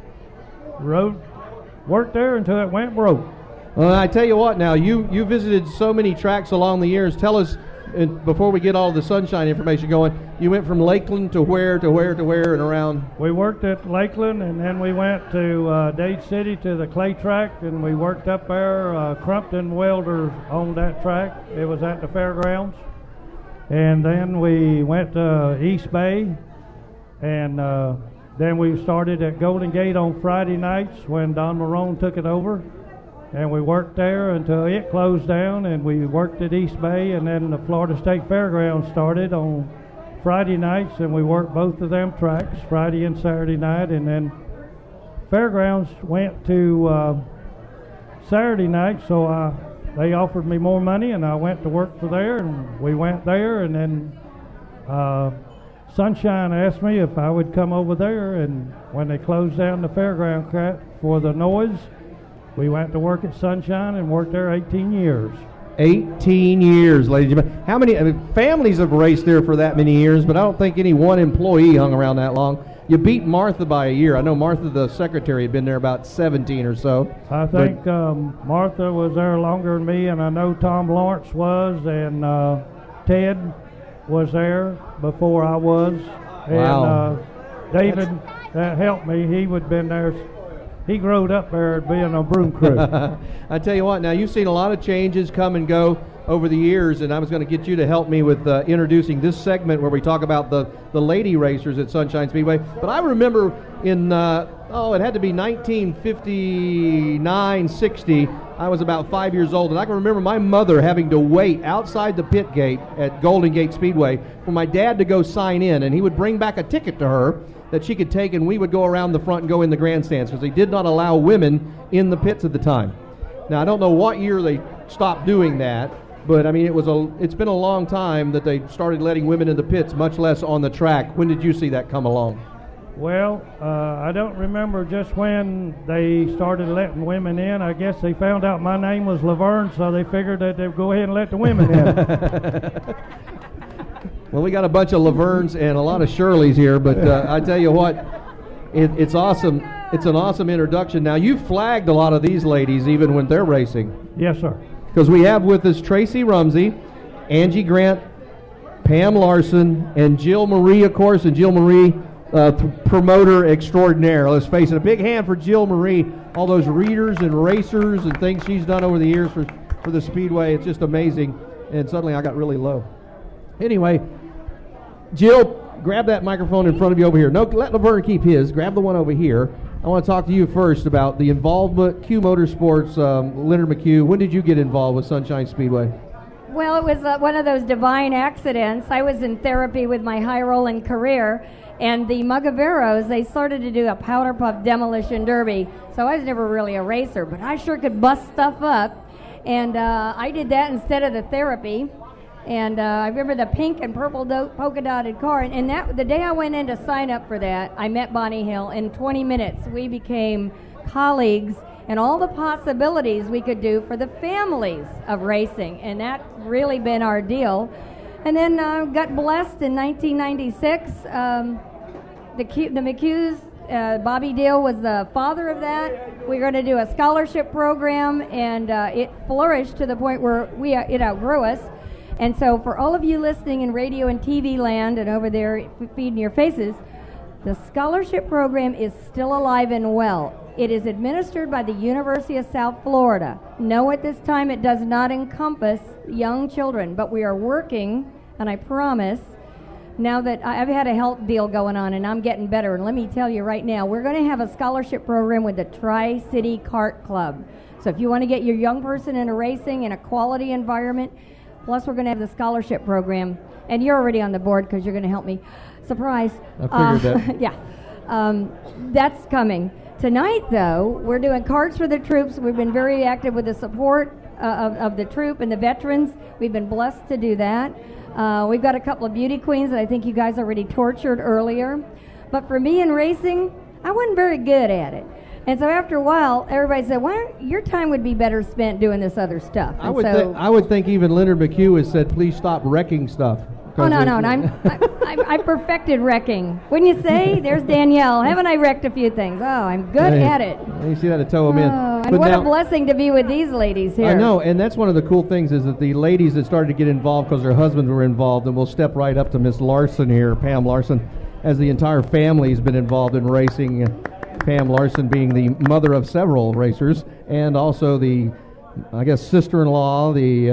worked there until it went broke. Well, I tell you what now, you visited so many tracks along the years. Tell us, before we get all the Sunshine information going, you went from Lakeland to where and around? We worked at Lakeland, and then we went to Dade City to the clay track, and we worked up there. Crumpton Welders owned that track. It was at the fairgrounds. And then we went to East Bay, and then we started at Golden Gate on Friday nights when Don Marone took it over. And we worked there until it closed down, and we worked at East Bay, and then the Florida State Fairgrounds started on Friday nights, and we worked both of them tracks, Friday and Saturday night, and then Fairgrounds went to Saturday night, so they offered me more money, and I went to work for there, and we went there, and then Sunshine asked me if I would come over there, and when they closed down the fairground track for the noise, we went to work at Sunshine and worked there 18 years. 18 years, ladies and gentlemen. How many families have raced there for that many years, but I don't think any one employee hung around that long. You beat Martha by a year. I know Martha, the secretary, had been there about 17 or so. I think Martha was there longer than me, and I know Tom Lawrence was, and Ted was there before I was. Wow. And David, that helped me. He would have been there. He growed up there being on broom crew. I tell you what, now you've seen a lot of changes come and go over the years, and I was going to get you to help me with introducing this segment where we talk about the lady racers at Sunshine Speedway. But I remember in, it had to be 1959, 60, I was about 5 years old, and I can remember my mother having to wait outside the pit gate at Golden Gate Speedway for my dad to go sign in, and he would bring back a ticket to her that she could take, and we would go around the front and go in the grandstands because they did not allow women in the pits at the time. Now, I don't know what year they stopped doing that, but I mean, it's been a long time that they started letting women in the pits, much less on the track. When did you see that come along? Well, I don't remember just when they started letting women in. I guess they found out my name was Laverne, so they figured that they'd go ahead and let the women in. Well, we got a bunch of Lavernes and a lot of Shirleys here, but I tell you what, it's awesome. It's an awesome introduction. Now, you've flagged a lot of these ladies even when they're racing. Yes, sir. Because we have with us Tracy Rumsey, Angie Grant, Pam Larson, and Jill Marie, of course, and Jill Marie, promoter extraordinaire. Let's face it, a big hand for Jill Marie. All those readers and racers and things she's done over the years for the Speedway. It's just amazing. And suddenly I got really low. Anyway, Jill, grab that microphone in front of you over here. No, let Laverne keep his. Grab the one over here. I want to talk to you first about the involvement, Q Motorsports, Leonard McHugh. When did you get involved with Sunshine Speedway? Well, it was one of those divine accidents. I was in therapy with my high-rolling career, and the Mugaveros, they started to do a powder puff demolition derby. So I was never really a racer, but I sure could bust stuff up. And I did that instead of the therapy. And I remember the pink and purple polka dotted car. And that the day I went in to sign up for that, I met Bonnie Hill. In 20 minutes, we became colleagues, and all the possibilities we could do for the families of racing. And that's really been our deal. And then got blessed in 1996. The McHughes, Bobby Deal was the father of that. We were going to do a scholarship program, and it flourished to the point where it outgrew us. And so for all of you listening in radio and TV land and over there feeding your faces, the scholarship program is still alive and well. It is administered by the University of South Florida. No, at this time it does not encompass young children, but we are working, and I promise, now that I've had a health deal going on and I'm getting better, and let me tell you right now, we're going to have a scholarship program with the Tri-City Kart Club. So if you want to get your young person into racing in a quality environment, plus we're going to have the scholarship program, and you're already on the board because you're going to help me. Surprise. I figured that. Yeah. That's coming. Tonight, though, we're doing Cards for the Troops. We've been very active with the support of the troop and the veterans. We've been blessed to do that. We've got a couple of beauty queens that I think you guys already tortured earlier. But for me in racing, I wasn't very good at it. And so after a while, everybody said, "Well, your time would be better spent doing this other stuff." I would think even Leonard McHugh has said, "Please stop wrecking stuff." Oh, no. I perfected wrecking. Wouldn't you say? There's Danielle. Haven't I wrecked a few things? Oh, I'm good at it. You see that to tow them in. And what a blessing to be with these ladies here. I know, and that's one of the cool things is that the ladies that started to get involved because their husbands were involved, and we'll step right up to Miss Larson here, Pam Larson, as the entire family has been involved in racing. Pam Larson being the mother of several racers, and also the, I guess, sister-in-law, the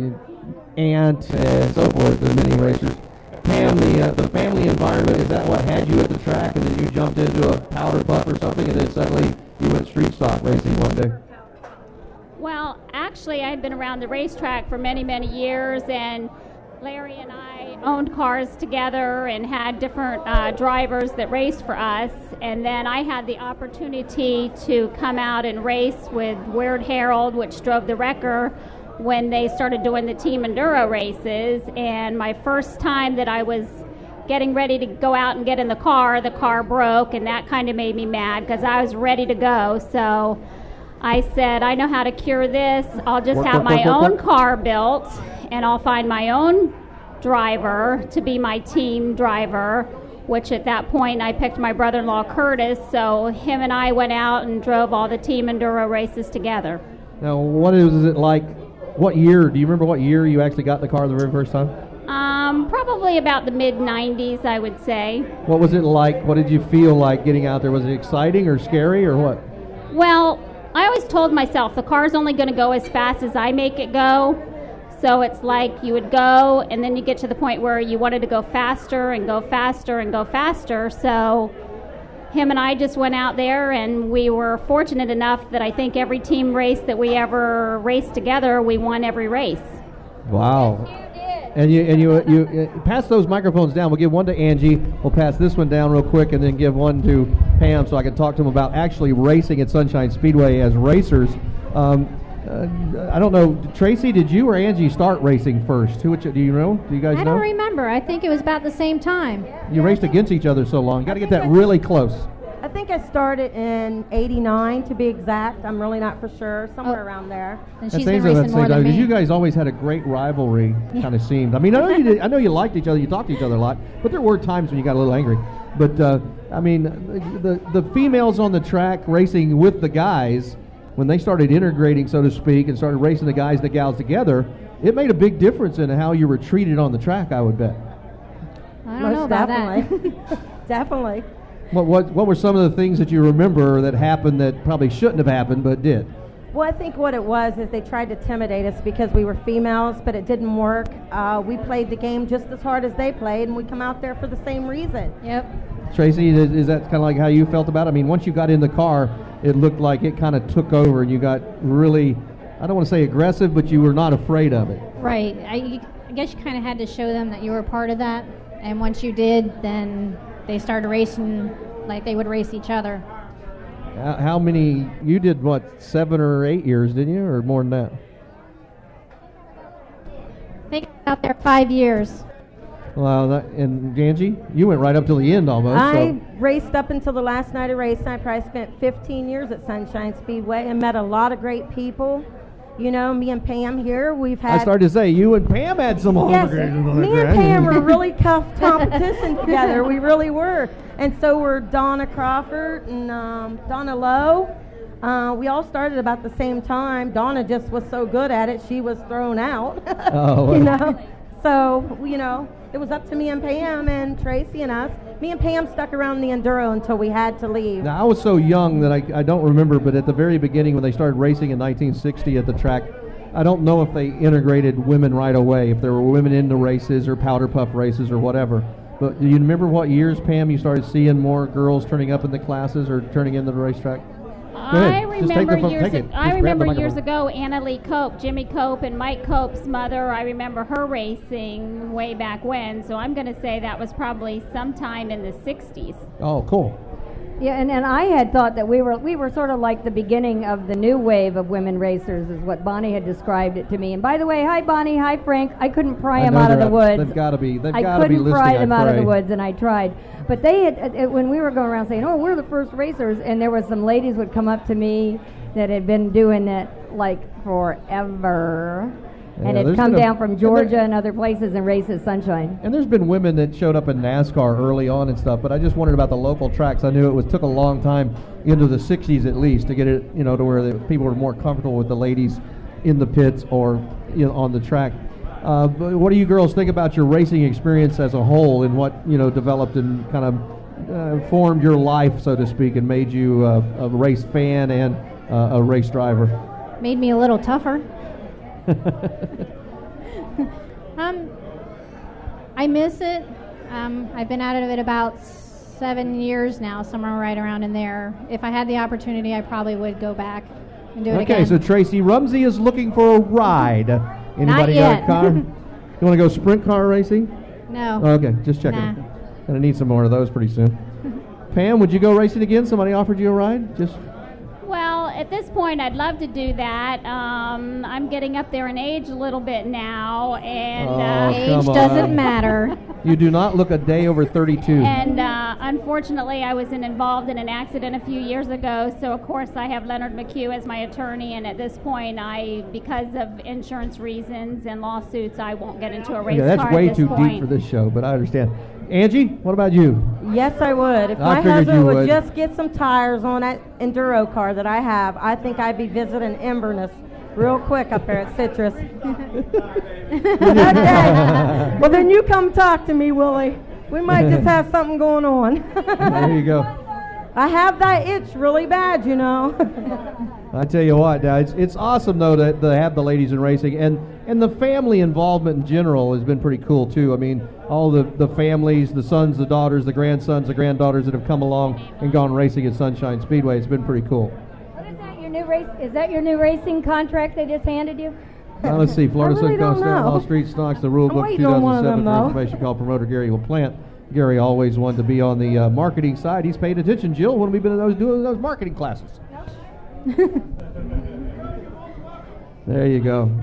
aunt, and so forth, the many racers. Pam, the family environment, is that what had you at the track, and then you jumped into a powder puff or something, and then suddenly you went street stock racing one day? Well, actually, I had been around the racetrack for many, many years, and Larry and I owned cars together and had different drivers that raced for us. And then I had the opportunity to come out and race with Weird Harold, which drove the Wrecker, when they started doing the Team Enduro races. And my first time that I was getting ready to go out and get in the car broke, and that kind of made me mad because I was ready to go. So I said, I know how to cure this. I'll just have my own car built, and I'll find my own driver to be my team driver, which at that point I picked my brother-in-law Curtis, so him and I went out and drove all the Team Enduro races together. Now, what is it like? What year? Do you remember what year you actually got in the car the very first time? Probably about the mid-90s, I would say. What was it like? What did you feel like getting out there? Was it exciting or scary or what? Well, I always told myself the car's only going to go as fast as I make it go. So it's like you would go, and then you get to the point where you wanted to go faster and go faster and go faster. So him and I just went out there, and we were fortunate enough that I think every team race that we ever raced together, we won every race. Wow. And you pass those microphones down. We'll give one to Angie. We'll pass this one down real quick, and then give one to Pam so I can talk to them about actually racing at Sunshine Speedway as racers. I don't know, Tracy, did you or Angie start racing first? Do you know? Do you guys know? I don't remember. I think it was about the same time. You raced against each other so long. You got to get that really close. I think I started in '89 to be exact. I'm really not for sure. Somewhere around there. And she's been racing more than me. You guys always had a great rivalry, kind of seemed. I mean, I know you liked each other. You talked to each other a lot, but there were times when you got a little angry. But I mean, the females on the track racing with the guys, when they started integrating, so to speak, and started racing the guys and the gals together, it made a big difference in how you were treated on the track, I would bet. I don't know about definitely. Definitely. What were some of the things that you remember that happened that probably shouldn't have happened but did? Well, I think what it was is they tried to intimidate us because we were females, but it didn't work. We played the game just as hard as they played, and we come out there for the same reason. Yep. Tracy, is that kind of like how you felt about it? I mean, once you got in the car, it looked like it kind of took over, and you got really, I don't want to say aggressive, but you were not afraid of it. Right. I guess you kind of had to show them that you were part of that, and once you did, then they started racing like they would race each other. How many, you did what, 7 or 8 years, didn't you, or more than that? I think I was out there 5 years. Well, and Angie, you went right up till the end almost. I raced up until the last night of racing. I probably spent 15 years at Sunshine Speedway and met a lot of great people. You know, me and Pam here, we've had... I started to say, you and Pam had some Yes, me and Pam were really tough competition together. We really were. And so were Donna Crawford and Donna Lowe. We all started about the same time. Donna just was so good at it, she was thrown out. Oh, well. You know? So, you know, it was up to me and Pam and Tracy and us. Me and Pam stuck around the Enduro until we had to leave. Now, I was so young that I don't remember, but at the very beginning when they started racing in 1960 at the track, I don't know if they integrated women right away, if there were women in the races or powder puff races or whatever. But do you remember what years, Pam, you started seeing more girls turning up in the classes or turning into the racetrack? I remember years ago, Anna Lee Cope, Jimmy Cope, and Mike Cope's mother. I remember her racing way back when. So I'm going to say that was probably sometime in the 60s. Oh, cool. Yeah, and I had thought that we were sort of like the beginning of the new wave of women racers, is what Bonnie had described it to me. And by the way, hi Bonnie, hi Frank. I couldn't pry them out of the woods. They've got to be. I couldn't pry them out of the woods, and I tried. But they had, when we were going around saying, "Oh, we're the first racers," and there were some ladies would come up to me that had been doing it like forever. And had come down from Georgia and other places and raced at Sunshine. And there's been women that showed up in NASCAR early on and stuff, but I just wondered about the local tracks. I knew it took a long time, into the 60s at least, to get it, you know, to where the people were more comfortable with the ladies in the pits or, you know, on the track. But what do you girls think about your racing experience as a whole, and what, you know, developed and kind of formed your life, so to speak, and made you a race fan and a race driver? Made me a little tougher. I miss it. I've been out of it about 7 years now, somewhere right around in there. If I had the opportunity, I probably would go back and do it again. Okay, so Tracy Rumsey is looking for a ride. Anybody Not got yet. a car? You want to go sprint car racing? No. Okay, just checking. Nah. Gonna need some more of those pretty soon. Pam, would you go racing again? Somebody offered you a ride? Just. Well, at this point, I'd love to do that. I'm getting up there in age a little bit now, and age doesn't matter. You do not look a day over 32. And unfortunately, I was involved in an accident a few years ago, so of course I have Leonard McHugh as my attorney, and at this point, because of insurance reasons and lawsuits, I won't get into a race car at this point. That's way too deep for this show, but I understand. Angie, what about you? Yes, I would. If I my figured husband you would would. just get some tires on that Enduro car that I have, I think I'd be visiting Inverness real quick up there at Citrus. Okay. Well, then you come talk to me, Willie. We might just have something going on. There you go. I have that itch really bad, you know. I tell you what, now it's awesome though to have the ladies in racing, and the family involvement in general has been pretty cool too. I mean, all the families, the sons, the daughters, the grandsons, the granddaughters that have come along and gone racing at Sunshine Speedway. It's been pretty cool. What is that, your new race? Is that your new racing contract they just handed you? Now let's see, Florida I really Sun don't Coast know. All Street Stocks, the rule book waiting on one of 2007 them, for though. information called promoter Gary LaPlante. Gary always wanted to be on the marketing side. He's paid attention. Jill, when have we been doing those marketing classes? There you go.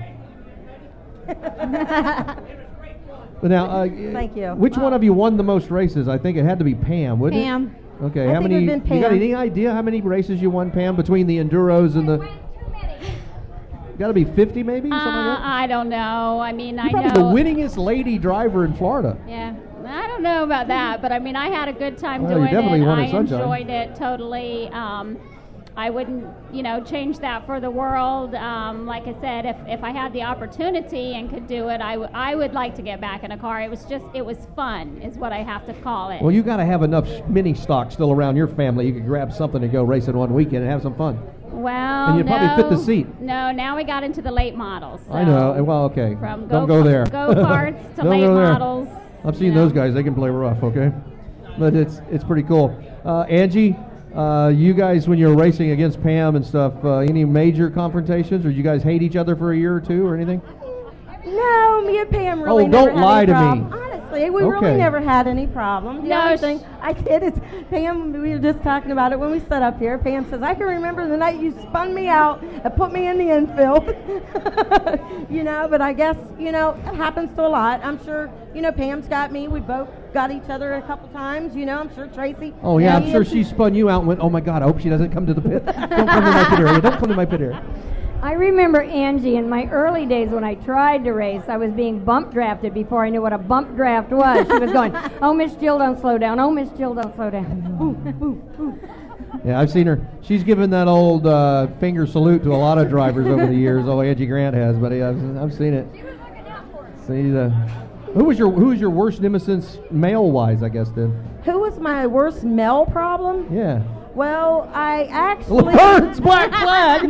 But now, Thank you. Which one of you won the most races? I think it had to be Pam, wouldn't Pam. it? Okay, I how think many? it would've been You got Pam. any idea how many races you won, Pam, between the enduros and the? Got to be 50, maybe something like that. I don't know. I mean, You're I probably know. the winningest lady driver in Florida. Yeah, I don't don't know about that, but I mean, I had a good time Well, you doing definitely it. wanted I sunshine. enjoyed it totally. I wouldn't, change that for the world. Like I said, if I had the opportunity and could do it, I would like to get back in a car. It was fun, is what I have to call it. Well, you got to have enough mini stock still around your family. You could grab something and go racing one weekend and have some fun. Well, And you'd probably fit the seat. No, now we got into the late models. I know. Well, okay. From Don't go there. Go-karts to Don't late go there. models. I've seen those guys. They can play rough, okay? But it's pretty cool. Angie, you guys, when you're racing against Pam and stuff, any major confrontations, or you guys hate each other for a year or two or anything? No, me and Pam really Oh, never don't had lie any to me. problem. Honestly, we really Okay. never had any problem. The No, only thing I did is, Pam, we were just talking about it when we sat up here. Pam says, I can remember the night you spun me out and put me in the infield. But I guess, it happens to a lot. I'm sure, Pam's got me. We both got each other a couple times. I'm sure Tracy. Oh, yeah, I'm me sure and- she spun you out and went, oh, my God, I hope she doesn't come to the pit. Don't come to my pit area. Don't come to my pit area. I remember Angie in my early days when I tried to race. I was being bump drafted before I knew what a bump draft was. She was going, "Oh, Miss Jill, don't slow down. Oh, Miss Jill, don't slow down." Ooh, ooh, ooh. Yeah, I've seen her. She's given that old finger salute to a lot of drivers over the years. Oh, Angie Grant has, but I've seen it. See, who was your worst nemesis male wise? I guess then. Who was my worst male problem? Yeah. Well, I actually... Laverne's black flag!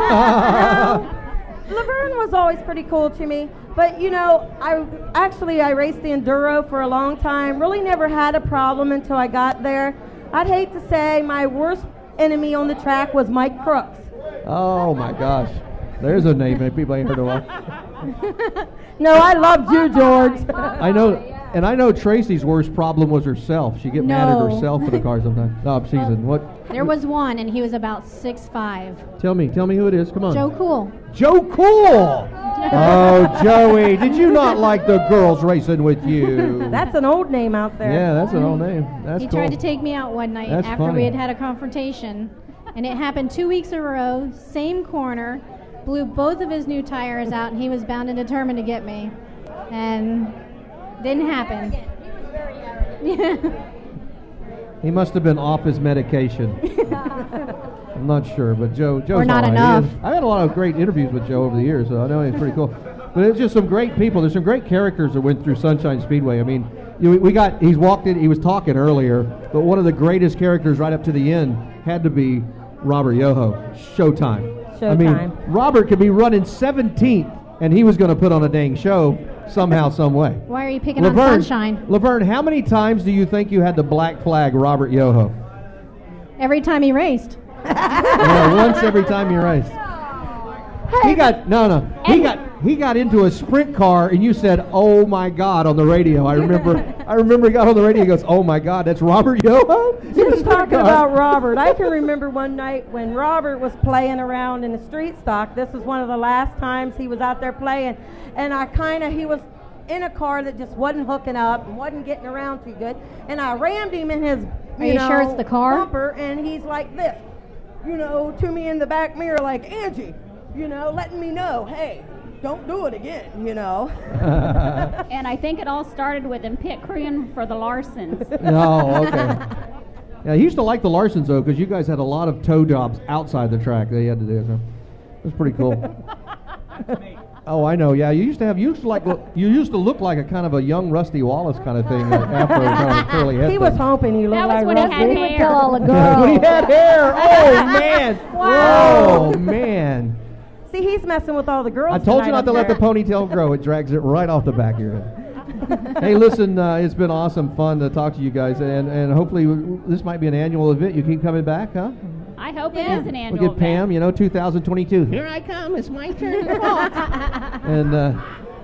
Laverne was always pretty cool to me. But, I raced the Enduro for a long time. Really never had a problem until I got there. I'd hate to say my worst enemy on the track was Mike Crooks. Oh, my gosh. There's a name that people ain't heard of. a while. No, I loved you, George. I know Tracy's worst problem was herself. She get mad at No. herself for the car sometimes. No, I'm teasing. What? There was one, and he was about 6'5". Tell me who it is. Come on. Joe Cool. Joe Cool! Oh, Joey, did you not like the girls racing with you? That's an old name out there. Yeah, that's an old name. That's He cool. tried to take me out one night That's after funny. we had had a confrontation, and it happened 2 weeks in a row, same corner, blew both of his new tires out, and he was bound and determined to get me, and didn't happen. He must have been off his medication. I'm not sure, but Joe's Or not all right. enough. I've had a lot of great interviews with Joe over the years, so I know he's pretty cool. But it's just some great people. There's some great characters that went through Sunshine Speedway. I mean, he's walked in, he was talking earlier, but one of the greatest characters right up to the end had to be Robert Yoho, Showtime. I mean, Showtime. Robert could be running 17th, and he was going to put on a dang show somehow, some way. Why are you picking on Sunshine? Laverne, how many times do you think you had to black flag Robert Yoho? Every time he raced. Yeah, once every time you raced. He got he got into a sprint car and you said, "Oh my God," on the radio. I remember he got on the radio. He goes, "Oh my God, that's Robert Yoho." Just talking about Robert, I can remember one night when Robert was playing around in the street stock. This was one of the last times he was out there playing, and he was in a car that just wasn't hooking up and wasn't getting around too good, and I rammed him in his Are you sure it's the car? bumper, and he's like this, to me in the back mirror, like, Angie, letting me know, hey, don't do it again, And I think it all started with him pit crewing for the Larsons. Oh, okay. Yeah, he used to like the Larsons though, because you guys had a lot of tow jobs outside the track that you had to do. So it was pretty cool. Oh, I know. Yeah, you used to look like a kind of a young Rusty Wallace kind of thing, after kind of a curly head. He was thing. hoping he looked That was like when he Rusty. had He would hair. tell all the When girls. he had hair. Oh man. Wow. Oh man. See, he's messing with all the girls. I told you tonight not up to let the there. ponytail grow. It drags it right off the back of your head. Hey, listen, it's been awesome fun to talk to you guys, and hopefully this might be an annual event. You keep coming back, huh? I hope it is an annual We'll get event. Pam, 2022. Here I come. It's my turn. and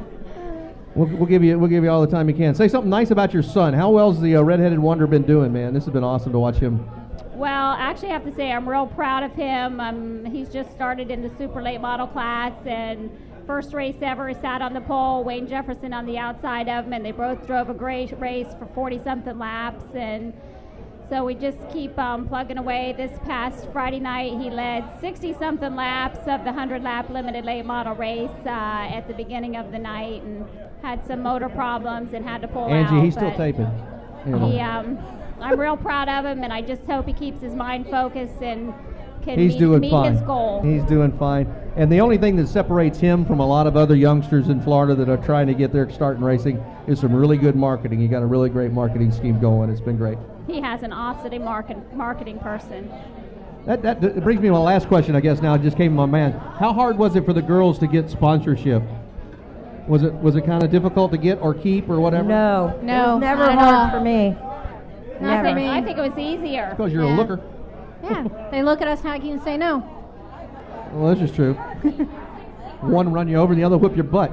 we'll give you all the time you can. Say something nice about your son. How well's the redheaded wonder been doing, man? This has been awesome to watch him. Well, actually, I have to say I'm real proud of him. He's just started in the super late model class, and first race ever, he sat on the pole, Wayne Jefferson on the outside of him, and they both drove a great race for 40-something laps, and so we just keep plugging away. This past Friday night, he led 60-something laps of the 100-lap limited late model race at the beginning of the night, and had some motor problems and had to pull out. Angie, he's still but- taping. I'm real proud of him, and I just hope he keeps his mind focused and can He's doing meet fine. his goal. He's doing fine. And the only thing that separates him from a lot of other youngsters in Florida that are trying to get their start in racing is some really good marketing. He got a really great marketing scheme going. It's been great. He has an awesome marketing person. That brings me to my last question, I guess. Now it just came to my mind. How hard was it for the girls to get sponsorship? Was it kind of difficult to get or keep or whatever? No. It was never not at hard all. for me. Never. I think it was easier. Because you're a looker. Yeah, they look at us how can you say no? Well, this is true. One run you over and the other whip your butt.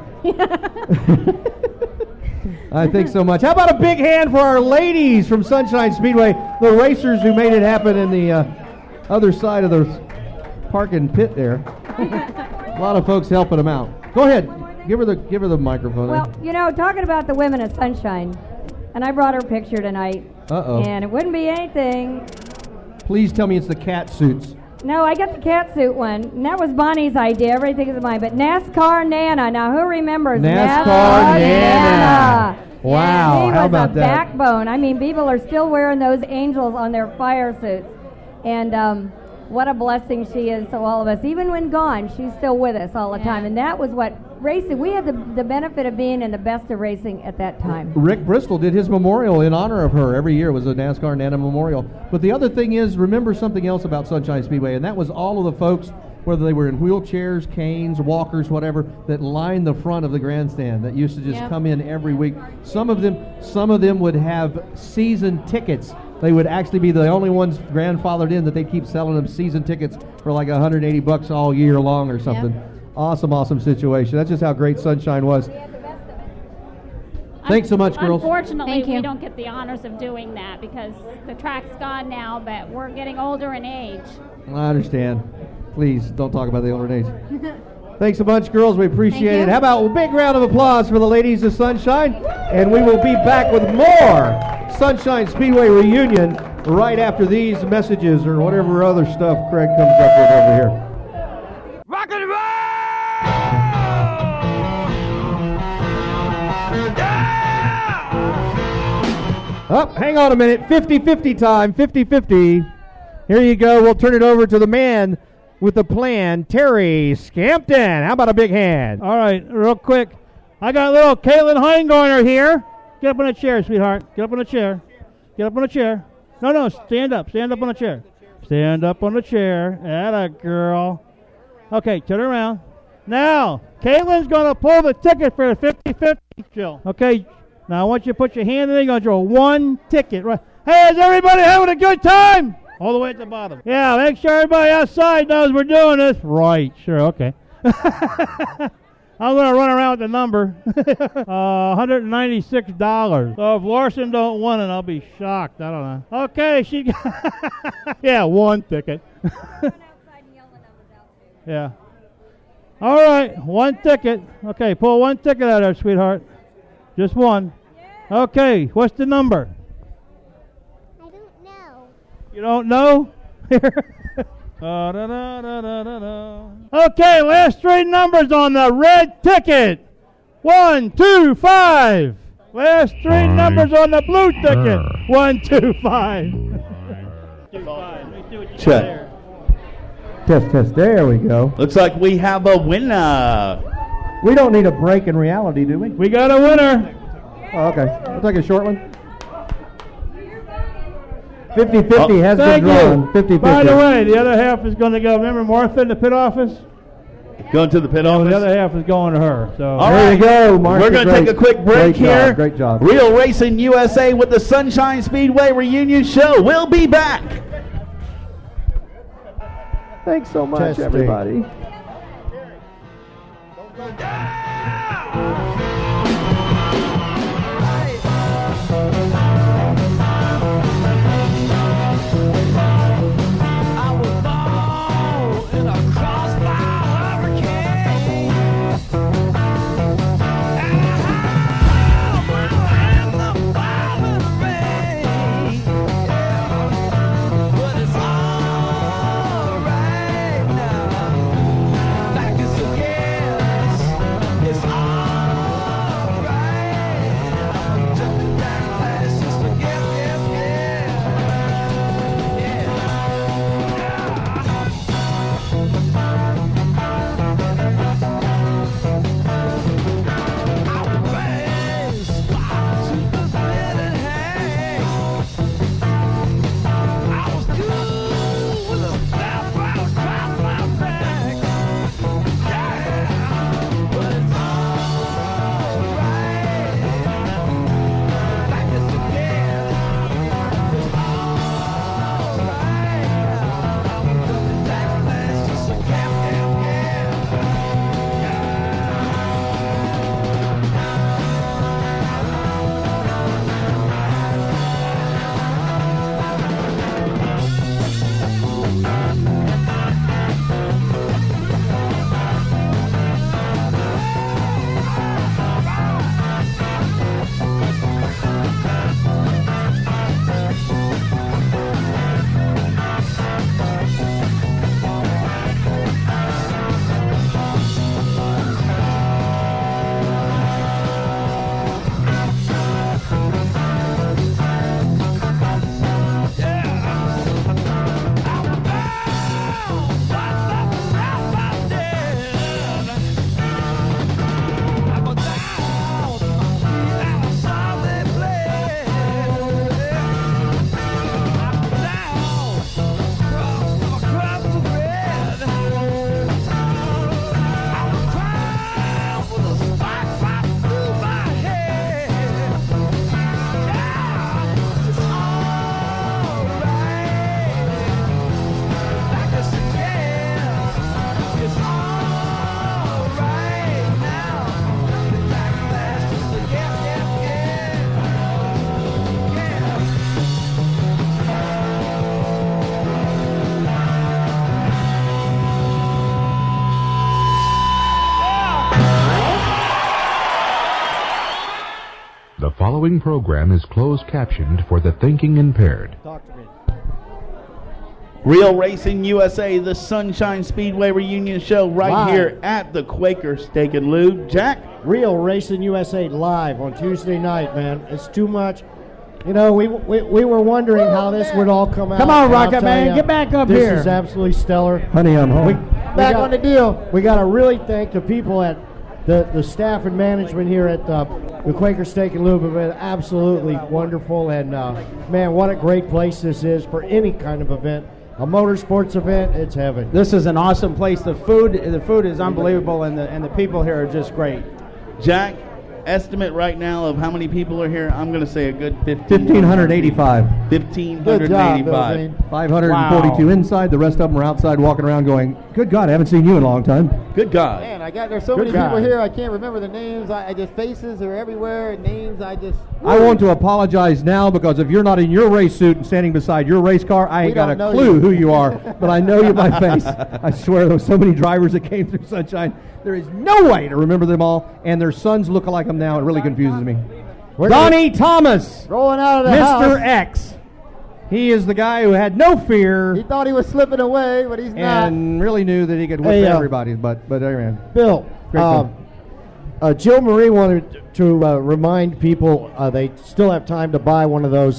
I think so much. How about a big hand for our ladies from Sunshine Speedway, the racers who made it happen in the other side of the parking pit there. A lot of folks helping them out. Go ahead. Give her the microphone. Well, you know, talking about the women of Sunshine, and I brought her picture tonight. Uh-oh. And it wouldn't be anything. Please tell me it's the cat suits. No, I got the cat suit one. And that was Bonnie's idea. Everything is mine. But NASCAR Nana. Now, who remembers NASCAR Nana? Wow, She how was about a that? backbone. I mean, people are still wearing those angels on their fire suits. And what a blessing she is to all of us. Even when gone, she's still with us all the time. And that was what racing, we had the benefit of being in the best of racing at that time. Rick Bristol did his memorial in honor of her. Every year was a NASCAR Nana memorial. But the other thing is, remember something else about Sunshine Speedway, and that was all of the folks, whether they were in wheelchairs, canes, walkers, whatever, that lined the front of the grandstand, that used to just come in every week. Some of them would have season tickets. They would actually be the only ones grandfathered in that they'd keep selling them season tickets for like $180 all year long or something. Awesome situation. That's just how great Sunshine was. Thanks so much, girls. Unfortunately, we don't get the honors of doing that because the track's gone now, but we're getting older in age. I understand. Please don't talk about the older age. Thanks a bunch, girls. We appreciate it. How about a big round of applause for the ladies of Sunshine? And we will be back with more Sunshine Speedway reunion right after these messages or whatever other stuff Craig comes up with over here. Rock and roll! Hang on a minute. 50-50 time. 50-50. Here you go. We'll turn it over to the man with the plan, Terry Scampton. How about a big hand? All right, real quick. I got little Caitlin Heingarner here. Get up on a chair, sweetheart. Get up on a chair. Get up on a chair. No, stand up. Stand up on a chair. Stand up on the chair. Atta girl. Okay, turn around. Now, Caitlin's going to pull the ticket for the 50-50, Jill. Okay, now I want you to put your hand in there. You're going to draw one ticket. Right. Hey, is everybody having a good time? All the way at the bottom. Yeah, make sure everybody outside knows we're doing this. Right, sure, okay. I'm going to run around with the number. $196. So if Larson don't win it, I'll be shocked. I don't know. Okay, she yeah, one ticket. Yeah. All right, one ticket. Okay, pull one ticket out of there, sweetheart. Just one. Okay, what's the number? You don't know? Okay, last three numbers on the red ticket. 1, 2, 5. Last three numbers on the blue ticket. 1, 2, 5. Check. Test. There we go. Looks like we have a winner. We don't need a break in reality, do we? We got a winner. Oh, okay. We'll take a short one. 50-50 has been drawn. 50-50. By the way, the other half is going to go. Remember Martha in the pit office? Going to the pit office? The other half is going to her. So All there right. you go, Martha. We're going to take a quick break here. Great job. Real Racing USA with the Sunshine Speedway reunion show. We'll be back. Thanks so much, everybody. following program is closed captioned for the thinking impaired. Real Racing USA, the Sunshine Speedway reunion show right Live. here at the Quaker Steak and Lube. Jack? Real Racing USA live on Tuesday night, man. It's too much. You know, we were wondering how this would all come out. Come on, and I'll Rocket tell Man, ya, get back up this here. This is absolutely stellar. Honey, I'm home. Back on the deal. We got to really thank the people at the staff and management here at the Quaker Steak and Lube have been absolutely wonderful. And, man, what a great place this is for any kind of event. A motorsports event, it's heaven. This is an awesome place. The food is unbelievable, and the people here are just great. Jack, estimate right now of how many people are here? I'm going to say a good 1,585. 1,585. 542 inside. The rest of them are outside walking around going, good God, I haven't seen you in a long time. Good God. Man, there's so many people here, I can't remember the names. I just, faces are everywhere, and names, I want to apologize now because if you're not in your race suit and standing beside your race car, I ain't got a clue who you are, but I know you by face. I swear there were so many drivers that came through Sunshine. There is no way to remember them all, and their sons look like them now. It really confuses me. Donnie Thomas, rolling out of the Mr. house. X. He is the guy who had no fear. He thought he was slipping away, but he's not. And really knew that he could whip everybody's butt. But anyway. Bill, Jill Marie wanted to remind people they still have time to buy one of those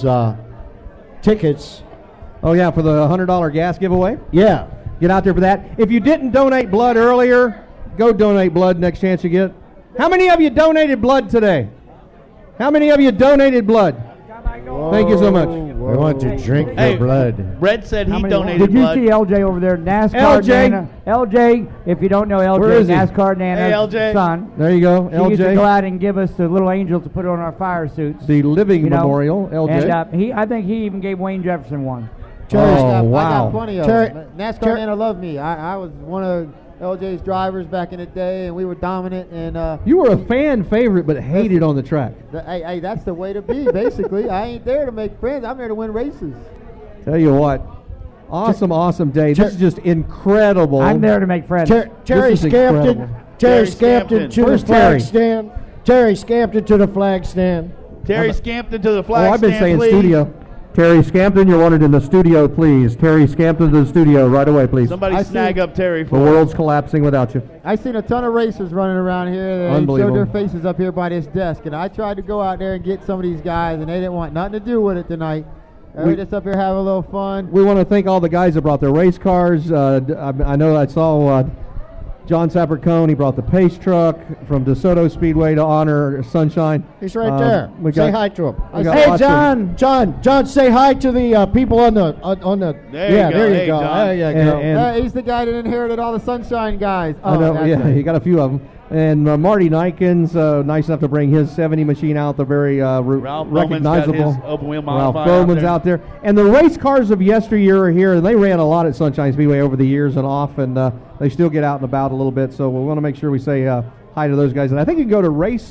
tickets. Oh, yeah, for the $100 gas giveaway? Yeah. Get out there for that. If you didn't donate blood earlier, go donate blood next chance you get. How many of you donated blood today? How many of you donated blood? Thank you so much. We want to drink your blood. Red said he donated Did you blood. see LJ over there? NASCAR LJ. Nana. LJ, if you don't know LJ, Where is he? NASCAR Nana's Hey, LJ. son. There you go, He used to LJ. go out and give us the little angel to put on our fire suits. The living You know, memorial, LJ. And I think he even gave Wayne Jefferson one. Terry's Oh, got, I wow. got plenty of them. NASCAR Nana loved me. I was one of LJ's drivers back in the day, and we were dominant. And You were a fan favorite, but hated on the track. hey, that's the way to be, basically. I ain't there to make friends. I'm there to win races. Tell you what, awesome day. This is just incredible. I'm there to make friends. Terry This is Scampton. incredible. Terry Scampton to the Where's flag Terry? stand. Terry Scampton to the flag stand. Terry Scampton to the flag Oh, I've been stand, saying please. studio. Terry Scampton, you're wanted in the studio, please. Terry Scampton to the studio right away, please. Somebody snag up Terry The for world's collapsing without you. I seen a ton of racers running around here. They showed Unbelievable. their faces up here by this desk, and I tried to go out there and get some of these guys, and they didn't want nothing to do with it tonight. We're just up here having a little fun. We want to thank all the guys that brought their race cars. I know I saw John Sapper-Cohn. He brought the pace truck from DeSoto Speedway to honor Sunshine. He's right there. We Say got- hi to him. we got lots of- John, say hi to the people on the There you yeah, go. there you Hey, go. John. There you And- go. and- He's the guy that inherited all the Sunshine guys. I know, that's yeah, it. he got a few of them. And Marty Nikens, nice enough to bring his 70 machine out, the very Ralph Bowman's got recognizable. his open wheel Ralph modified Bowman's out there. And the race cars of yesteryear are here, and they ran a lot at Sunshine Speedway over the years and off, and they still get out and about a little bit, so we want to make sure we say hi to those guys. And I think you can go to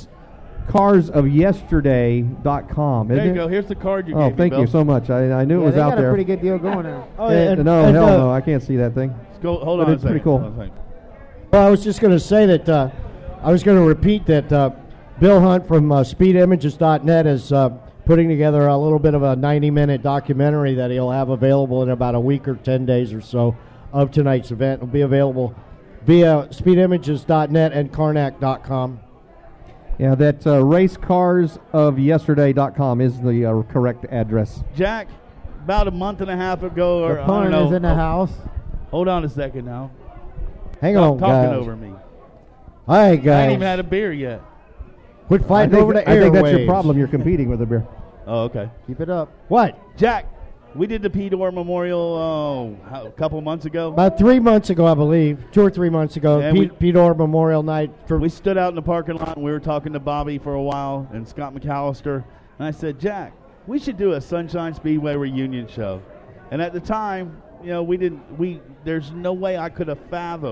racecarsofyesterday.com, isn't There you it? go. Here's the card you Oh, gave thank me, you Bill. so much. I knew it was they out got there. a pretty good deal going there. Oh, no, hell no, I can't see that thing. Let's go. Hold But on a it's second. pretty cool. Hold on a second. Well, I was just going to say that I was going to repeat that Bill Hunt from SpeedImages.net is putting together a little bit of a 90-minute documentary that he'll have available in about a week or 10 days or so of tonight's event. It'll be available via SpeedImages.net and Karnak.com. Yeah, that racecarsofyesterday.com is the correct address. Jack, about a month and a half ago, or The I don't pun know. is in the house. Hold on a second now. Hang Stop on, talking guys. over me. All right, I guys. ain't even had a beer yet. Quit fighting over the airwaves. I think that's your problem. You're competing with the beer. Oh, okay. Keep it up. What? Jack, we did the P-Door Memorial a couple months ago. About 3 months ago, I believe. 2 or 3 months ago. And Pete Orr Memorial Night. We stood out in the parking lot, and we were talking to Bobby for a while and Scott McAllister. And I said, Jack, we should do a Sunshine Speedway reunion show. And at the time, you know, there's no way I could have fathomed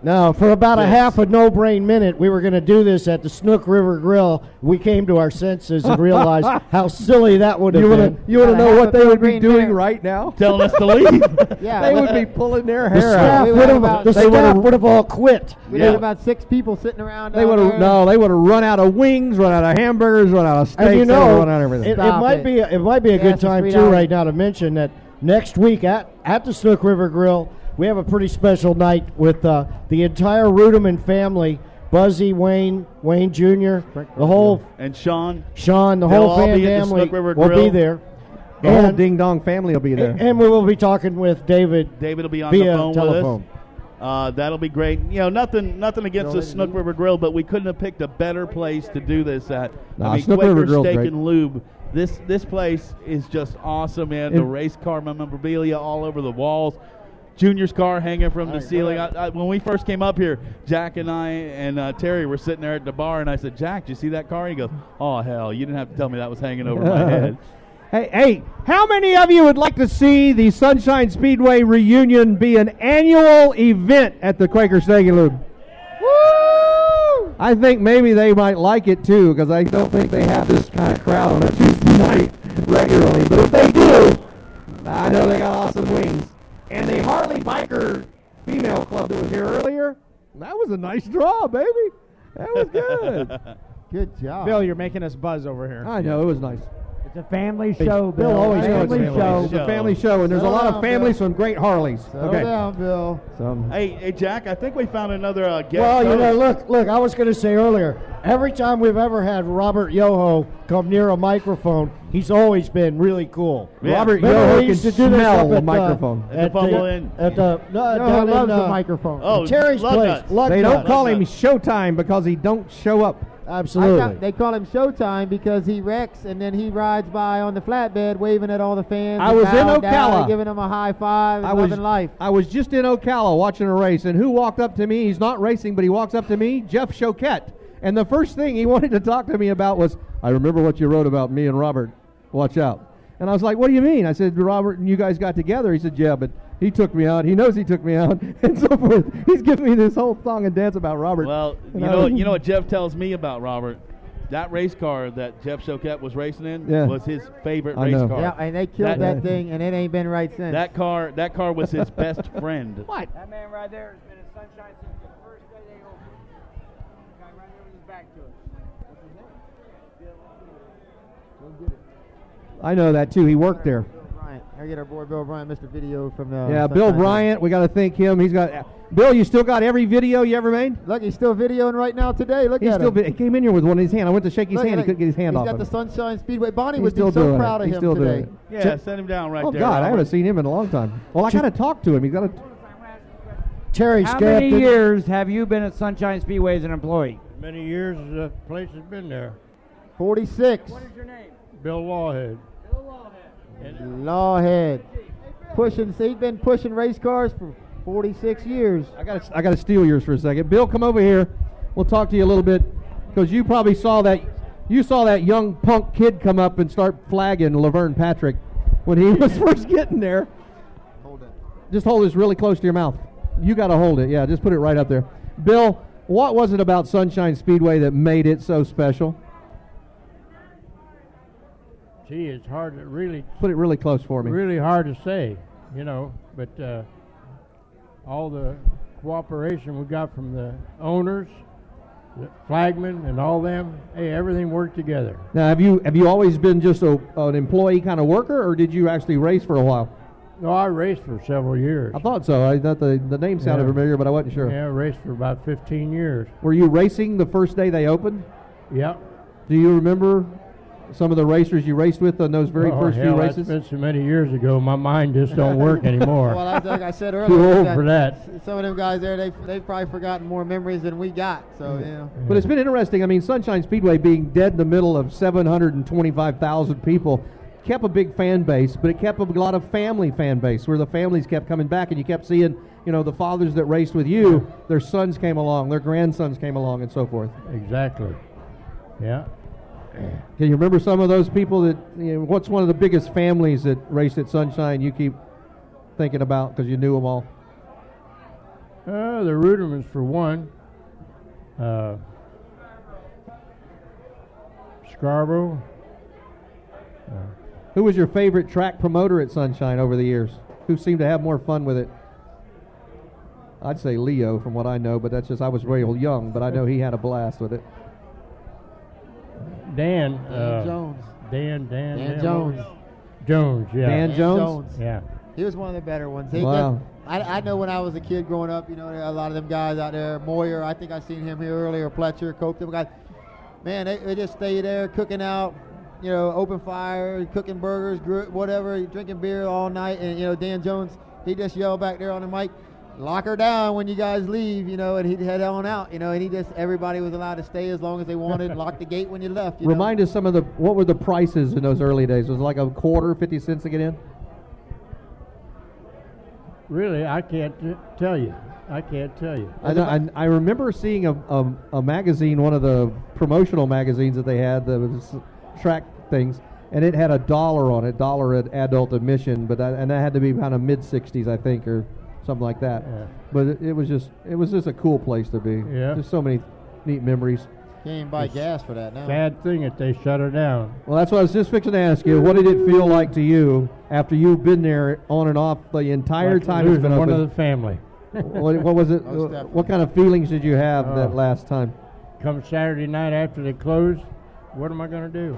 No, for about a Yes. half a no-brain minute, we were going to do this at the Snook River Grill. We came to our senses and realized how silly that would have been. You want to know what they would be doing right now? Telling us to leave. Yeah, They we- would be pulling their The hair staff out. would have, the staff would have all quit. We Yeah. had about 6 people sitting around. They down would have there. They would have run out of wings, run out of hamburgers, run out of steaks. And you they would have know, run out of everything. it Stop might it. be a good Gas is time $3. too right now to mention that next week at the Snook River Grill we have a pretty special night with the entire Ruderman family, Buzzy, Wayne Jr., the whole And Sean. Sean, the They'll whole all be at the family Snook River will be Grill. there. The whole And- Ding Dong family will be there. And we will be talking with David. David will be on via the phone telephone. with us. That'll be great. You know, nothing against the Snook River Grill, but we couldn't have picked a better place to do this at. Nah, Snook Quaker River Grill's Steak great. and Lube. This place is just awesome, man. The race car memorabilia all over the walls. Junior's car hanging from the ceiling. When we first came up here, Jack and I and Terry were sitting there at the bar, and I said, "Jack, did you see that car?" And he goes, "Oh hell, you didn't have to tell me that was hanging over my head." Hey, how many of you would like to see the Sunshine Speedway reunion be an annual event at the Quaker Steak and Lube? Woo! I think maybe they might like it too, because I don't think they have this kind of crowd on a Tuesday night regularly. But if they do, I know they got awesome wings. And the Harley Biker Female Club that was here earlier, that was a nice draw, baby. That was good. Good job. Bill, you're making us buzz over here. I know, it was nice. It's a family show, Bill Bill. always knows family it's show. It's a family show, and there's a lot of families from great Harleys. Settle down, Bill. So, Hey, Jack, I think we found another guest. Well, you know, host. look, I was going to say earlier, every time we've ever had Robert Yoho come near a microphone, he's always been really cool. Yeah. Robert Remember Yoho we can used to do this smell up the at microphone. At the Bumble Inn. At the No, down loves in, the microphone. Oh, Terry's Lug place. Nuts. Lug They don't Nuts. call him Showtime because he don't show up. Absolutely. They call him Showtime because he wrecks and then he rides by on the flatbed waving at all the fans. I and was in bowing down Ocala. and giving them a high five and loving life. I was just in Ocala watching a race, and who walked up to me? He's not racing, but he walks up to me, Jeff Choquette. And the first thing he wanted to talk to me about was, I remember what you wrote about me and Robert. Watch out. And I was like, what do you mean? I said, Robert and you guys got together. He said, yeah, but he took me out. He knows he took me out, and so forth. He's giving me this whole song and dance about Robert. Well, And you know what Jeff tells me about Robert? That race car that Jeff Choquette was racing in Yeah. was his favorite I race know. car. Yeah, and they killed that thing, and it ain't been right since. That car was his best friend. What? That man right there has been in Sunshine since the first day they opened. The guy right there with his back to us. What's his name? Go get it. I know that, too. He worked there. Bill Bryant. I get our boy Bill Bryant, Mr. Video from the. Yeah, Bill Sunshine Bryant. We got to thank him. He's got. Bill, you still got every video you ever made? Look, he's still videoing right now today. Look He at him. he came in here with one in his hand. I went to shake his Look, hand. He look, couldn't get his hand he's off got of the it. Sunshine Speedway. Bonnie He's would be still so doing proud it. of He's him still today. doing it. Yeah, send him down right Oh, there. God, I Robert. haven't seen him in a long time. Well, I got to talk to him. He's got to. Terry How Scapton. many years have you been at Sunshine Speedway as an employee? Many years the place has been there. 46. What is your name? Bill Lawhead. Lawhead. He's been pushing race cars for 46 years. I got to steal yours for a second. Bill, come over here. We'll talk to you a little bit because you probably saw that. You saw that young punk kid come up and start flagging Laverne Patrick when he was first getting there. Hold it. Just hold this really close to your mouth. You got to hold it. Yeah, just put it right up there. Bill, what was it about Sunshine Speedway that made it so special? Gee, it's hard to really Put it really close for me. really hard to say, you know, but all the cooperation we got from the owners, the flagmen, and all them, hey, everything worked together. Now, have you always been just an employee kind of worker, or did you actually race for a while? No, I raced for several years. I thought so. I thought the name sounded Yeah. familiar, but I wasn't sure. Yeah, I raced for about 15 years. Were you racing the first day they opened? Yep. Do you remember some of the racers you raced with on those very first few hell, races? That's been so many years ago, my mind just don't work anymore. Well, like I said earlier, Too we old got for that. Some of them guys there, they've probably forgotten more memories than we got. So, you know. But it's been interesting. I mean, Sunshine Speedway being dead in the middle of 725,000 people kept a big fan base, but it kept a lot of family fan base where the families kept coming back, and you kept seeing, you know, the fathers that raced with you, their sons came along, their grandsons came along, and so forth. Exactly. Yeah. Can you remember some of those people that, you know, what's one of the biggest families that raced at Sunshine you keep thinking about because you knew them all? The rudiments for one. Scarborough. Who was your favorite track promoter at Sunshine over the years? Who seemed to have more fun with it? I'd say Leo, from what I know, but that's just I was real young, but I know he had a blast with it. Dan Jones. Dan Jones. Jones, yeah. Dan Jones? Yeah. He was one of the better ones. Wow. I know when I was a kid growing up, a lot of them guys out there, Moyer, I think I seen him here earlier, Pletcher, Cope, them guys. Man, they just stay there cooking out, open fire, cooking burgers, whatever, drinking beer all night. And, Dan Jones, he just yelled back there on the mic, lock her down when you guys leave, and he'd head on out, and everybody was allowed to stay as long as they wanted, lock the gate when you left. Remind us what were the prices in those early days? Was it like a quarter, 50 cents to get in? Really, I can't tell you. I remember seeing a magazine, one of the promotional magazines that they had, the track things, and it had $1 on it, $1 at adult admission, and that had to be kind of mid-60s, I think, or something like that. Yeah. But it was just a cool place to be. Yeah. Just so many neat memories. Can't even buy gas for that now. Sad thing that they shut her down. Well, that's what I was just fixing to ask you. What did it feel like to you after you've been there on and off the entire time it's been one open? of the family. What was it? What kind of feelings did you have that last time? Come Saturday night after they closed, what am I going to do?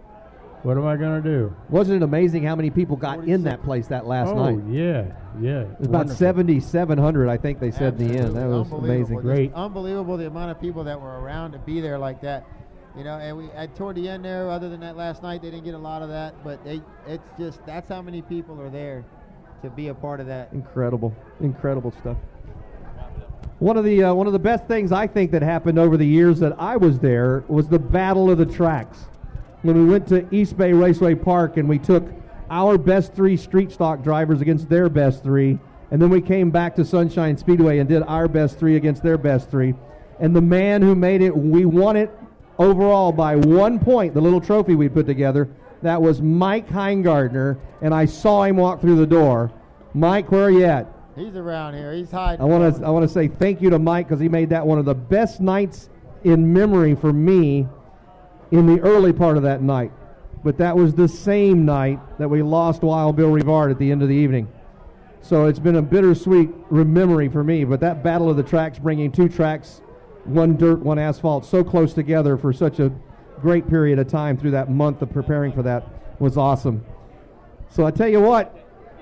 Wasn't it amazing how many people got in that place that last night? Oh, yeah. It was about 7,700, I think they said in the end. That was amazing. Great. Unbelievable the amount of people that were around to be there like that. And we toward the end there, other than that last night, they didn't get a lot of that, but that's how many people are there to be a part of that. Incredible stuff. One of the best things I think that happened over the years that I was there was the Battle of the Tracks. When we went to East Bay Raceway Park and we took our best 3 street stock drivers against their best 3, and then we came back to Sunshine Speedway and did our best 3 against their best 3, and the man who made it, we won it overall by 1 point, the little trophy we put together. That was Mike Heingardner, and I saw him walk through the door. Mike, where are you at? He's around here. He's hiding. I want to say thank you to Mike because he made that one of the best nights in memory for me in the early part of that night. But that was the same night that we lost Wild Bill Rivard at the end of the evening. So it's been a bittersweet memory for me. But that Battle of the Tracks, bringing 2 tracks, 1 dirt, 1 asphalt, so close together for such a great period of time through that month of preparing for that was awesome. So I tell you what.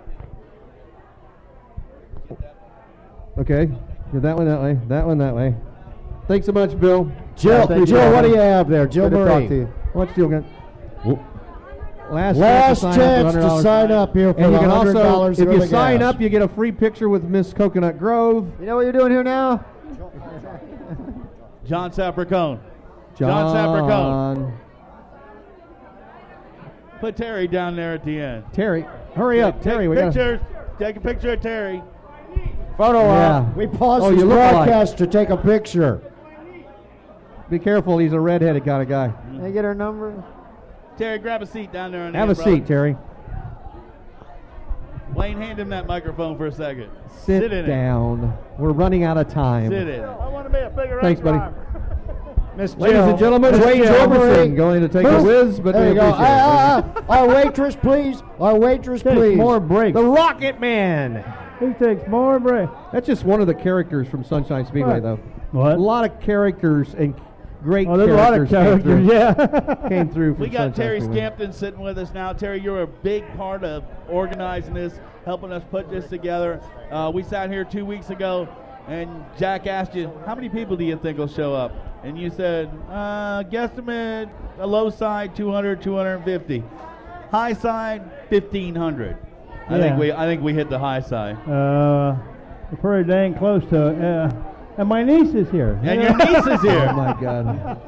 Okay, get that one that way. Thanks so much, Bill. Jill, what do you have there? Jill Good to Murray. talk to you. What's Jill got? Last chance to sign up here for and you the can $100 also, if you the sign gas. up, you get a free picture with Miss Coconut Grove. You know what you're doing here now? John Sapricone. John Sapricone. Put Terry down there at the end. Terry, hurry up, Terry. Take a picture of Terry. Photo Yeah. We paused Oh, this you look broadcast to take a picture. Be careful, he's a redheaded kind of guy. Can I get her number? Terry, grab a seat down there. Have a seat, Terry. Wayne, hand him that microphone for a second. Sit in it. down. We're running out of time. Sit in it. I want to be a bigger Thanks, buddy. Miss Ladies Jill. and gentlemen, Miss Wayne Jill Robertson Murray. going to take a whiz, but There we you go. appreciate it. Our waitress, please. Our waitress, please. More breaks. The Rocket Man. He takes more break. That's just one of the characters from Sunshine Speedway, What? though. What? A lot of characters and great Oh, there's a lot of characters characters, came through from We got Sunshine Terry Speedway. Scampton sitting with us now. Terry, you're a big part of organizing this, helping us put this together. We sat here 2 weeks ago, and Jack asked you, how many people do you think will show up? And you said, guesstimate, a low side, 200, 250. High side, 1,500. I think we hit the high side. We're pretty dang close to it. And my niece is here. And your niece is here. Oh, my God.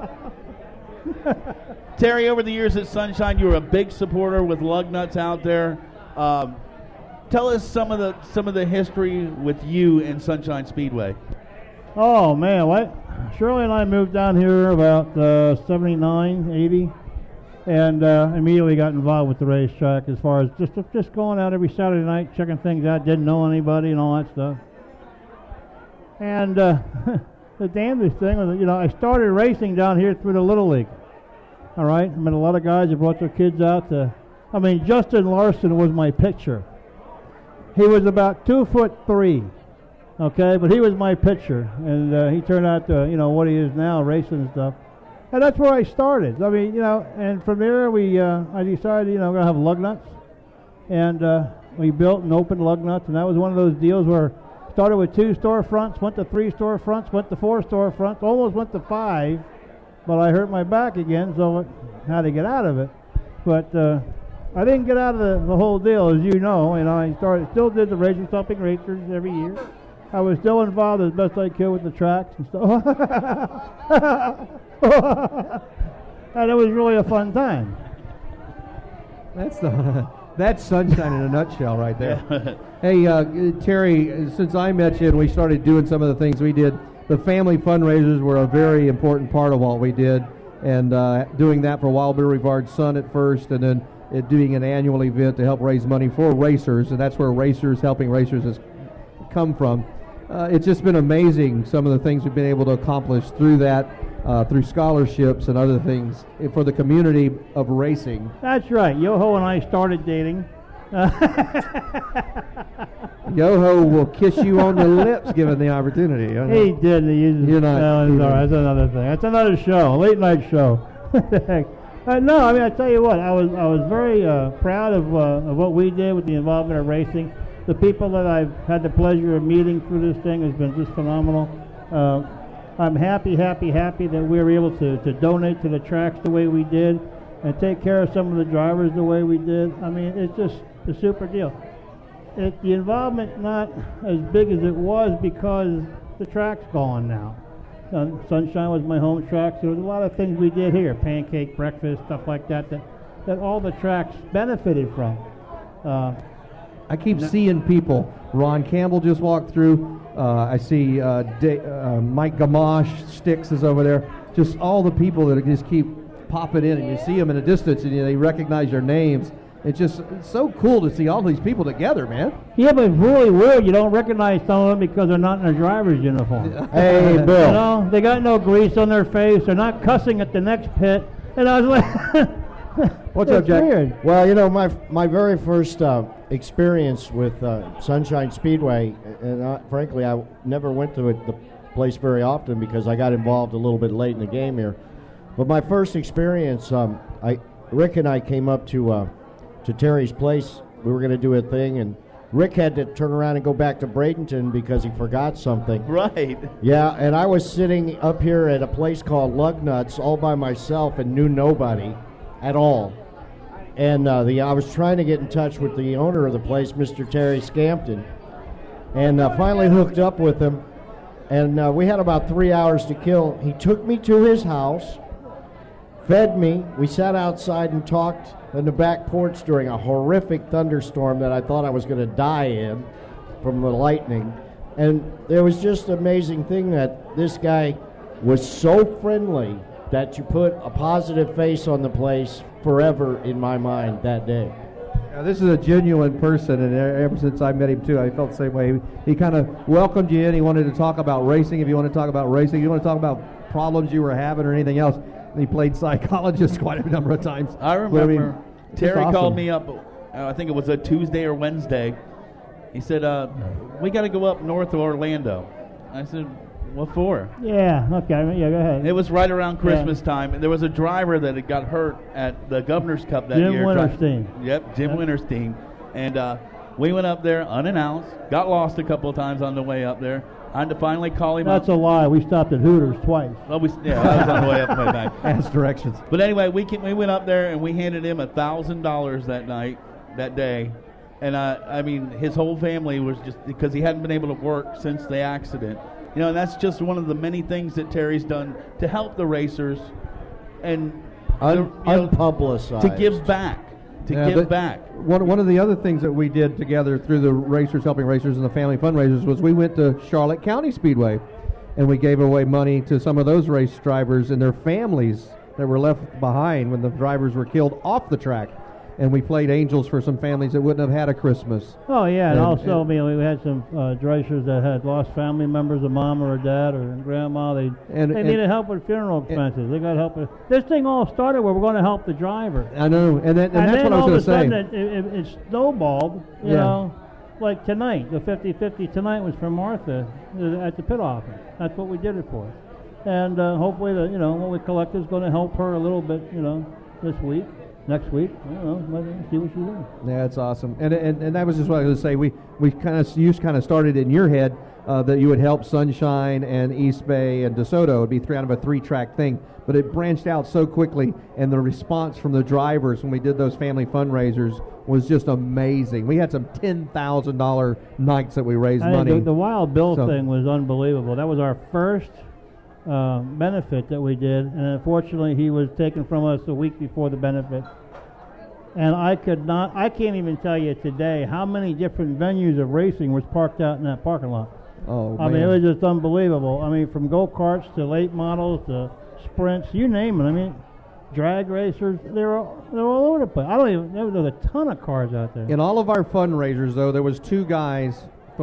Terry, over the years at Sunshine, you were a big supporter with lug nuts out there. Tell us some of the history with you and Sunshine Speedway. Oh, man. What? Shirley and I moved down here about 79, 80. And immediately got involved with the racetrack as far as just going out every Saturday night, checking things out, didn't know anybody and all that stuff. And the damnedest thing was, I started racing down here through the Little League. All right? I mean, a lot of guys have brought their kids out to... Justin Larson was my pitcher. He was about 2'3", okay? But he was my pitcher. And he turned out to, what he is now, racing and stuff. And that's where I started. And from there, I decided, I'm going to have lug nuts. And we built and opened lug nuts. And that was one of those deals where started with 2 storefronts, went to 3 storefronts, went to 4 storefronts, almost went to 5. But I hurt my back again, so I had to get out of it. But I didn't get out of the whole deal, as you know. I still did the racing stopping racers every year. I was still involved as best I could with the tracks and stuff. And it was really a fun time. That's sunshine in a nutshell right there. Hey, Terry, since I met you and we started doing some of the things we did, the family fundraisers were a very important part of what we did, and doing that for Wild Bill Rivard's son at first, and then doing an annual event to help raise money for racers, and that's where Helping Racers has come from. It's just been amazing, some of the things we've been able to accomplish through that, through scholarships and other things for the community of racing. That's right. Yoho and I started dating. Yoho will kiss you on the lips given the opportunity. He did. You're not. No, that's another thing. That's another show, late night show. No, I tell you what, I was very proud of what we did with the involvement of racing. The people that I've had the pleasure of meeting through this thing has been just phenomenal. I'm happy that we were able to donate to the tracks the way we did and take care of some of the drivers the way we did. It's just a super deal. The involvement not as big as it was because the track's gone now. Sunshine was my home track, so there was a lot of things we did here, pancake breakfast, stuff like that all the tracks benefited from. I keep seeing people. Ron Campbell just walked through. I see Mike Gamache, Sticks is over there. Just all the people that just keep popping in, and you see them in a distance, and they recognize your names. It's just so cool to see all these people together, man. Yeah, but it's really weird. You don't recognize some of them because they're not in their driver's uniform. Hey, Bill. They got no grease on their face. They're not cussing at the next pit. And I was like, what's up, Jack? Weird. Well, my very first experience with Sunshine Speedway, and frankly, I never went to the place very often because I got involved a little bit late in the game here. But my first experience, Rick and I came up to Terry's place. We were going to do a thing, and Rick had to turn around and go back to Bradenton because he forgot something. Right. Yeah, and I was sitting up here at a place called Lug Nuts all by myself and knew nobody at all. And I was trying to get in touch with the owner of the place, Mr. Terry Scampton, and finally hooked up with him. And we had about 3 hours to kill. He took me to his house, fed me. We sat outside and talked in the back porch during a horrific thunderstorm that I thought I was going to die in from the lightning. And it was just an amazing thing that this guy was so friendly that you put a positive face on the place forever in my mind that day. Yeah, this is a genuine person, and ever since I met him, too, I felt the same way. He kind of welcomed you in. He wanted to talk about racing. If you want to talk about racing, you want to talk about problems you were having or anything else. And he played psychologist quite a number of times. I remember Terry awesome. called me up, I think it was a Tuesday or Wednesday. He said, we got to go up north of Orlando. I said, what for? Yeah, okay, yeah, go ahead. It was right around Christmas time, and there was a driver that had got hurt at the Governor's Cup that Jim year. Winterstein. Yep, Jim Winterstein. And we went up there unannounced, got lost a couple of times on the way up there. I had to finally call him up. That's a lie. We stopped at Hooters twice. Well, that was on the way up and way back. Ask directions. But anyway, we went up there and we handed him $1,000 that day. And I mean, his whole family was just, because he hadn't been able to work since the accident. And that's just one of the many things that Terry's done to help the racers and unpublicized. To give back. Give back. One of the other things that we did together through the Racers Helping Racers and the Family Fundraisers was we went to Charlotte County Speedway, and we gave away money to some of those race drivers and their families that were left behind when the drivers were killed off the track. and we played Angels for some families that wouldn't have had a Christmas. Oh yeah, and also, I mean, we had some dracers that had lost family members, a mom or a dad or a grandma. They needed help with funeral expenses. They got help with this thing. All started where we're going to help the driver. I know, and that's then what I was all going of a to say. sudden it snowballed. You know, like tonight, the 50-50 tonight was for Martha at the pit office. That's what we did it for, and hopefully what we collect is going to help her a little bit. This week. Next week, I don't know, see what she's doing. Yeah, it's awesome, and that was just what I was going to say. You kind of started in your head that you would help Sunshine and East Bay and DeSoto. It'd be kind of a 3-track thing, but it branched out so quickly, and the response from the drivers when we did those family fundraisers was just amazing. We had some $10,000 nights that we raised money. The Wild Bill thing was unbelievable. That was our first benefit that we did, and unfortunately he was taken from us a week before the benefit. And I can't even tell you today how many different venues of racing was parked out in that parking lot. Oh, I mean, it was just unbelievable. I mean, from go-karts to late models to sprints, you name it. I mean, drag racers, they're all over the place. There was a ton of cars out there. In all of our fundraisers, though, there was 3 guys,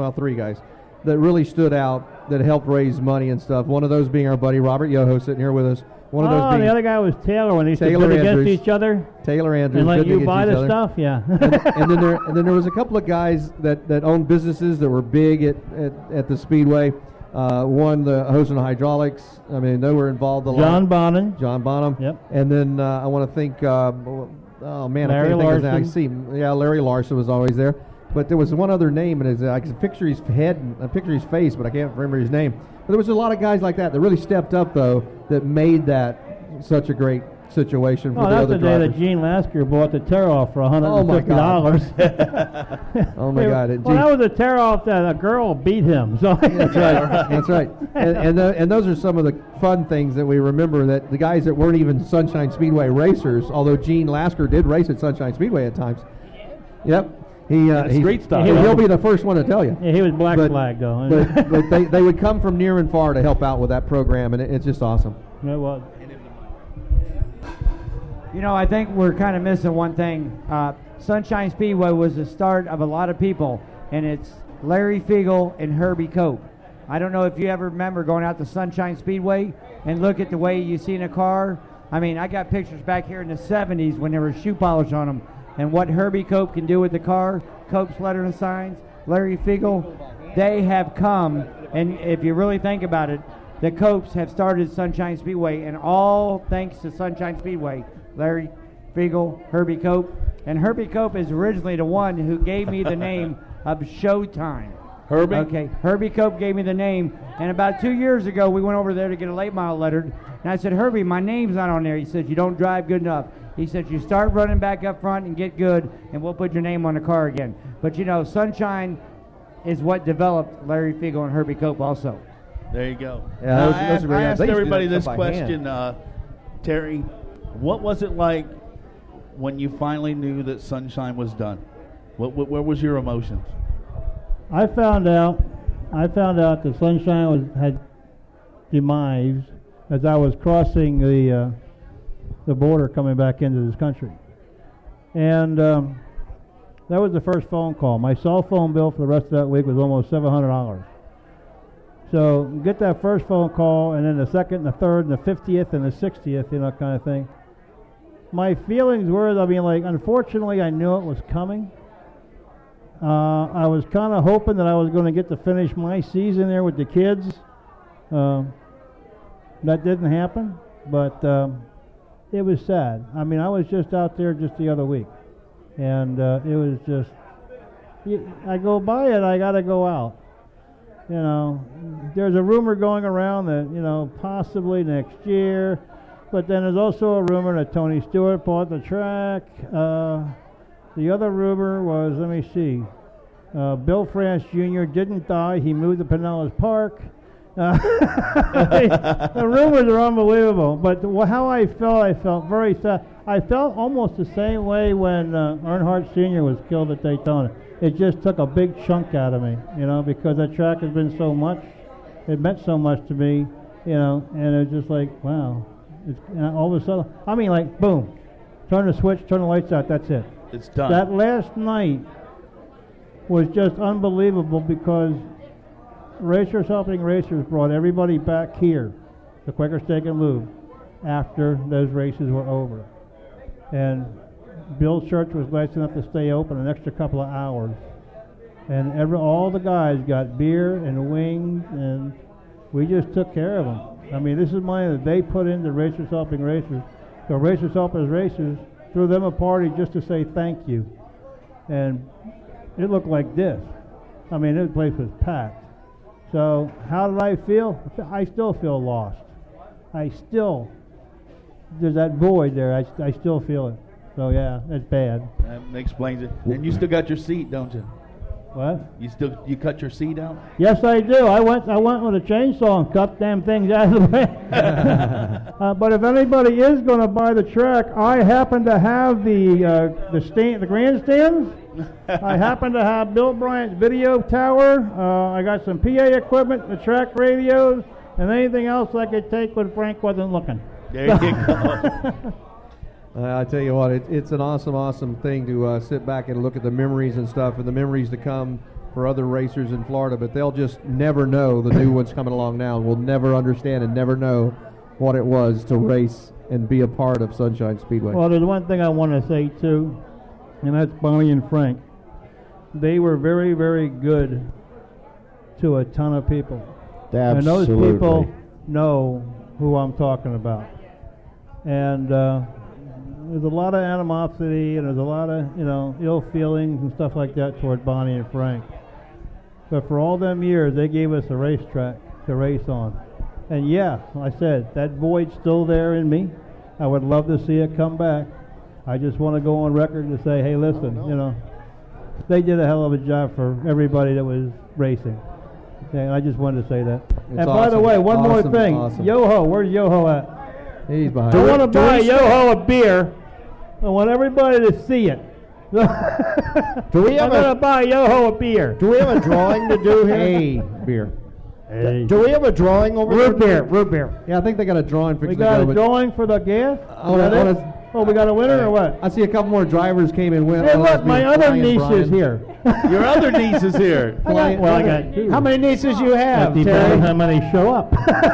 that really stood out that helped raise money and stuff. One of those being our buddy Robert Yoho sitting here with us. One of those being the other guy was Taylor when they used to Taylor bid Andrews. against each other. Taylor Andrews. And let bidding you against buy each the other. stuff, yeah. and then there was a couple of guys that owned businesses that were big at the Speedway. One, the Hose and Hydraulics. I mean, they were involved a lot. John Bonham. Yep. And then I want to think, oh man, Larry I can't think of his name. I Larson. see, Larry Larson was always there. But there was one other name, and I can picture his head and I picture his face, but I can't remember his name. But there was a lot of guys like that really stepped up, though, that made that such a great situation for the that's other the day drivers. that Gene Lasker bought the tear-off for $150. Oh, my God. Oh, my God. That was a tear-off that a girl beat him. So That's right. That's right. And those are some of the fun things that we remember, that the guys that weren't even Sunshine Speedway racers, although Gene Lasker did race at Sunshine Speedway at times. Yep. street stuff. He'll be the first one to tell you. Yeah, he was black flag, though. But they would come from near and far to help out with that program, and it's just awesome. It was. I think we're kind of missing one thing. Sunshine Speedway was the start of a lot of people, and it's Larry Fiegel and Herbie Cope. I don't know if you ever remember going out to Sunshine Speedway and look at the way you see in a car. I mean, I got pictures back here in the 70s when there was shoe polish on them, and what Herbie Cope can do with the car, Cope's letter and signs, Larry Fiegel, they have come, and if you really think about it, the Copes have started Sunshine Speedway, and all thanks to Sunshine Speedway, Larry Fiegel, Herbie Cope, and Herbie Cope is originally the one who gave me the name of Showtime. Herbie? Okay, Herbie Cope gave me the name, and about 2 years ago, we went over there to get a late model lettered, and I said, Herbie, my name's not on there. He said, you don't drive good enough. He said, you start running back up front and get good, and we'll put your name on the car again. But, Sunshine is what developed Larry Fiegel and Herbie Cope also. There you go. Yeah, Now, those are great I guys. asked They used to do everybody that this stuff by hand. question, Terry. What was it like when you finally knew that Sunshine was done? What was your emotions? I found out that Sunshine had demise as I was crossing the border coming back into this country, and that was the first phone call. My cell phone bill for the rest of that week was almost $700. So get that first phone call, and then the second, and the third, and the 50th, and the 60th, kind of thing. My feelings were, unfortunately, I knew it was coming. I was kind of hoping that I was going to get to finish my season there with the kids. That didn't happen, but it was sad. I mean, I was just out there just the other week, and it was just, I go by it, I got to go out. There's a rumor going around that, possibly next year, but then there's also a rumor that Tony Stewart bought the track. The other rumor was, let me see, Bill France Jr. didn't die. He moved to Pinellas Park. The rumors are unbelievable. But how I felt very sad. I felt almost the same way when Earnhardt Sr. was killed at Daytona. It just took a big chunk out of me, because that track has been so much. It meant so much to me, and it's just like, wow. All of a sudden, boom. Turn the switch, turn the lights out, that's it. It's done. That last night was just unbelievable because Racers Helping Racers brought everybody back here to Quaker Steak and Lube after those races were over. And Bill's church was nice enough to stay open an extra couple of hours. And all the guys got beer and wings, and we just took care of them. I mean, this is money that they put into Racers Helping Racers. So Racers Helping Racers threw them a party just to say thank you. And it looked like this. I mean, this place was packed. So how did I feel? I still feel lost. There's that void there. I still feel it. So yeah, it's bad. That explains it. And you still got your seat, don't you? What? You cut your seat out? Yes, I do. I went with a chainsaw and cut damn things out of the way. But if anybody is going to buy the track, I happen to have the grandstands. I happen to have Bill Bryant's video tower. I got some PA equipment, the track radios, and anything else I could take when Frank wasn't looking. There you go. I tell you what, it's an awesome thing to sit back and look at the memories and stuff, and the memories to come for other racers in Florida, but they'll just never know the new ones coming along now, and will never understand and never know what it was to race and be a part of Sunshine Speedway. Well, there's one thing I want to say, too, and that's Bonnie and Frank. They were very, very good to a ton of people. Absolutely. And those people know who I'm talking about. And there's a lot of animosity and there's a lot of, ill feelings and stuff like that toward Bonnie and Frank. But for all them years, they gave us a racetrack to race on. And yeah, I said, that void's still there in me. I would love to see it come back. I just want to go on record to say, hey, listen, they did a hell of a job for everybody that was racing. Okay, and I just wanted to say that. And by the way, one more thing. Yoho, where's Yoho at? He's behind. I want to buy Yoho a beer. I want everybody to see it. I'm going to buy Yoho a beer. Do we have a drawing to do here? Beer. Do we have a drawing over there? Root beer. Yeah, I think they got a drawing fixed. We got a drawing for the gas? We got a winner or what? I see a couple more drivers came and went. Hey, look, my other niece is here. Your other niece is here. I got two. How many nieces you have, Terry? Terry? How many show up?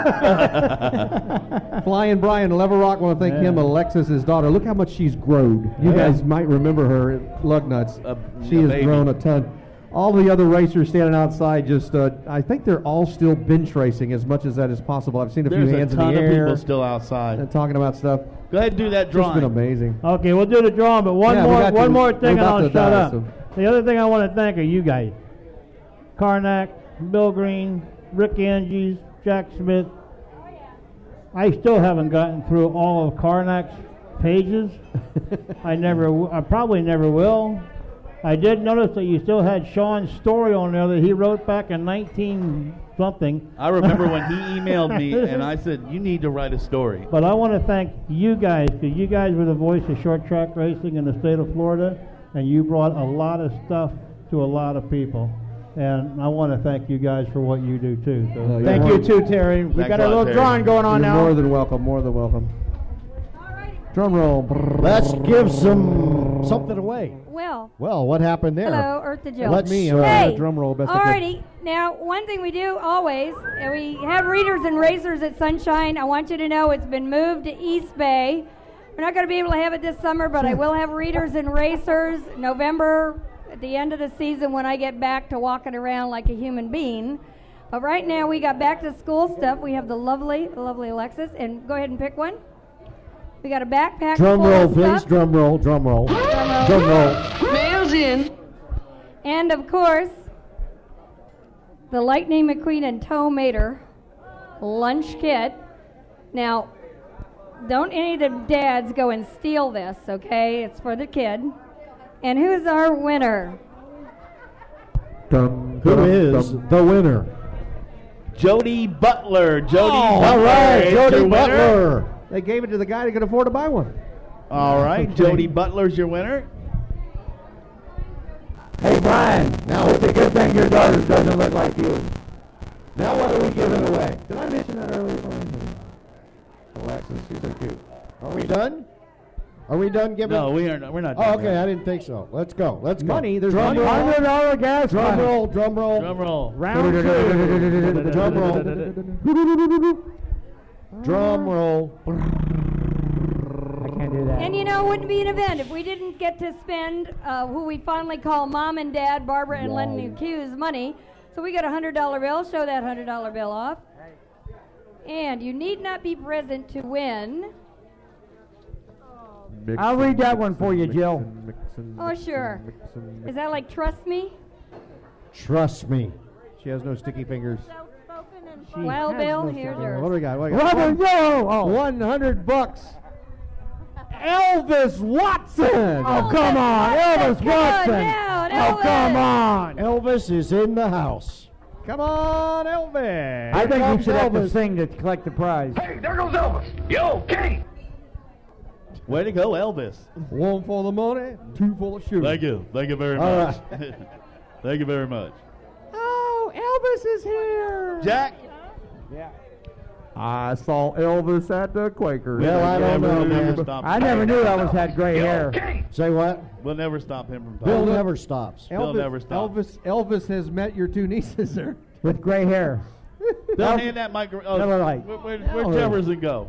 Flying Brian Lever Rock, want to thank him. Alexis, his daughter. Look how much she's grown. You guys might remember her at Lugnuts. She has grown a ton. All the other racers standing outside just, I think they're all still bench racing as much as that is possible. I've seen a few hands in the air. There's a ton of people still outside. And talking about stuff. Go ahead and do that drawing. It's been amazing. Okay, we'll do the drawing, but one more thing and I'll shut up. The other thing I want to thank are you guys. Karnak, Bill Green, Rick Angies, Jack Smith. I still haven't gotten through all of Karnak's pages. I probably never will. I did notice that you still had Sean's story on there that he wrote back in 19-something. I remember when he emailed me and I said, you need to write a story. But I want to thank you guys, because you guys were the voice of short track racing in the state of Florida, and you brought a lot of stuff to a lot of people. And I want to thank you guys for what you do, too. So thank you, too, Terry. We've got a little drawing going on now. More than welcome, more than welcome. Drum roll. Let's give something away. Well, what happened there? Hello, Earth to Jill. Let me drum roll best alrighty. Now, one thing we do always, we have readers and racers at Sunshine. I want you to know it's been moved to East Bay. We're not going to be able to have it this summer, but I will have readers and racers November at the end of the season when I get back to walking around like a human being. But right now we got back to school stuff. We have the lovely Alexis, and go ahead and pick one. We got a backpack. Drum roll, please. Stuff. Drum roll. Drum roll. Drum roll. Mail's in. And of course, the Lightning McQueen and Tow Mater lunch kit. Now, don't any of the dads go and steal this, okay? It's for the kid. And who's our winner? Who is the winner? Jody Butler. All right, Jody Butler. They gave it to the guy who could afford to buy one. All right, Jody Butler's your winner. Hey, Brian, now it's a good thing your daughter doesn't look like you. Now what are we giving away? Did I mention that earlier? Alexis, she's so cute. Are we done? Are we done giving? No, we're not. Oh, done okay. yet. I didn't think so. Let's go. Let's go. Money, there's drum money. roll. $100 gas Drum money. roll. Drum roll. Drum roll. Round two. Drum roll. Drum roll. Can't do that. And you know, it wouldn't be an event if we didn't get to spend who we fondly call Mom and Dad, Barbara and Lenny Q's money. So we got a $100 bill. Show that $100 bill off. And you need not be present to win. I'll read that one for you, Jill. Oh, sure. Is that like trust me? Trust me. She has no sticky fingers. Well, Bill, here's yours. What do we got? Robert, yo! Oh. $100. Elvis Watson. Oh, come on, Elvis Watson. Down, Oh, come on. Elvis is in the house. Come on, Elvis. I think you should have to Elvis. sing to collect the prize. Hey, there goes Elvis. Yo, Kenny. Way to go, Elvis. One for the money, two for the shoe. Thank you. Thank you very All much. Thank you very much. Oh, Elvis is here. Jack. Yeah. I saw Elvis at the Quakers. Well, I don't know, man. I never knew Elvis had gray hair. Say what? We'll never stop him from Bill talking. never stops. Bill never stops. Elvis has met your two nieces, sir. With gray hair. Bill, hand that microphone. Oh, Never like. where'd Jefferson go?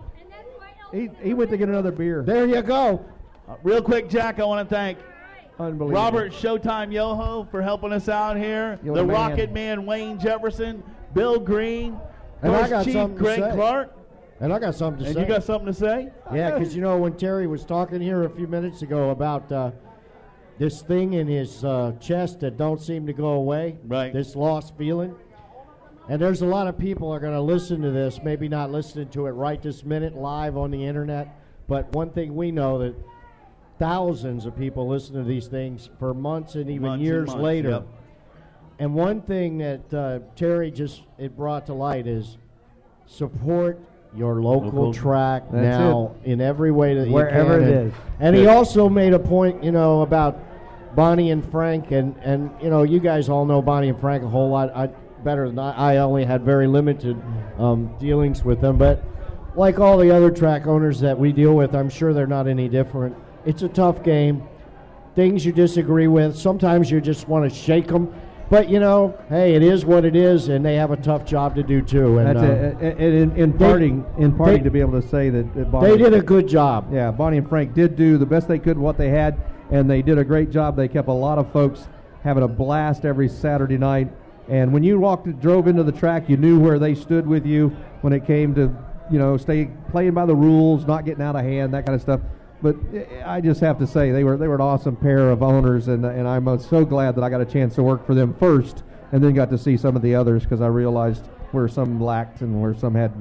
He went to get another beer. There you go. Real quick, Jack, I want to thank Unbelievable. Robert Showtime Yoho for helping us out here. You're the the man. Rocket Man Wayne Jefferson, Bill Green, And I Force got Chief something to Greg say. Clark. And I got something to And say. you got something to say? Yeah, because, you know, when Terry was talking here a few minutes ago about this thing in his chest that don't seem to go away, right? This lost feeling. And there's a lot of people are going to listen to this, maybe not listening to it right this minute live on the internet, but one thing we know that thousands of people listen to these things for months and even years months, later. yep. And one thing that Terry it brought to light is support your local track That's now in every way that Wherever you can. it And- is. And he also made a point, you know, about Bonnie and Frank, and you know, you guys all know Bonnie and Frank a whole lot better than I only had very limited dealings with them, but like all the other track owners that we deal with, I'm sure they're not any different. It's a tough game. Things you disagree with, sometimes you just want to shake them. But, you know, hey, it is what it is, and they have a tough job to do, too. And, That's it. And in parting, to be able to say that Bonnie, they did a good job. Yeah, Bonnie and Frank did do the best they could with what they had, and they did a great job. They kept a lot of folks having a blast every Saturday night. And when you drove into the track, you knew where they stood with you when it came to, you know, playing by the rules, not getting out of hand, that kind of stuff. But I just have to say they were an awesome pair of owners, and I'm so glad that I got a chance to work for them first, and then got to see some of the others because I realized where some lacked and where some had.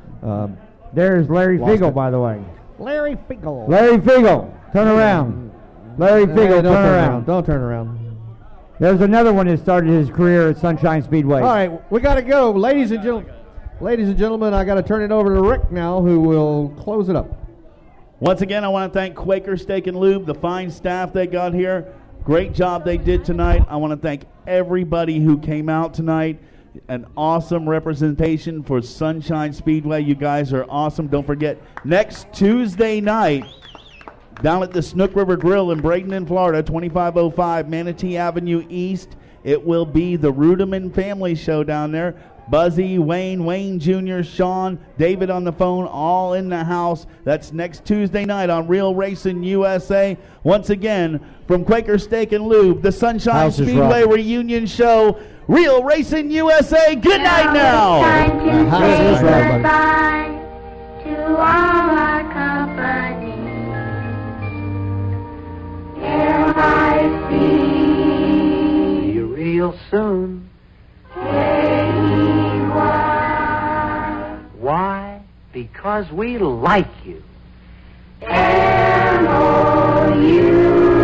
There's Larry Lost Fiegel, it. by the way. Larry Fiegel. Larry Fiegel, turn around. Larry Fiegel, Don't turn around. Don't turn around. There's another one that started his career at Sunshine Speedway. All right, we got to go, ladies and gentlemen. I got to turn it over to Rick now, who will close it up. Once again, I want to thank Quaker Steak and Lube, the fine staff they got here. Great job they did tonight. I want to thank everybody who came out tonight. An awesome representation for Sunshine Speedway. You guys are awesome. Don't forget, next Tuesday night, down at the Snook River Grill in Bradenton, Florida, 2505 Manatee Avenue East, it will be the Ruderman Family Show down there. Buzzy, Wayne Jr., Sean, David on the phone, all in the house. That's next Tuesday night on Real Racing USA. Once again, from Quaker Steak and Lube, the Sunshine House is Speedway rocking. Reunion Show. Real Racing USA. Good night now. Time to House say is rocking. goodbye to all our company. Till I see you real soon. Why? Because we like you. M-O-U